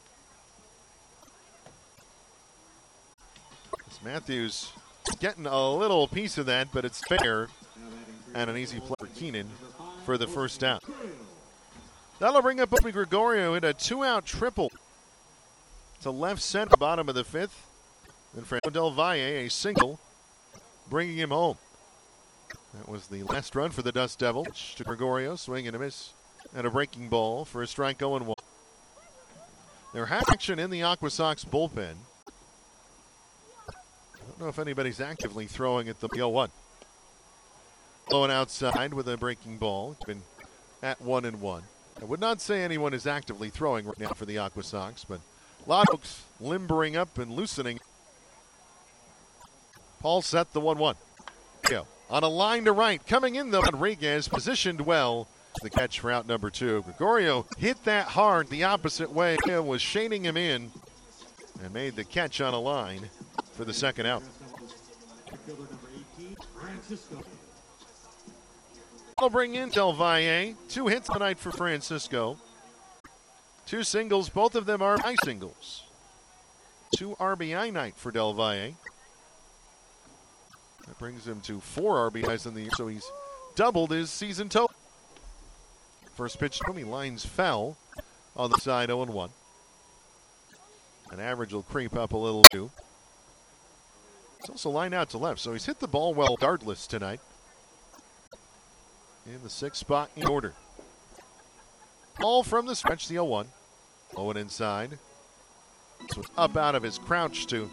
As Matthews getting a little piece of that, but it's fair. And an easy play for Keenan for the first down. That'll bring up Osmi Gregorio in a two-out triple to left center, bottom of the fifth. Then Francisco Del Valle, a single, bringing him home. That was the last run for the Dust Devils. To Gregorio, swing and a miss, and a breaking ball for a strike oh and one. They're half action in the Aqua Sox bullpen. I don't know if anybody's actively throwing at the oh one. Blowing outside with a breaking ball. It's been at one and one. I would not say anyone is actively throwing right now for the Aqua Sox, but a lot of folks limbering up and loosening. Paul set the one one. Go. On a line to right, coming in though, Rodriguez positioned well. The catch for out number two. Gregorio hit that hard the opposite way. He was shading him in and made the catch on a line for the second out. I'll bring in Del Valle. Two hits tonight for Francisco. Two singles, both of them R B I singles. Two R B I night for Del Valle. That brings him to four R B Is in the year, so he's doubled his season total. First pitch, he lines foul on the side, oh and one. An average will creep up a little too. It's also lined out to left, so he's hit the ball well regardless tonight. In the sixth spot in order. Ball from the stretch, the oh one. oh and inside. So up out of his crouch to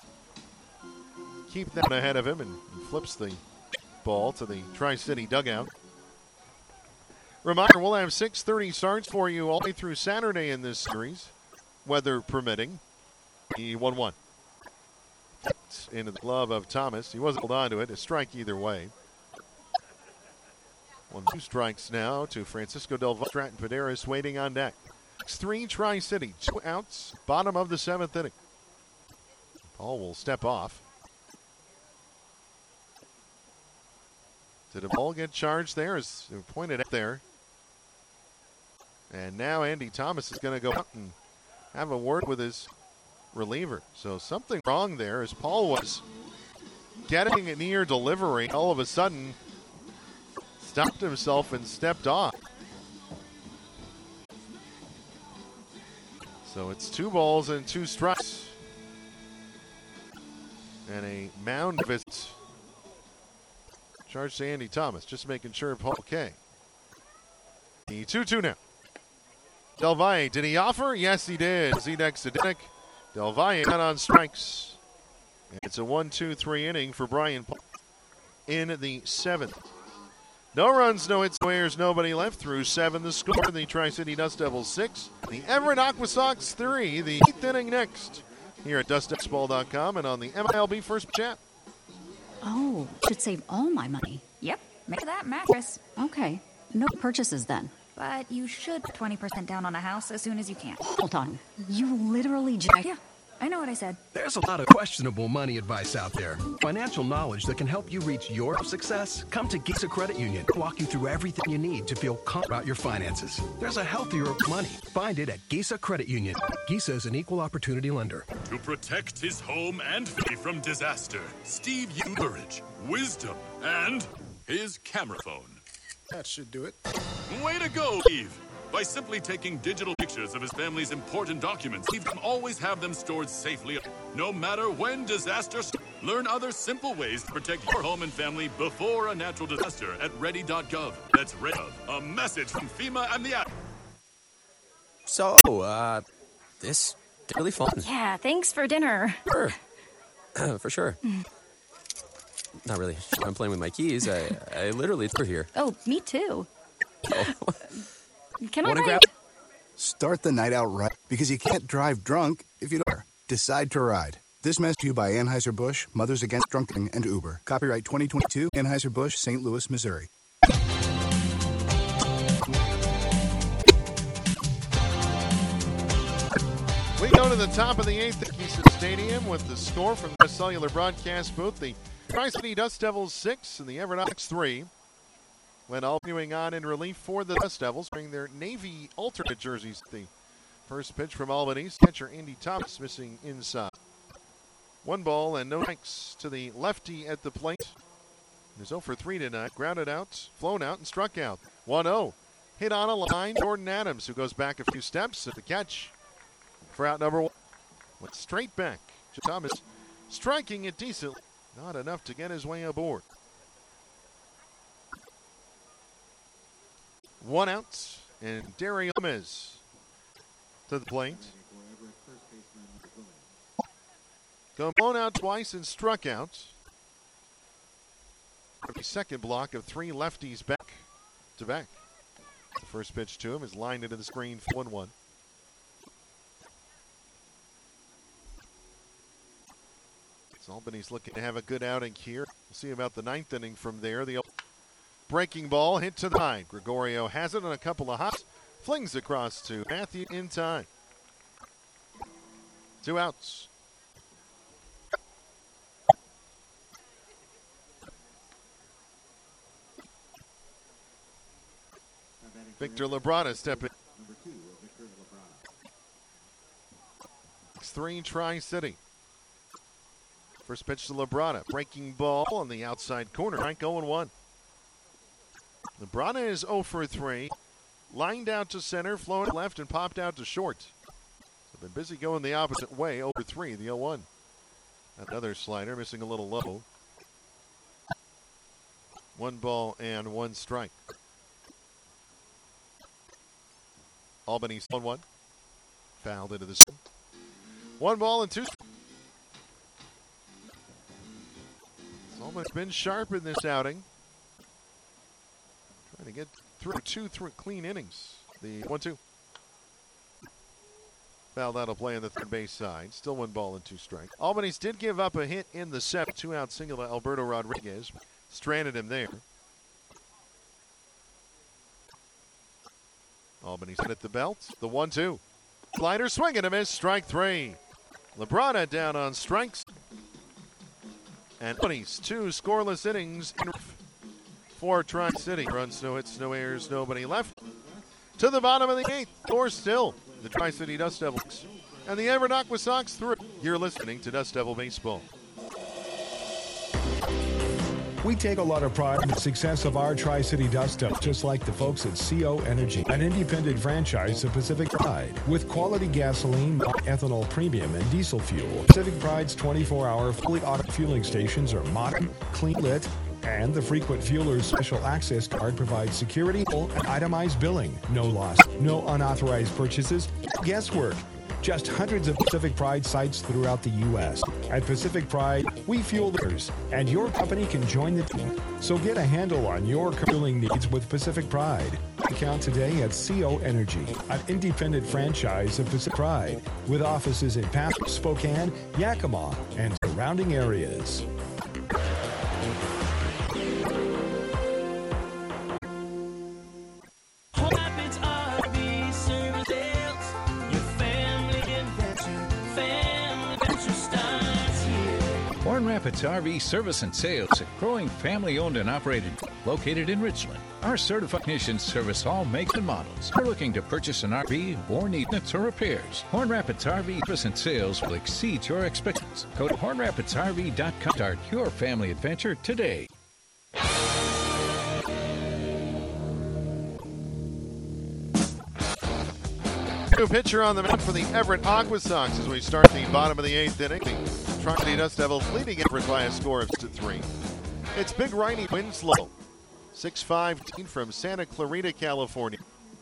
keep that ahead of him, and he flips the ball to the Tri-City dugout. Reminder, we'll have six thirty starts for you all the way through Saturday in this series, weather permitting. The one one. Into the glove of Thomas. He wasn't able on to it. A strike either way. One, two strikes now to Francisco Del Valle. Stratton Paderas waiting on deck. Three Tri-City, two outs, bottom of the seventh inning. Paul will step off. Did a ball get charged there, as pointed out there? And now Andy Thomas is going to go out and have a word with his reliever. So something wrong there, as Paul was getting a near delivery. All of a sudden, stopped himself and stepped off. So it's two balls and two strikes. And a mound visit. Charge to Andy Thomas, just making sure Paul okay. The two two now. Del Valle, did he offer? Yes, he did. Z-Dex to Denick. Del Valle out on strikes. And it's a one two three inning for Brian Paul in the seventh. No runs, no hits, no errors, nobody left through seven. The score, the Tri-City Dust Devils six. The Everett Aqua Sox three. The eighth inning next here at dust devils ball dot com and on the M I L B First Chat. Oh, should save all my money. Yep, make that mattress. Okay, no purchases then. But you should put twenty percent down on a house as soon as you can. Hold on, you literally just... Yeah, I know what I said. There's a lot of questionable money advice out there. Financial knowledge that can help you reach your success. Come to Giza Credit Union. Walk you through everything you need to feel confident about your finances. There's a healthier money. Find it at Giza Credit Union. Giza is an equal opportunity lender. To protect his home and family from disaster, Steve used courage, wisdom, and his camera phone. That should do it. Way to go, Steve. By simply taking digital pictures of his family's important documents, he can always have them stored safely, no matter when disaster strikes. Learn other simple ways to protect your home and family before a natural disaster at ready dot gov. That's ready dot gov. A message from FEMA and the app. So, uh, this is really fun. Yeah, thanks for dinner. Sure. For sure. Not really. I'm playing with my keys. I, I literally threw here. Oh, me too. Oh. Can I Wanna ride? grab? Start the night out right, because you can't drive drunk if you don't. Decide to ride. This message to you by Anheuser-Busch, Mothers Against Drunk Driving, and Uber. Copyright twenty twenty-two, Anheuser-Busch, Saint Louis, Missouri. We go to the top of the eighth at Keystone Stadium with the score from the cellular broadcast booth. The Tri-City Dust Devils six and the Evernox three. When all viewing on in relief for the Dust Devils, wearing their Navy alternate jerseys. The first pitch from Albany's catcher Andy Thomas missing inside. One ball and no strikes to the lefty at the plate. He's oh for three tonight. Grounded out, flown out, and struck out. one oh. Hit on a line. Jordan Adams, who goes back a few steps at the catch for out number one. Went straight back. Thomas striking it decently. Not enough to get his way aboard. One out, and Dario Gomez to the plate. Gone blown out twice and struck out. The second block of three lefties back to back. The first pitch to him is lined into the screen for one one. Albany's looking to have a good outing here. We'll see about the ninth inning from there. The breaking ball hit to the line. Gregorio has it on a couple of hops. Flings across to Matthew in time. Two outs. Victor Labrada stepping. Three Tri-City. First pitch to Labrada. Breaking ball on the outside corner. Strike oh and one. Labrada is oh for three. Lined out to center, flown left, and popped out to short. So been busy going the opposite way. oh for three, the oh one. Another slider, missing a little low. One ball and one strike. Albany's one one. Fouled into the zone. One ball and two. Albany's been sharp in this outing. Trying to get through two through clean innings. The one two. Foul that'll play on the third base side. Still one ball and two strikes. Albany's did give up a hit in the seventh. Two out single to Alberto Rodriguez. Stranded him there. Albany's hit at the belt. The one two. Slider swing and a miss. Strike three. Labrada down on strikes. And Albany's two scoreless innings in for Tri-City. Runs, no hits, no errors, nobody left. To the bottom of the eighth. Score still. The Tri-City Dust Devils and the Evernox Sox through. You're listening to Dust Devil Baseball. We take a lot of pride in the success of our Tri-City Dust Devils, just like the folks at C O Energy, an independent franchise of Pacific Pride. With quality gasoline, ethanol premium, and diesel fuel, Pacific Pride's twenty-four hour fully auto fueling stations are modern, clean lit, and the frequent fueler's special access card provides security and itemized billing. No loss, no unauthorized purchases, guesswork. Just hundreds of Pacific Pride sites throughout the U S At Pacific Pride, we fuel others, and your company can join the team. So get a handle on your fueling needs with Pacific Pride. Account today at C O Energy, an independent franchise of Pacific Pride, with offices in Pasco, Spokane, Yakima, and surrounding areas. Horn Rapids R V Service and Sales, a growing family-owned and operated, located in Richland. Our certified technicians service all makes and models. If you're looking to purchase an R V or need maintenance or repairs, Horn Rapids R V Service and Sales will exceed your expectations. Go to horn rapids r v dot com to start your family adventure today. New pitcher on the mound for the Everett Aqua Sox as we start the bottom of the eighth inning. The Tri-City Dust Devils leading Everett by a score of six to three. It's big righty Winslow, six five from Santa Clarita, California.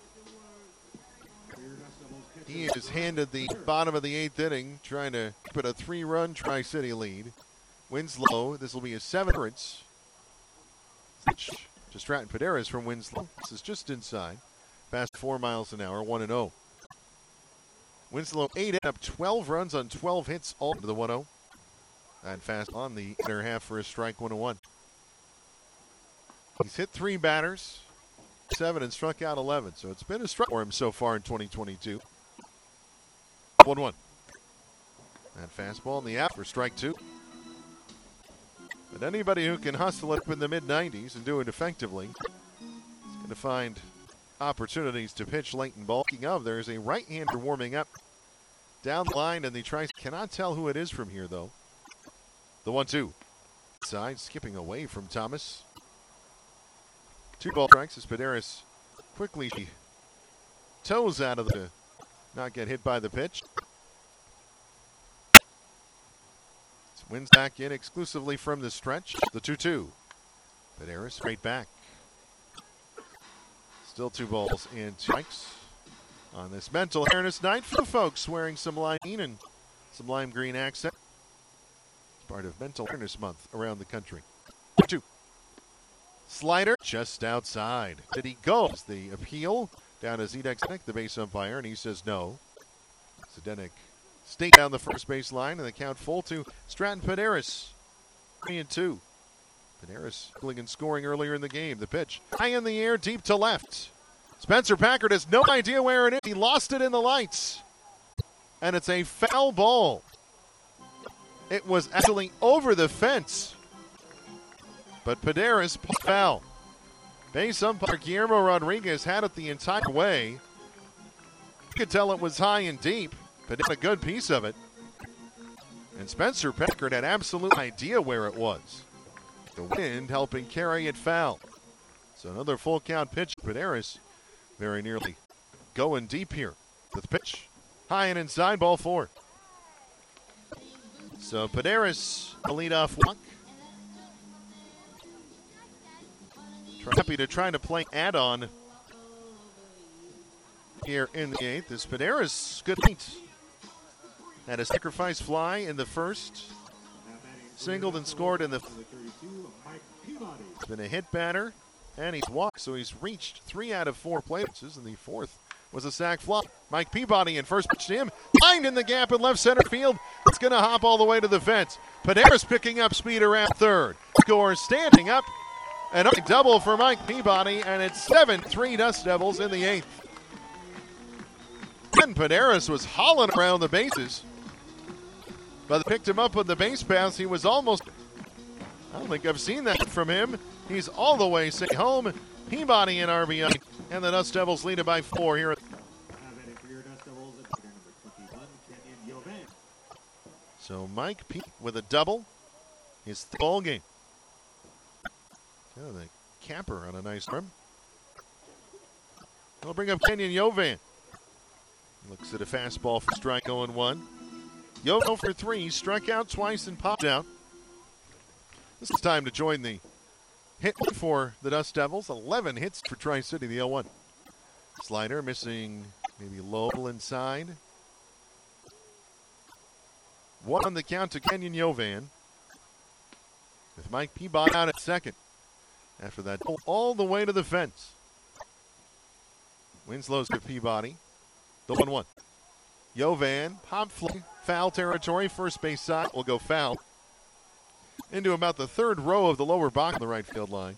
He has handed the bottom of the eighth inning, trying to put a three-run Tri-City lead. Winslow, this will be his seventh appearance. To Stratton Paderas from Winslow. This is just inside. Fast four miles an hour, one and oh. Winslow eight up twelve runs on twelve hits, all to the one oh. And fast on the inner half for a strike, one and one. He's hit three batters, seven, and struck out eleven. So it's been a strike for him so far in twenty twenty-two. one one. And fastball in the out for strike two. But anybody who can hustle it up in the mid nineties and do it effectively is going to find opportunities to pitch late and bulking of. There's a right-hander warming up down the line, and the Tri cannot tell who it is from here, though. The one two. Side skipping away from Thomas. Two ball strikes as Paderas quickly toes out of the not get hit by the pitch. Wins back in exclusively from the stretch. The two two. Paderas straight back. Still two balls and two strikes on this mental awareness night for the folks wearing some lime green and some lime green accent. It's part of Mental Awareness Month around the country. two. Slider just outside. Did he go? The appeal down to Zdenek, the base umpire, and he says no. Zdenek stayed down the first base line, and the count full to Stratton Paderas. Three and two. Paderas and scoring earlier in the game. The pitch high in the air, deep to left. Spencer Packard has no idea where it is. He lost it in the lights. And it's a foul ball. It was actually over the fence. But Paderas foul. Base umpire Guillermo Rodriguez had it the entire way. You could tell it was high and deep, but did a good piece of it. And Spencer Packard had absolute idea where it was. The wind helping carry it foul. So another full count pitch. Paderas very nearly going deep here. The pitch high and inside, ball four. So Paderas, a leadoff walk. Happy to try to play add-on here in the eighth. As Paderas, good beat. Had a sacrifice fly in the first. Singled and scored in the... It's been a hit batter, and he's walked, so he's reached three out of four places, and the fourth was a sac fly. Mike Peabody in first pitch to him. Lined in the gap in left center field. It's going to hop all the way to the fence. Paderas picking up speed around third. Score standing up. And a double for Mike Peabody, and it's seven three Dust Devils in the eighth. Then Paderas was hauling around the bases. But they picked him up with the base pass. He was almost... I don't think I've seen that from him. He's all the way safe home. Peabody in R B I. And the Dust Devils lead it by four here. So Mike P with a double. His ball game. Oh, the capper on a nice run. They'll bring up Kenyon Yovan. Looks at a fastball for strike oh and one. Yovan for three, struck out twice and popped out. This is time to join the hit for the Dust Devils. eleven hits for Tri-City, the oh one. Slider missing maybe low inside. One on the count to Kenyon Yovan. With Mike Peabody out at second. After that, all the way to the fence. Winslow's to Peabody. The one one. Yovan, pop fly, foul territory. First base side will go foul. Into about the third row of the lower box on the right field line.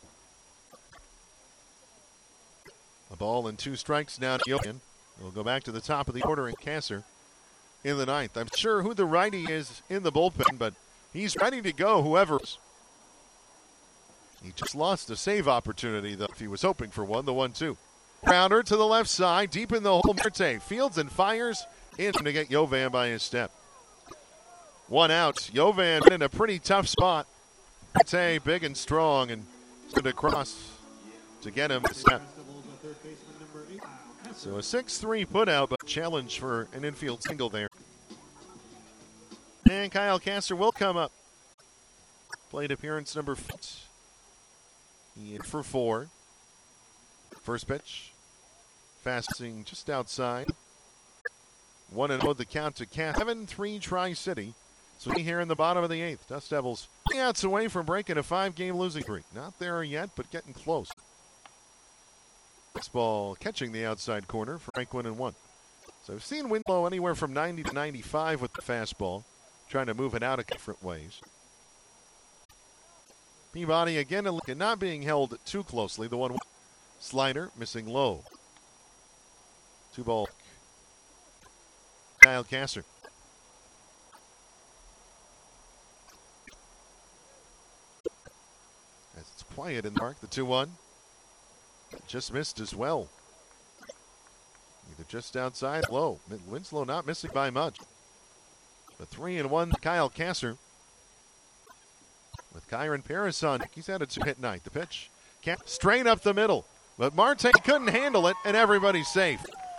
A ball and two strikes now to Yovan. We'll go back to the top of the order in Kasser in the ninth. I'm sure who the righty is in the bullpen, but he's ready to go, whoever's. He just lost a save opportunity, though, if he was hoping for one. The one two. Grounder to the left side, deep in the hole. Marte fields and fires in to get Yovan by his step. One out. Yovan in a pretty tough spot. Marte big and strong and stood across to get him a step. So a six three put out, but challenge for an infield single there. And Kyle Kasser will come up. Plate appearance number four. He hit for four. First pitch. Fasting just outside. One and oh the count to Cat. seven three Tri-City. So we here in the bottom of the eighth. Dust Devils three outs away from breaking a five-game losing streak. Not there yet, but getting close. This ball catching the outside corner for Frank one and one. So I've seen Winslow anywhere from ninety to ninety-five with the fastball, trying to move it out of different ways. Peabody again not being held too closely. The one slider missing low. Two ball. Kyle Kasser. As it's quiet in the park, the two one. Just missed as well. Either just outside, low. Winslow not missing by much. The three and one, Kyle Kasser. With Kyron Paris on, he's had a two-hit night. The pitch, straight up the middle. But Marte couldn't handle it, and everybody's safe.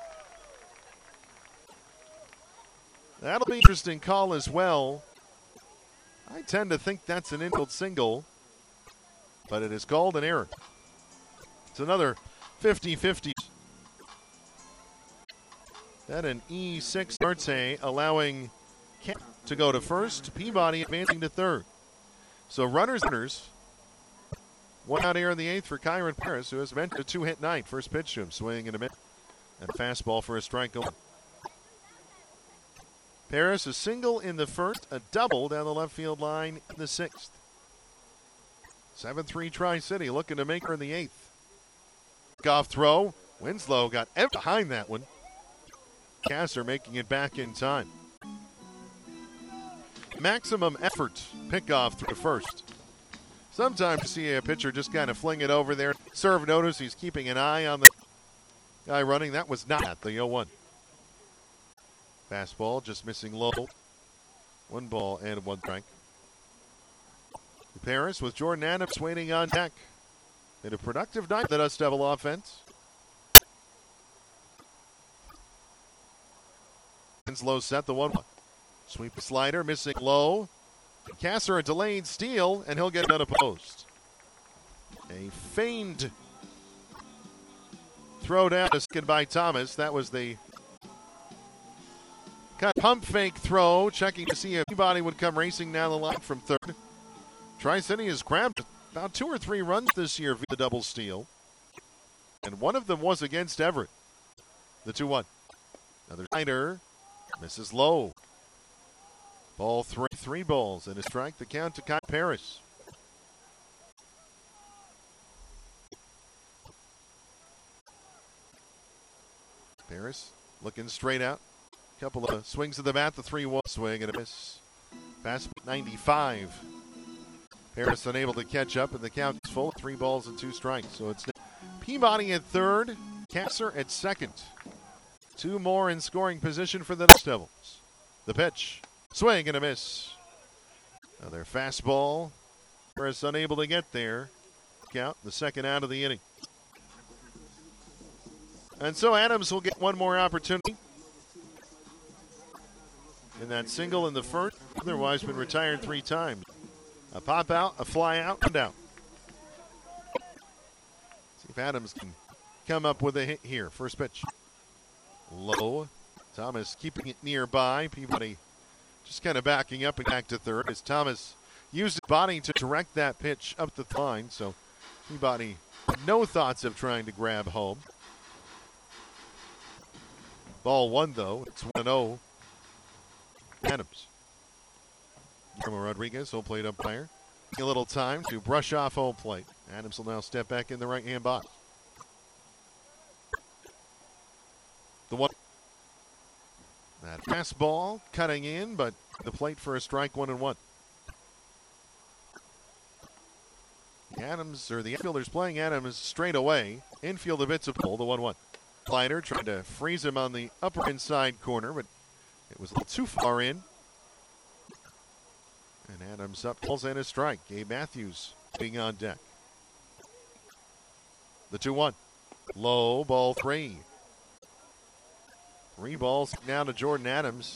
That'll be an interesting call as well. I tend to think that's an infield single, but it is called an error. It's another fifty-fifty. Then an E six Marte allowing Kemp to go to first, Peabody advancing to third. So runners, runners. One out here in the eighth for Kyron Paris, who has meant a two-hit night. First pitch to him, swing in a minute. And a fastball for a strike going. Paris a single in the first, a double down the left field line in the sixth. seven three Tri-City looking to make her in the eighth. Off throw. Winslow got behind that one. Kasser making it back in time. Maximum effort pickoff through first. Sometimes you see a pitcher just kind of fling it over there. Serve notice he's keeping an eye on the guy running. That was not the oh one. Fastball just missing low. One ball and one strike. Paris with Jordan Adams waiting on deck. In a productive night, the Dust Devil offense. Winslow set the one one. Sweep slider, missing low. Kasser a delayed steal, and he'll get unopposed. A feigned throw down to second by Thomas. That was the kind of pump fake throw, checking to see if Peabody would come racing down the line from third. Tri-City has grabbed about two or three runs this year via the double steal. And one of them was against Everett. The two one. Another slider. Misses low. Ball three, three balls and a strike. The count to Kyle Paris. Paris looking straight out. Couple of swings of the bat. The three one swing and a miss. Fast ninety-five. Paris unable to catch up, and the count is full. Three balls and two strikes. So it's Peabody at third, Kasser at second. Two more in scoring position for the Dust Devils. The pitch, swing and a miss. Another fastball. Paris unable to get there. Count the second out of the inning. And so Adams will get one more opportunity. In that single in the first, otherwise been retired three times. A pop out, a fly out, and out. See if Adams can come up with a hit here. First pitch. Low. Thomas keeping it nearby. Peabody just kind of backing up and back to third as Thomas used his body to direct that pitch up the line. So Peabody, no thoughts of trying to grab home. Ball one, though. It's one oh. Adams. Guillermo Rodriguez, home plate umpire. A little time to brush off home plate. Adams will now step back in the right-hand box. The one. That fastball cutting in, but the plate for a strike, one and one. The Adams, or the infielders playing Adams straight away. Infield a bits of pull, the one one. Slider trying to freeze him on the upper inside corner, but it was a little too far in. And Adams up, pulls in a strike. Gabe Matthews being on deck. The two one. Low, ball three. Three balls now to Jordan Adams.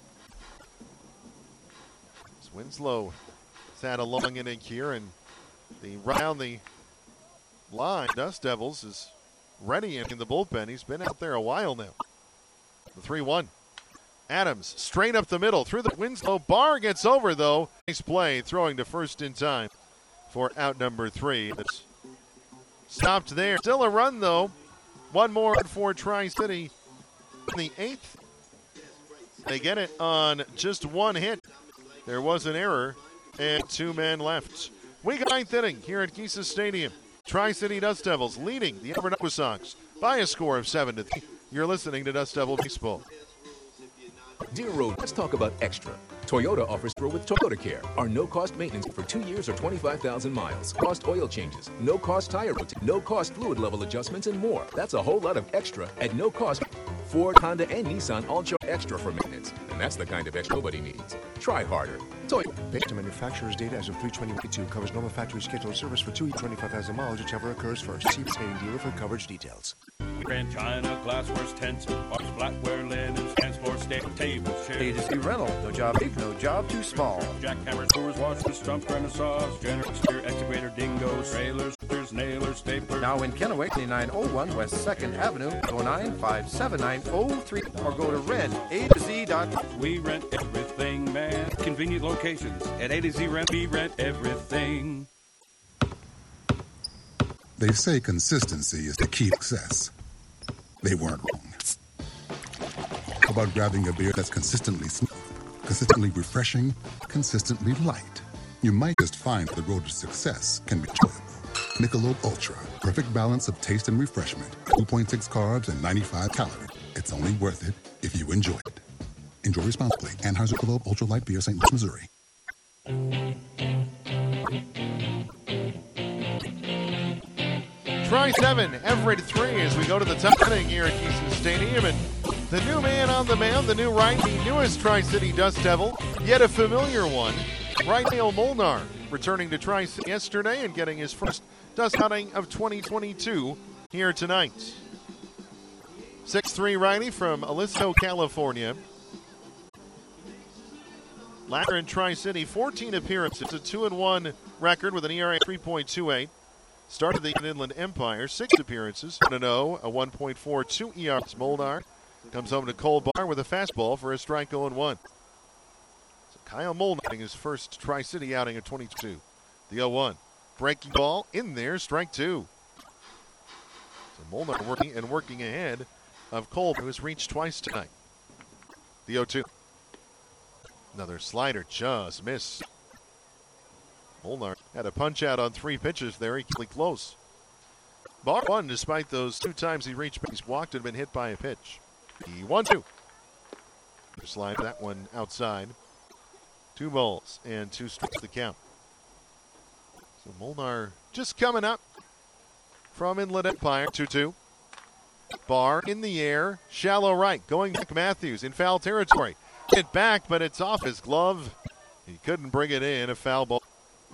As Winslow has had a long inning here, and the round the line, Dust Devils is ready in the bullpen. He's been out there a while now. The three one. Adams straight up the middle through the Winslow. Barr gets over, though. Nice play, throwing to first in time for out number three. It's stopped there. Still a run, though. One more for Tri-City in the eighth. They get it on just one hit. There was an error, and two men left. We got ninth inning here at Kisa Stadium. Tri-City Dust Devils leading the Everett Aqua Sox by a score of seven to three. You're listening to Dust Devil Baseball. Dear Road, let's talk about Extra. Toyota offers Extra with Toyota Care. Our no-cost maintenance for two years or twenty-five thousand miles. Cost oil changes, no-cost tire rotation, no-cost fluid level adjustments, and more. That's a whole lot of extra at no cost. Ford, Honda, and Nissan all show extra for maintenance. And that's the kind of extra nobody needs. Try harder. Toyota. Based on manufacturer's data as of three twenty twenty-two, covers normal factory scheduled service for two years, twenty-five thousand miles, whichever occurs first. See participating dealer for coverage details. Grand china, glassware, tents, box, flatware, linens, dance floor, steak, tables, chairs. A to Z rental. No job big, no job too small. Jackhammers, doors, washers, stump, renaissance, generators, excavator, dingoes, trailers, nailers, staplers. Now in Kennewick, twenty-nine oh one West second Avenue, oh nine five seven nine oh three, or go to rent A to Z dot com. We rent everything, man. Convenient locations. At A to Z Rent, we rent everything. They say consistency is the key to success. They weren't wrong. How about grabbing a beer that's consistently smooth, consistently refreshing, consistently light? You might just find the road to success can be enjoyable. Michelob Ultra, perfect balance of taste and refreshment. two point six carbs and ninety-five calories. It's only worth it if you enjoy it. Enjoy responsibly. Anheuser-Busch Ultra Light Beer, Saint Louis, Missouri. Try seven, Everett three as we go to the top inning here at Houston Stadium. And the new man on the mound, the new right, the newest Tri-City Dust Devil, yet a familiar one, Raimel Molnar, returning to Tri-City yesterday and getting his first Dust outing of twenty twenty-two here tonight. six three righty from Aliso, California. Latter in Tri-City, fourteen appearances, a two and one record with an E R A three point two eight. Started the Inland Empire, six appearances, one and oh, a one point four two E R A. Molnar comes home to Cole Barr with a fastball for a strike oh and one. So Kyle Molnar getting his first Tri-City outing of twenty-two. The oh one. Breaking ball in there, strike two. So Molnar working and working ahead of Cole, who has reached twice tonight. The oh two. Another slider, just missed. Molnar had a punch out on three pitches there, equally close. Barr won despite those two times he reached, he's walked and been hit by a pitch. He one two. Slide that one outside. Two balls and two strikes the count. So Molnar just coming up from Inland Empire, two two. Barr in the air, shallow right, going back Matthews in foul territory. It back, but it's off his glove. He couldn't bring it in, a foul ball.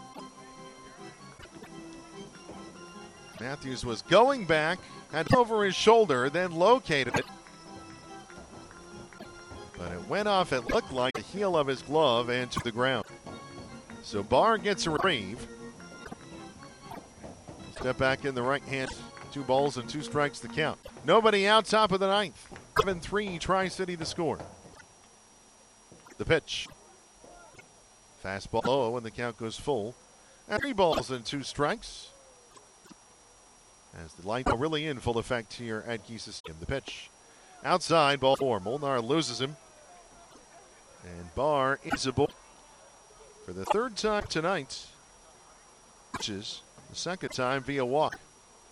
Matthews was going back, had over his shoulder, then located it. But it went off, it looked like the heel of his glove and to the ground. So Barr gets a reprieve. Step back in the right hand. Two balls and two strikes the count. Nobody out, top of the ninth. seven three, Tri-City the score. The pitch. Fastball low and the count goes full. And three balls and two strikes. As the light really in full effect here at Kisa Stadium. The pitch. Outside, ball four. Molnar loses him. And Barr is a ball. For the third time tonight. Pitches. The second time via walk.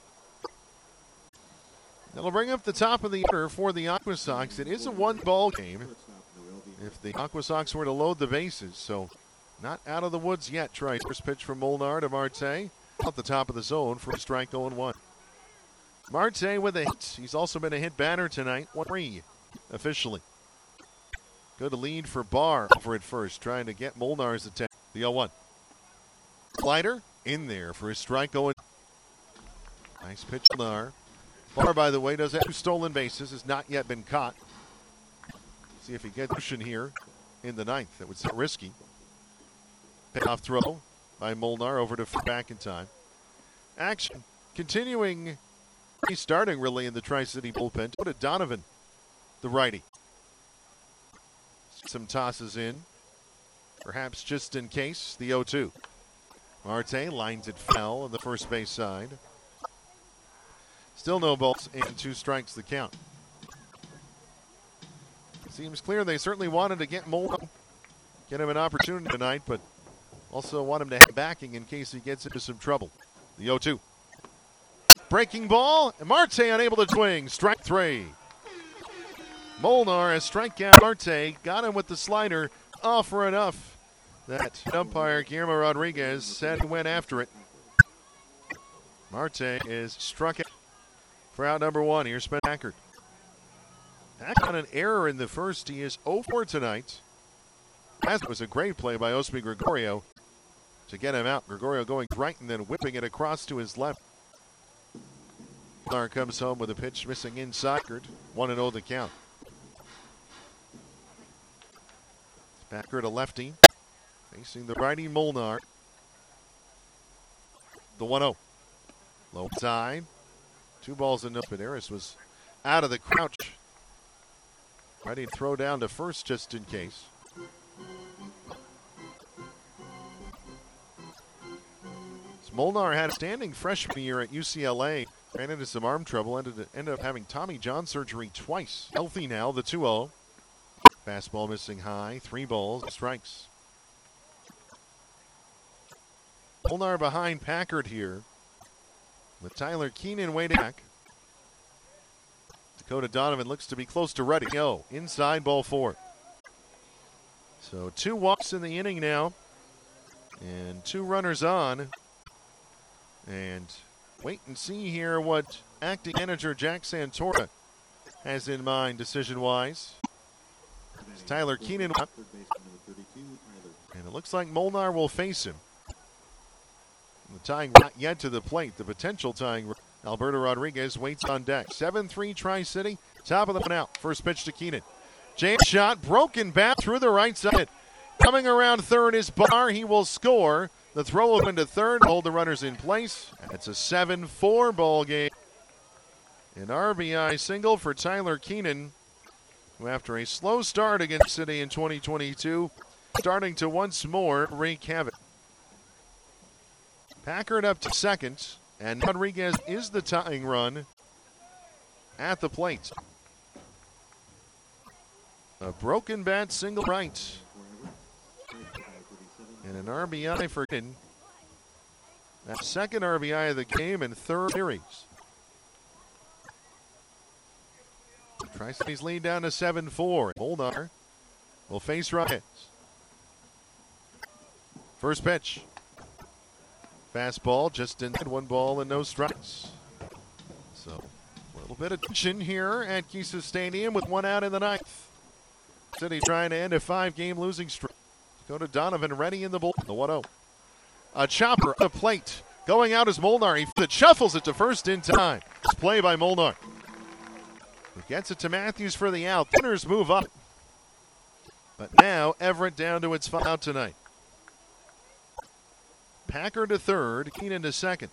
That'll bring up the top of the order for the Aqua Sox. It is a one-ball game if the Aqua Sox were to load the bases. So not out of the woods yet. Try first pitch from Molnar to Marte. Out the top of the zone for a strike oh and one. Marte with a hit. He's also been a hit batter tonight. one three officially. Good lead for Barr over at first, trying to get Molnar's attention. The oh one. Slider in there for his strike oh and nice pitch, Molnar. Barr, by the way, does have two stolen bases, has not yet been caught. See if he gets cushion here in the ninth. That would sound risky. Payoff throw by Molnar over to back in time. Action continuing. He's starting really in the Tri-City bullpen. Go to Donovan, the righty. Some tosses in. Perhaps just in case. The oh two. Marte lines it foul on the first base side. Still no balls and two strikes the count. Seems clear they certainly wanted to get Molnar, get him an opportunity tonight, but also want him to have backing in case he gets into some trouble. The oh two. Breaking ball, and Marte unable to swing. Strike three. Molnar has strike out Marte, got him with the slider, off for enough. That umpire Guillermo Rodriguez said he went after it. Marte is struck out for out number one. Here's Spen Packard. Packard on an error in the first. He is oh for tonight. That was a great play by Osby Gregorio to get him out. Gregorio going right and then whipping it across to his left. Molnar comes home with a pitch missing inside. one and oh the count. Packard, a lefty, facing the righty Molnar. The one oh. Low side. Two balls and no. Panaris was out of the crouch. Ready to throw down to first just in case. Molnar had a standing freshman year at U C L A. Ran into some arm trouble. Ended, ended up having Tommy John surgery twice. Healthy now, the two oh. Fastball missing high. Three balls, strikes. Molnar behind Packard here. With Tyler Keenan waiting back. Dakota Donovan looks to be close to ready. Oh, inside ball four. So two walks in the inning now. And two runners on. And wait and see here what acting manager Jack Santora has in mind decision-wise. It's Tyler Keenan up. And it looks like Molnar will face him. The tying not yet to the plate. The potential tying. Alberto Rodriguez waits on deck. seven three Tri-City. Top of the one out. First pitch to Keenan. James shot. Broken bat through the right side. Coming around third is Barr. He will score. The throw open to third. Hold the runners in place. It's a seven four ball game. An R B I single for Tyler Keenan, who after a slow start against City in twenty twenty-two, starting to once more wreak havoc. Packard up to second, and Rodriguez is the tying run at the plate. A broken bat single right. And an R B I for Keenan. That second R B I of the game and third series. Tri-City's lead down to seven four. Molnar will face Rodriguez. First pitch. Fastball just inside, one ball and no strikes. So a little bit of tension here at Kisa Stadium with one out in the ninth. City trying to end a five-game losing streak. Go to Donovan, ready in the bull. The one oh. A chopper on the plate. Going out is Molnar. He shuffles it to first in time. It's play by Molnar. He gets it to Matthews for the out. Runners move up. But now Everett down to its final out tonight. Packard to third. Keenan to second.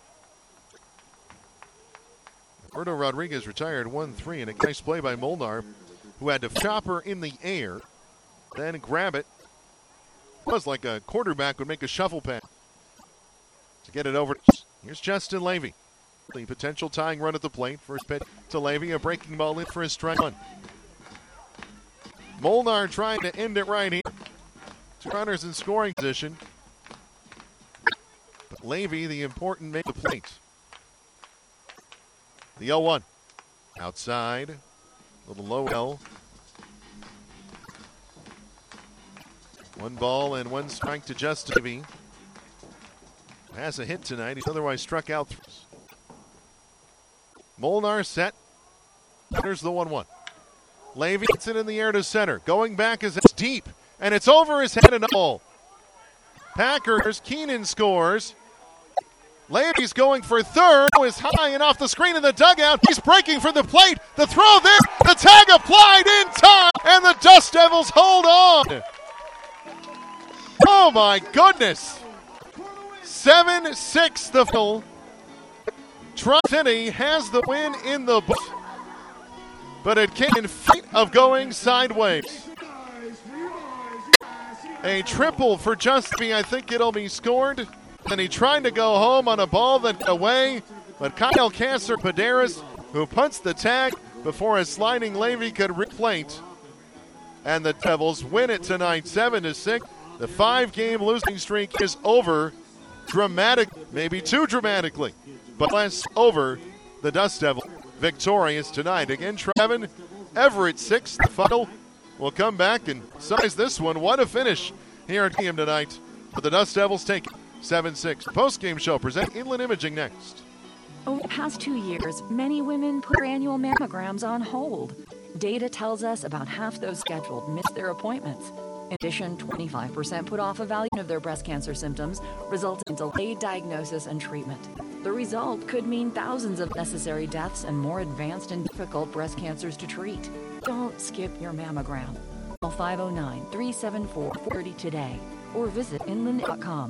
Alberto Rodriguez retired one three. And a nice play by Molnar, who had to chopper in the air. Then grab it. It was like a quarterback would make a shuffle pass to get it over. Here's Justin Levy. The potential tying run at the plate. First pitch to Levy. A breaking ball in for a strike one. Molnar trying to end it right here. Two runners in scoring position. But Levy, the important make the plate. The oh one. Outside. Little low L. One ball and one strike to Justin Levy. Has a hit tonight. He's otherwise struck out. Molnar set. There's the one one. Levy gets it in the air to center. Going back is it's deep. And it's over his head and all. Packers. Keenan scores. Levy's going for third. Is high and off the screen in the dugout. He's breaking for the plate. The throw there. The tag applied in time. And the Dust Devils hold on. Oh, my goodness. seven six the final. Tri-City has the win in the book. But it came in feet of going sideways. A triple for Justin. I think it'll be scored. And he tried to go home on a ball that got away. But Kyle Casser Paderas, who punts the tag before a sliding Levy could replate. And the Devils win it tonight, seven to six. The five-game losing streak is over. Dramatic, maybe too dramatically, but less over. The Dust Devils victorious tonight. Again, Trevin Everett six. The final will come back and size this one. What a finish here at game tonight. But the Dust Devils take it seven six. Post-game show present Inland Imaging next. Over the past two years, many women put their annual mammograms on hold. Data tells us about half those scheduled miss their appointments. In addition, twenty-five percent put off evaluation of their breast cancer symptoms, resulting in delayed diagnosis and treatment. The result could mean thousands of necessary deaths and more advanced and difficult breast cancers to treat. Don't skip your mammogram. Call five oh nine, three seven four, four zero today or visit inland dot com.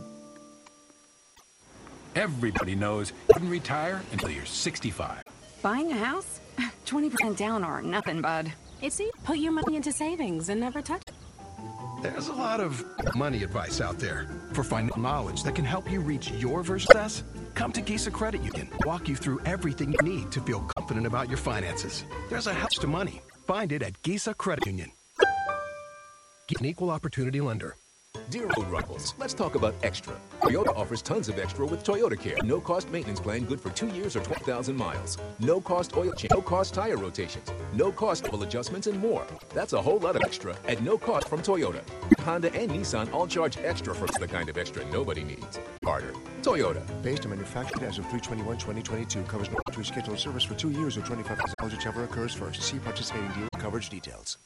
Everybody knows you can retire until you're sixty-five. Buying a house? twenty percent down or nothing, bud. It's easy. Put your money into savings and never touch it. There's a lot of money advice out there. For financial knowledge that can help you reach your version of success, come to Gisa Credit Union. Walk you through everything you need to feel confident about your finances. There's a house to money. Find it at Gisa Credit Union. An equal opportunity lender. Dear road rivals, let's talk about extra. Toyota offers tons of extra with Toyota Care. No cost maintenance plan good for two years or twenty thousand miles. No cost oil change, no cost tire rotations, no cost oil adjustments, and more. That's a whole lot of extra at no cost from Toyota. Honda and Nissan all charge extra for the kind of extra nobody needs. Harder. Toyota. Based on manufactured as of three twenty-one twenty twenty-two. Covers no factory scheduled service for two years or twenty-five thousand dollars, whichever occurs first. See participating dealer coverage details.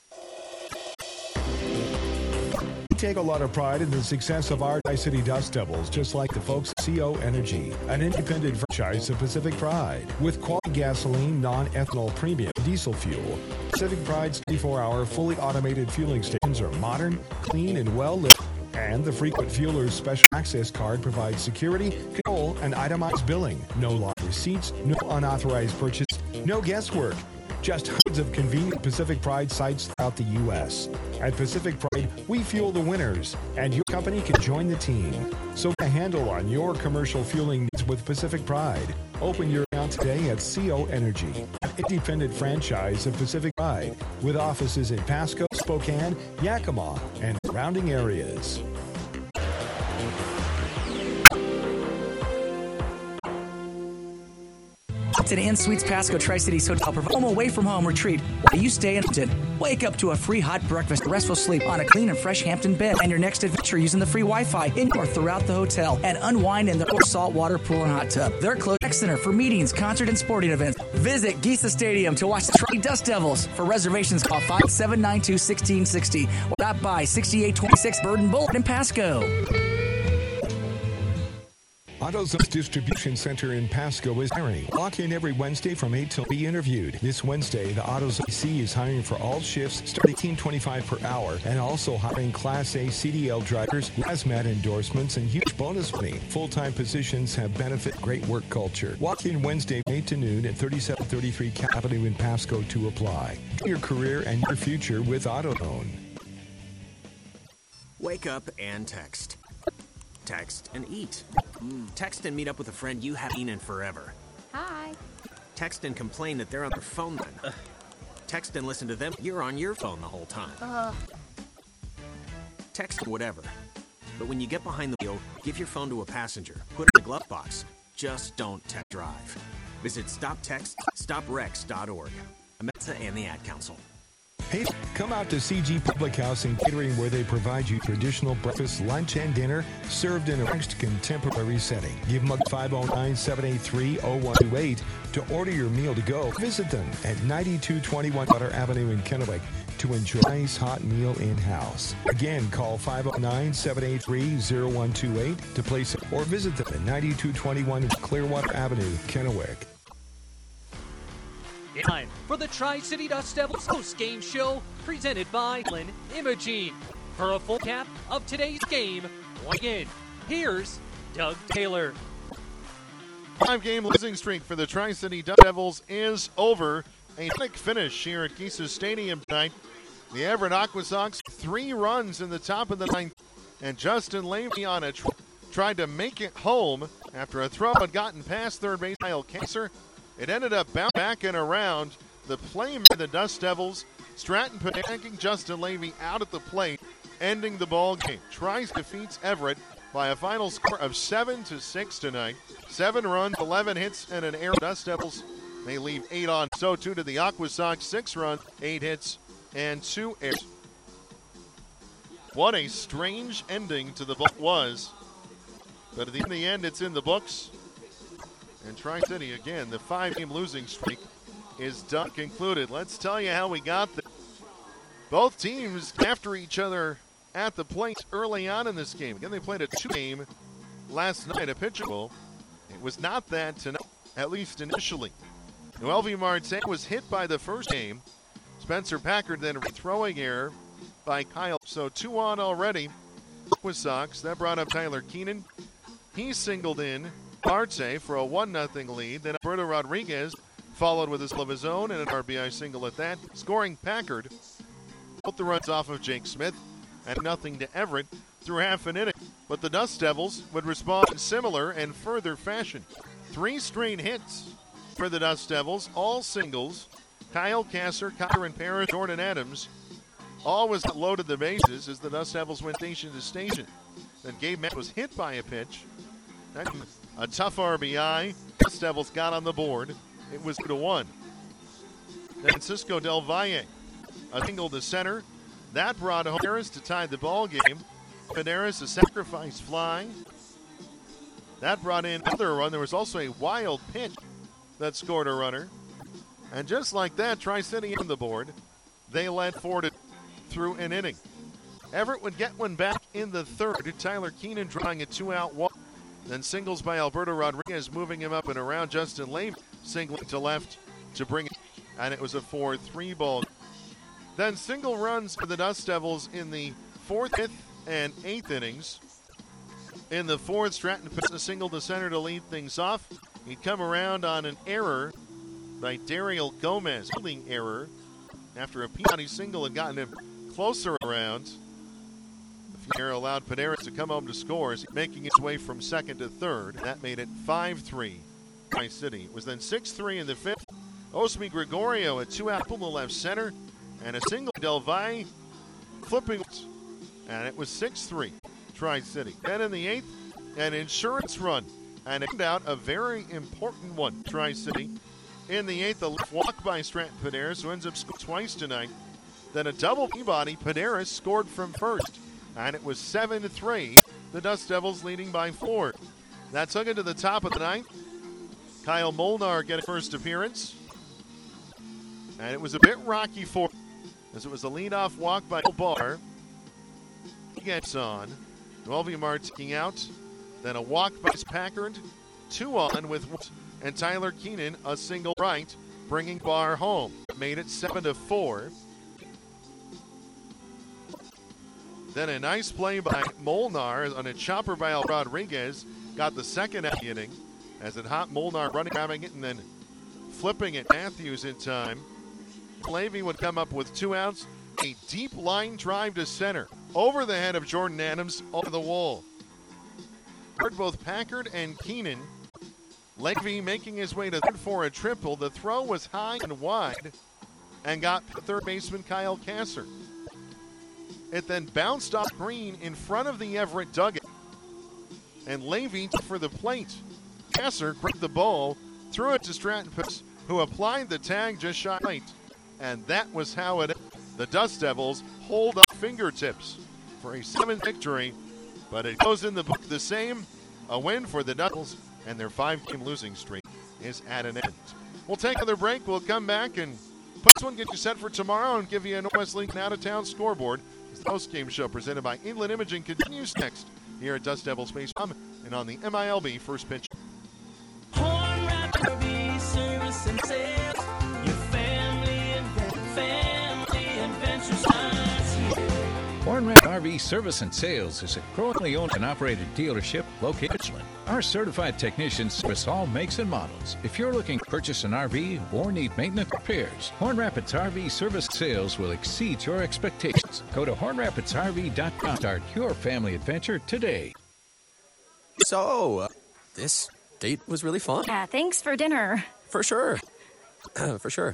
We take a lot of pride in the success of our Tri-City Dust Devils, just like the folks at C O Energy, an independent franchise of Pacific Pride. With quality gasoline, non-ethanol premium diesel fuel, Pacific Pride's twenty-four hour fully automated fueling stations are modern, clean, and well lit. And the Frequent Fueler's special access card provides security, control, and itemized billing. No long receipts, no unauthorized purchase, no guesswork. Just hundreds of convenient Pacific Pride sites throughout the U S At Pacific Pride, we fuel the winners, and your company can join the team. So get a handle on your commercial fueling needs with Pacific Pride. Open your account today at C O Energy, an independent franchise of Pacific Pride, with offices in Pasco, Spokane, Yakima, and surrounding areas. Hampton Inn Suites Pasco Tri-Cities Hotel provides home away from home retreat while you stay in Hampton. Wake up to a free hot breakfast, restful sleep on a clean and fresh Hampton bed, and your next adventure using the free Wi-Fi in or throughout the hotel, and unwind in the saltwater pool and hot tub. They're closed rec center for meetings, concert, and sporting events. Visit Gisa Stadium to watch the Tri Dust Devils. For reservations, call five seven nine two, one six six zero or stop by sixty-eight twenty-six Burden Boulevard in Pasco. AutoZone's distribution center in Pasco is hiring. Walk in every Wednesday from eight till be interviewed. This Wednesday, the AutoZone C is hiring for all shifts, starting eighteen twenty-five per hour, and also hiring Class A C D L drivers, hazmat endorsements, and huge bonus money. Full-time positions have benefit great work culture. Walk in Wednesday, eight to noon at thirty-seven thirty-three Cap Avenue in Pasco to apply. Your career and your future with AutoZone. Wake up and text. Text and eat. Mm. Text and meet up with a friend you haven't seen in forever. Hi. Text and complain that they're on their phone then. Ugh. Text and listen to them. You're on your phone the whole time. Uh. Text whatever. But when you get behind the wheel, give your phone to a passenger. Put it in the glove box. Just don't text drive. Visit stop text stop rex dot org. A Mensa and the Ad Council. Hey, come out to C G Public House and Catering, where they provide you traditional breakfast, lunch, and dinner served in a relaxed contemporary setting. Give them a five oh nine, seven eight three, oh one two eight to order your meal to go. Visit them at ninety-two twenty-one Butter Avenue in Kennewick to enjoy a nice hot meal in-house. Again, call five oh nine, seven eight three, oh one two eight to place it, or visit them at ninety-two twenty-one Clearwater Avenue, Kennewick. Time for the Tri-City Dust Devils post-game show presented by Lynn Imogene. For a full cap of today's game, once again, here's Doug Taylor. Five-game losing streak for the Tri-City Dust Devils is over. A quick finish here at Geisa Stadium tonight. The Everett Aqua Sox, three runs in the top of the ninth, and Justin Levy on a tr- tried to make it home after a throw had gotten past third base Kyle Kasser. It ended up bouncing back and around. The play made the Dust Devils. Stratton attacking Justin Levy out at the plate, ending the ball game. Trice defeats Everett by a final score of seven to six tonight. Seven runs, eleven hits, and an error. Dust Devils, they leave eight on. So too did the Aqua Sox. Six runs, eight hits, and two errors. What a strange ending to the ball was. But in the end, it's in the books. And Tri-City, again, the five-game losing streak is done, concluded. Let's tell you how we got there. Both teams after each other at the plate early on in this game. Again, they played a two-game last night, a pitcher bowl. It was not that tonight, at least initially. Noelvi Marte was hit by the first game. Spencer Packard then a throwing error by Kyle. So two on already with Sox. That brought up Tyler Keenan. He singled in Marte for a one nothing lead. Then Alberto Rodriguez followed with a single of his own and an R B I single at that, scoring Packard. Both the runs off of Jake Smith and nothing to Everett through half an inning. But the Dust Devils would respond in similar and further fashion. Three straight hits for the Dust Devils, all singles. Kyle Kasser, Cotter and Parra, Jordan Adams, always loaded the bases as the Dust Devils went station to station. Then Gabe Matt was hit by a pitch. A tough R B I. Dust Devils got on the board. It was two to one. Then Cisco Del Valle, a single to center. That brought home Harris to tie the ball game. Fideris, a sacrifice fly. That brought in another run. There was also a wild pitch that scored a runner. And just like that, Tri-City on the board. They led four to through an inning. Everett would get one back in the third. Tyler Keenan drawing a two-out walk. Then singles by Alberto Rodriguez, moving him up and around. Justin Lame singling to left to bring it. And it was a four three ball. Then single runs for the Dust Devils in the fourth, fifth, and eighth innings. In the fourth, Stratton puts a single to center to lead things off. He'd come around on an error by Daryl Gomez. Fielding error after a Peabody single had gotten him closer around. The error allowed Paderas to come home to score as he's making his way from second to third. That made it five three. Tri-City. It was then six three in the fifth. Osmi Gregorio, a two-out pull to left center, and a single Del Valle flipping. And it was six three. Tri-City. Then in the eighth, an insurance run. And it turned out a very important one. Tri-City. In the eighth, a left walk by Stratton Paderas, who ends up scoring twice tonight. Then a double Peabody. Paderas scored from first. And it was seven to three. The Dust Devils leading by four. That took it to the top of the ninth. Kyle Molnar getting first appearance. And it was a bit rocky for him, as it was a leadoff walk by Barr. He gets on. Noelvi Marte taking out. Then a walk by Packard. Two on with and Tyler Keenan a single right, bringing Barr home. Made it seven to four. Then a nice play by Molnar on a chopper by Al Rodriguez. Got the second out of the inning as it hot Molnar running, grabbing it, and then flipping it. Matthews in time. Levy would come up with two outs. A deep line drive to center. Over the head of Jordan Adams, over the wall. Heard both Packard and Keenan. Levy making his way to third for a triple. The throw was high and wide and got third baseman Kyle Kasser. It then bounced off green in front of the Everett dugout. And Levy for the plate. Kasser grabbed the ball, threw it to Stratton, who applied the tag just shy of late. And that was how it ended. The Dust Devils hold up fingertips for a seventh victory, but it goes in the book the same. A win for the Devils, and their five-game losing streak is at an end. We'll take another break. We'll come back and put this one, get you set for tomorrow, and give you a Northwest League out-of-town scoreboard. The post-game show presented by England Imaging continues next here at Dust Devils Space Hub and on the M I L B First Pitch. Hornwrap R V service and sales. Your family and family adventure starts here. Hornwrap R V Service and Sales is a growingly owned and operated dealership located in Richland. Our certified technicians service all makes and models. If you're looking to purchase an R V or need maintenance repairs, Horn Rapids R V Service Sales will exceed your expectations. Go to horn rapids r v dot com to start your family adventure today. So, uh, this date was really fun. Yeah, thanks for dinner. For sure. For sure.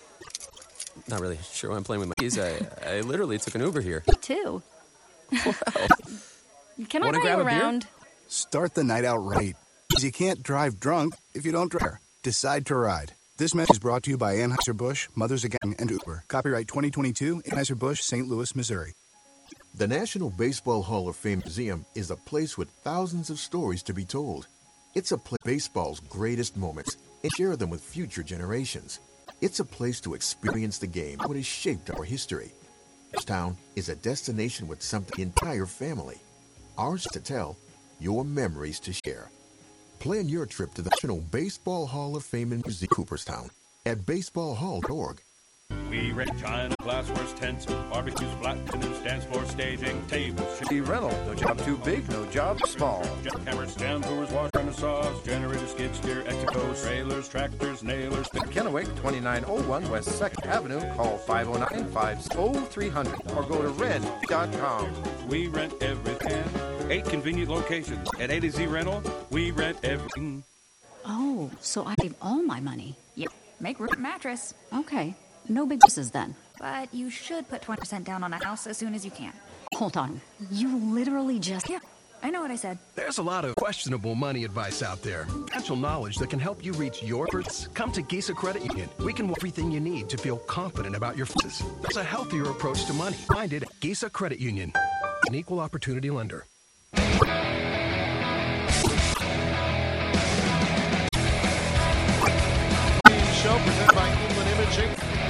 Not really sure why I'm playing with my keys. I, I literally took an Uber here. Me too. Wow. Can I Wanna ride grab you a beer? around? Start the night out right, because you can't drive drunk if you don't drive. Decide to ride. This message is brought to you by Anheuser-Busch, Mothers Again, and Uber. Copyright twenty twenty-two, Anheuser-Busch, Saint Louis, Missouri. The National Baseball Hall of Fame Museum is a place with thousands of stories to be told. It's a place baseball's greatest moments and share them with future generations. It's a place to experience the game, what has shaped our history. This town is a destination with something the entire family. Ours to tell, your memories to share. Plan your trip to the National Baseball Hall of Fame in Museum Cooperstown at baseball hall dot org. We rent china, glassware, tents, barbecues, flat canoe, stands for staging, tables, The rental, no job too big, no job small. jackhammers, stand brewers, wash runners, saws, generators, skid steer, exicos, trailers, tractors, nailers. In Kennewick, twenty-nine oh one West second Avenue. Call five oh nine, five oh three hundred or go to rent dot com. We rent everything. Eight convenient locations. At A to Z Rental, we rent everything. Oh, so I save all my money. Yep. Make room mattress. Okay. No big pieces then. But you should put twenty percent down on a house as soon as you can. Hold on. You literally just... Yeah, I know what I said. There's a lot of questionable money advice out there. Financial knowledge that can help you reach your purpose. Come to Gisa Credit Union. We can want everything you need to feel confident about your finances. There's a healthier approach to money. Find it at Gisa Credit Union, an equal opportunity lender. Show presented by England Imaging.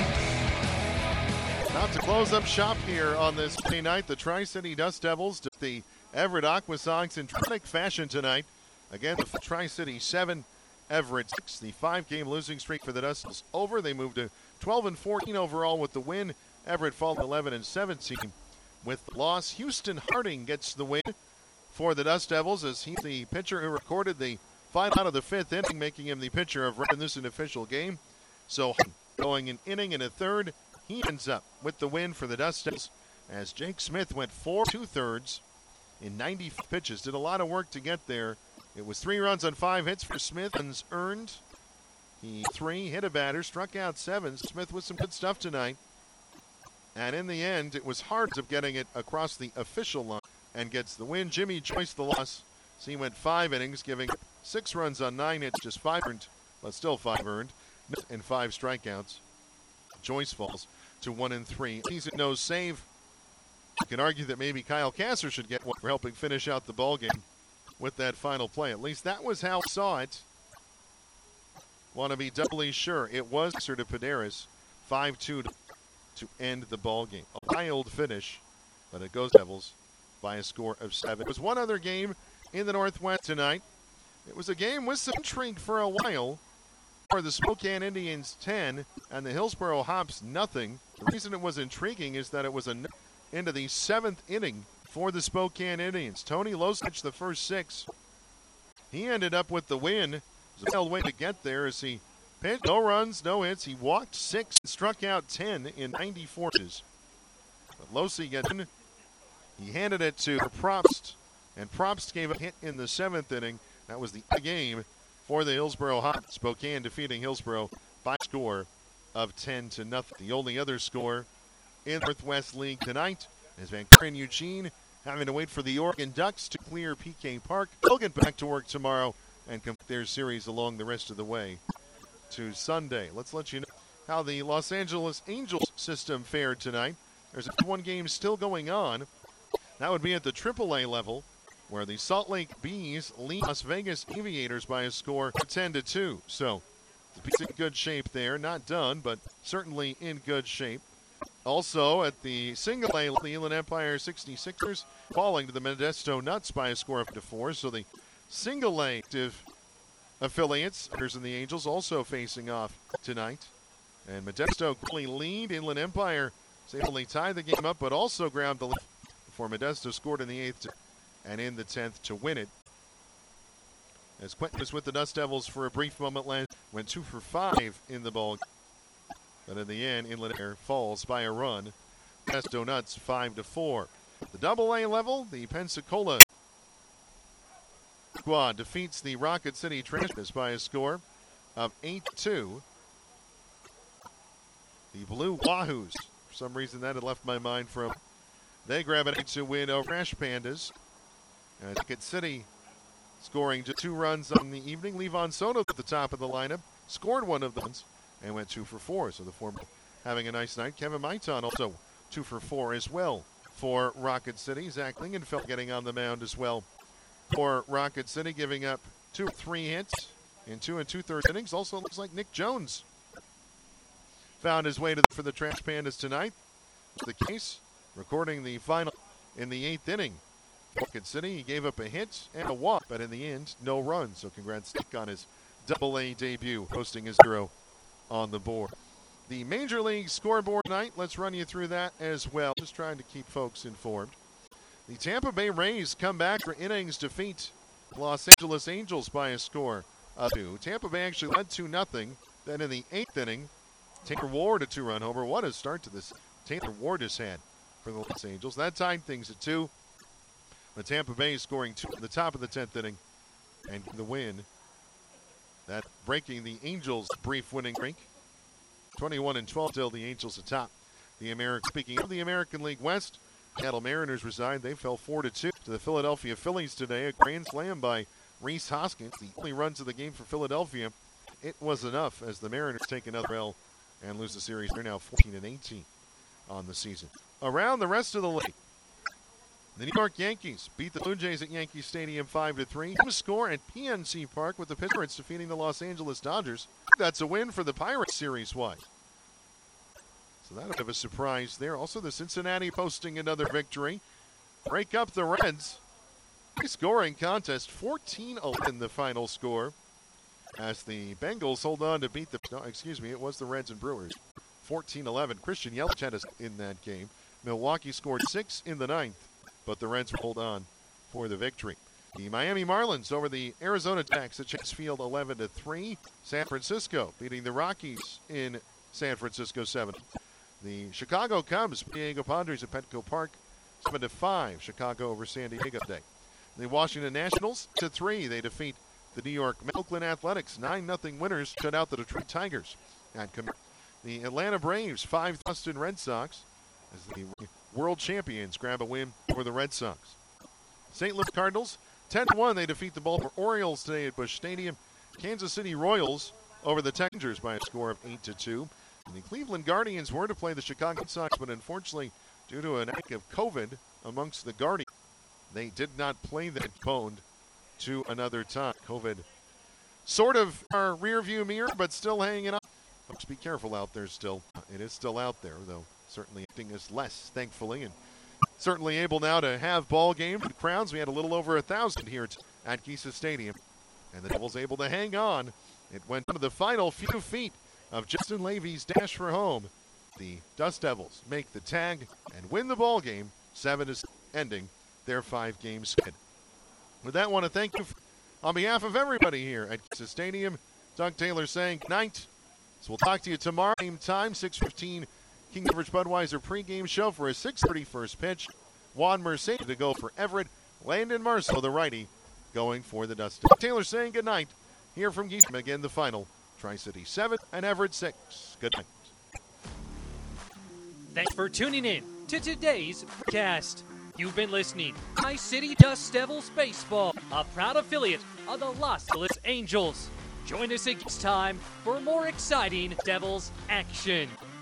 About to close up shop here on this Monday night. The Tri-City Dust Devils to the Everett Aquasogs in dramatic fashion tonight. Again, the Tri-City seven, Everett six. The five-game losing streak for the Dust is over. They moved to twelve and fourteen overall with the win. Everett falling eleven and seventeen with the loss. Houston Harding gets the win for the Dust Devils as he's the pitcher who recorded the final out of the fifth inning, making him the pitcher of record in this official game. So going an inning and a third, he ends up with the win for the Dust Devils as Jake Smith went four two-thirds in ninety pitches. Did a lot of work to get there. It was three runs on five hits for Smith. Runs earned. He three, hit a batter, struck out seven. Smith with some good stuff tonight. And in the end, it was hard of getting it across the official line and gets the win. Jimmy Joyce the loss. So he went five innings, giving six runs on nine hits, just five earned, but still five earned, and five strikeouts. Joyce falls to one and three. He's a no save. You can argue that maybe Kyle Kasser should get one for helping finish out the ball game with that final play. At least that was how I saw it. Want to be doubly sure. It was Kasser to Paderas, five two to end the ball game. A wild finish, but it goes Devils by a score of seven. There was one other game in the Northwest tonight. It was a game with some intrigue for a while. For the Spokane Indians ten and the Hillsboro Hops nothing. The reason it was intriguing is that it was a n- into the seventh inning for the Spokane Indians. Tony Losich the first six. He ended up with the win. It was a wild way to get there as he pitched. No runs, no hits. He walked six and struck out ten in ninety-four pitches. But Losi gets in. He handed it to Probst, and Probst gave a hit in the seventh inning. That was the game for the Hillsboro Hops. Spokane defeating Hillsboro by a score of ten to nothing. The only other score in the Northwest League tonight is Vancouver and Eugene having to wait for the Oregon Ducks to clear P K Park. They'll get back to work tomorrow and complete their series along the rest of the way to Sunday. Let's let you know how the Los Angeles Angels system fared tonight. There's one game still going on. That would be at the triple A level, where the Salt Lake Bees lead Las Vegas Aviators by a score of ten to two. So the Bees in good shape there. Not done, but certainly in good shape. Also at the single A, the Inland Empire sixty-sixers falling to the Modesto Nuts by a score of to four. So the single A active affiliates, and the Angels, also facing off tonight. And Modesto quickly lead. Inland Empire was able to tie the game up, but also grabbed the lead before Modesto scored in the eighth and in the tenth to win it. As Quentin was with the Dust Devils for a brief moment last, went two for five in the ball. But in the end, Inland Empire falls by a run. Modesto Nuts five to four. The double A level, the Pensacola squad defeats the Rocket City Trashers by a score of eight to two. The Blue Wahoos, for some reason that had left my mind from, they grab an eight two win over Trash Pandas. And Rocket City scoring just two runs on the evening. Levon Soto at the top of the lineup, scored one of those and went two for four. So the former having a nice night. Kevin Maiton also two for four as well for Rocket City. Zach Lingenfeld getting on the mound as well for Rocket City, giving up two or three hits in two and two-thirds innings. Also looks like Nick Jones found his way to the, for the Trash Pandas tonight. The case, recording the final in the eighth inning. Rocket City, he gave up a hit and a walk, but in the end, no runs. So congrats Nick on his double A debut, posting his zero on the board. The Major League scoreboard tonight, let's run you through that as well. Just trying to keep folks informed. The Tampa Bay Rays come back for innings defeat Los Angeles Angels by a score of two. Tampa Bay actually led two nothing. Then in the eighth inning, Taylor Ward a two-run homer. What a start to this Taylor Ward has had for the Los Angeles. That tied things at two. The Tampa Bay scoring two at the top of the tenth inning and the win. That breaking the Angels' brief winning streak. twenty-one and twelve till the Angels atop the American. Speaking of the American League West, Seattle Mariners reside. They fell four to two to the Philadelphia Phillies today. A grand slam by Rhys Hoskins. The only runs of the game for Philadelphia. It was enough as the Mariners take another L and lose the series. They're now fourteen and eighteen on the season. Around the rest of the league, the New York Yankees beat the Blue Jays at Yankee Stadium five to three. Same score at P N C Park with the Pirates defeating the Los Angeles Dodgers. That's a win for the Pirates series-wide. So that'll have a surprise there. Also, the Cincinnati posting another victory. Break up the Reds. Scoring contest, fourteen eleven the final score. As the Bengals hold on to beat the, no, excuse me, it was the Reds and Brewers. fourteen eleven. Christian Yelich had us in that game. Milwaukee scored six in the ninth, but the Reds hold on for the victory. The Miami Marlins over the Arizona Diamondbacks at Chase Field eleven to three. San Francisco beating the Rockies in San Francisco seven. The Chicago Cubs, Diego Padres at Petco Park seven to five. Chicago over San Diego today. The Washington Nationals to three. They defeat the New York Oakland Athletics nine nothing winners, shut out the Detroit Tigers. At the Atlanta Braves five Boston Red Sox as the world champions grab a win over the Red Sox. Saint Louis Cardinals ten to one. They defeat the Baltimore Orioles today at Busch Stadium. Kansas City Royals over the Rangers by a score of eight to two. And the Cleveland Guardians were to play the Chicago White Sox, but unfortunately, due to an act of COVID amongst the Guardians, they did not play that postponed to another time. COVID sort of our rear view mirror, but still hanging up. Folks, be careful out there still. It is still out there, though certainly acting us less, thankfully, and certainly able now to have ball games with crowds. We had a little over a thousand here at Gisa Stadium, and the Devils able to hang on. It went to the final few feet of Justin Levy's dash for home. The Dust Devils make the tag and win the ball game, seven to ending their five-game skid. With that, I want to thank you for, on behalf of everybody here at Gisa Stadium. Doug Taylor saying good night. So we'll talk to you tomorrow, same time, six fifteen. King George Budweiser pregame show for a six thirty first pitch. Juan Mercedes to go for Everett. Landon Marceau, the righty, going for the Dust. Taylor saying good night. Here from Geese, again the final. Tri-City seven and Everett six. Good night. Thanks for tuning in to today's broadcast. You've been listening to Tri-City Dust Devils Baseball, a proud affiliate of the Los Angeles Angels. Join us next time for more exciting Devils action.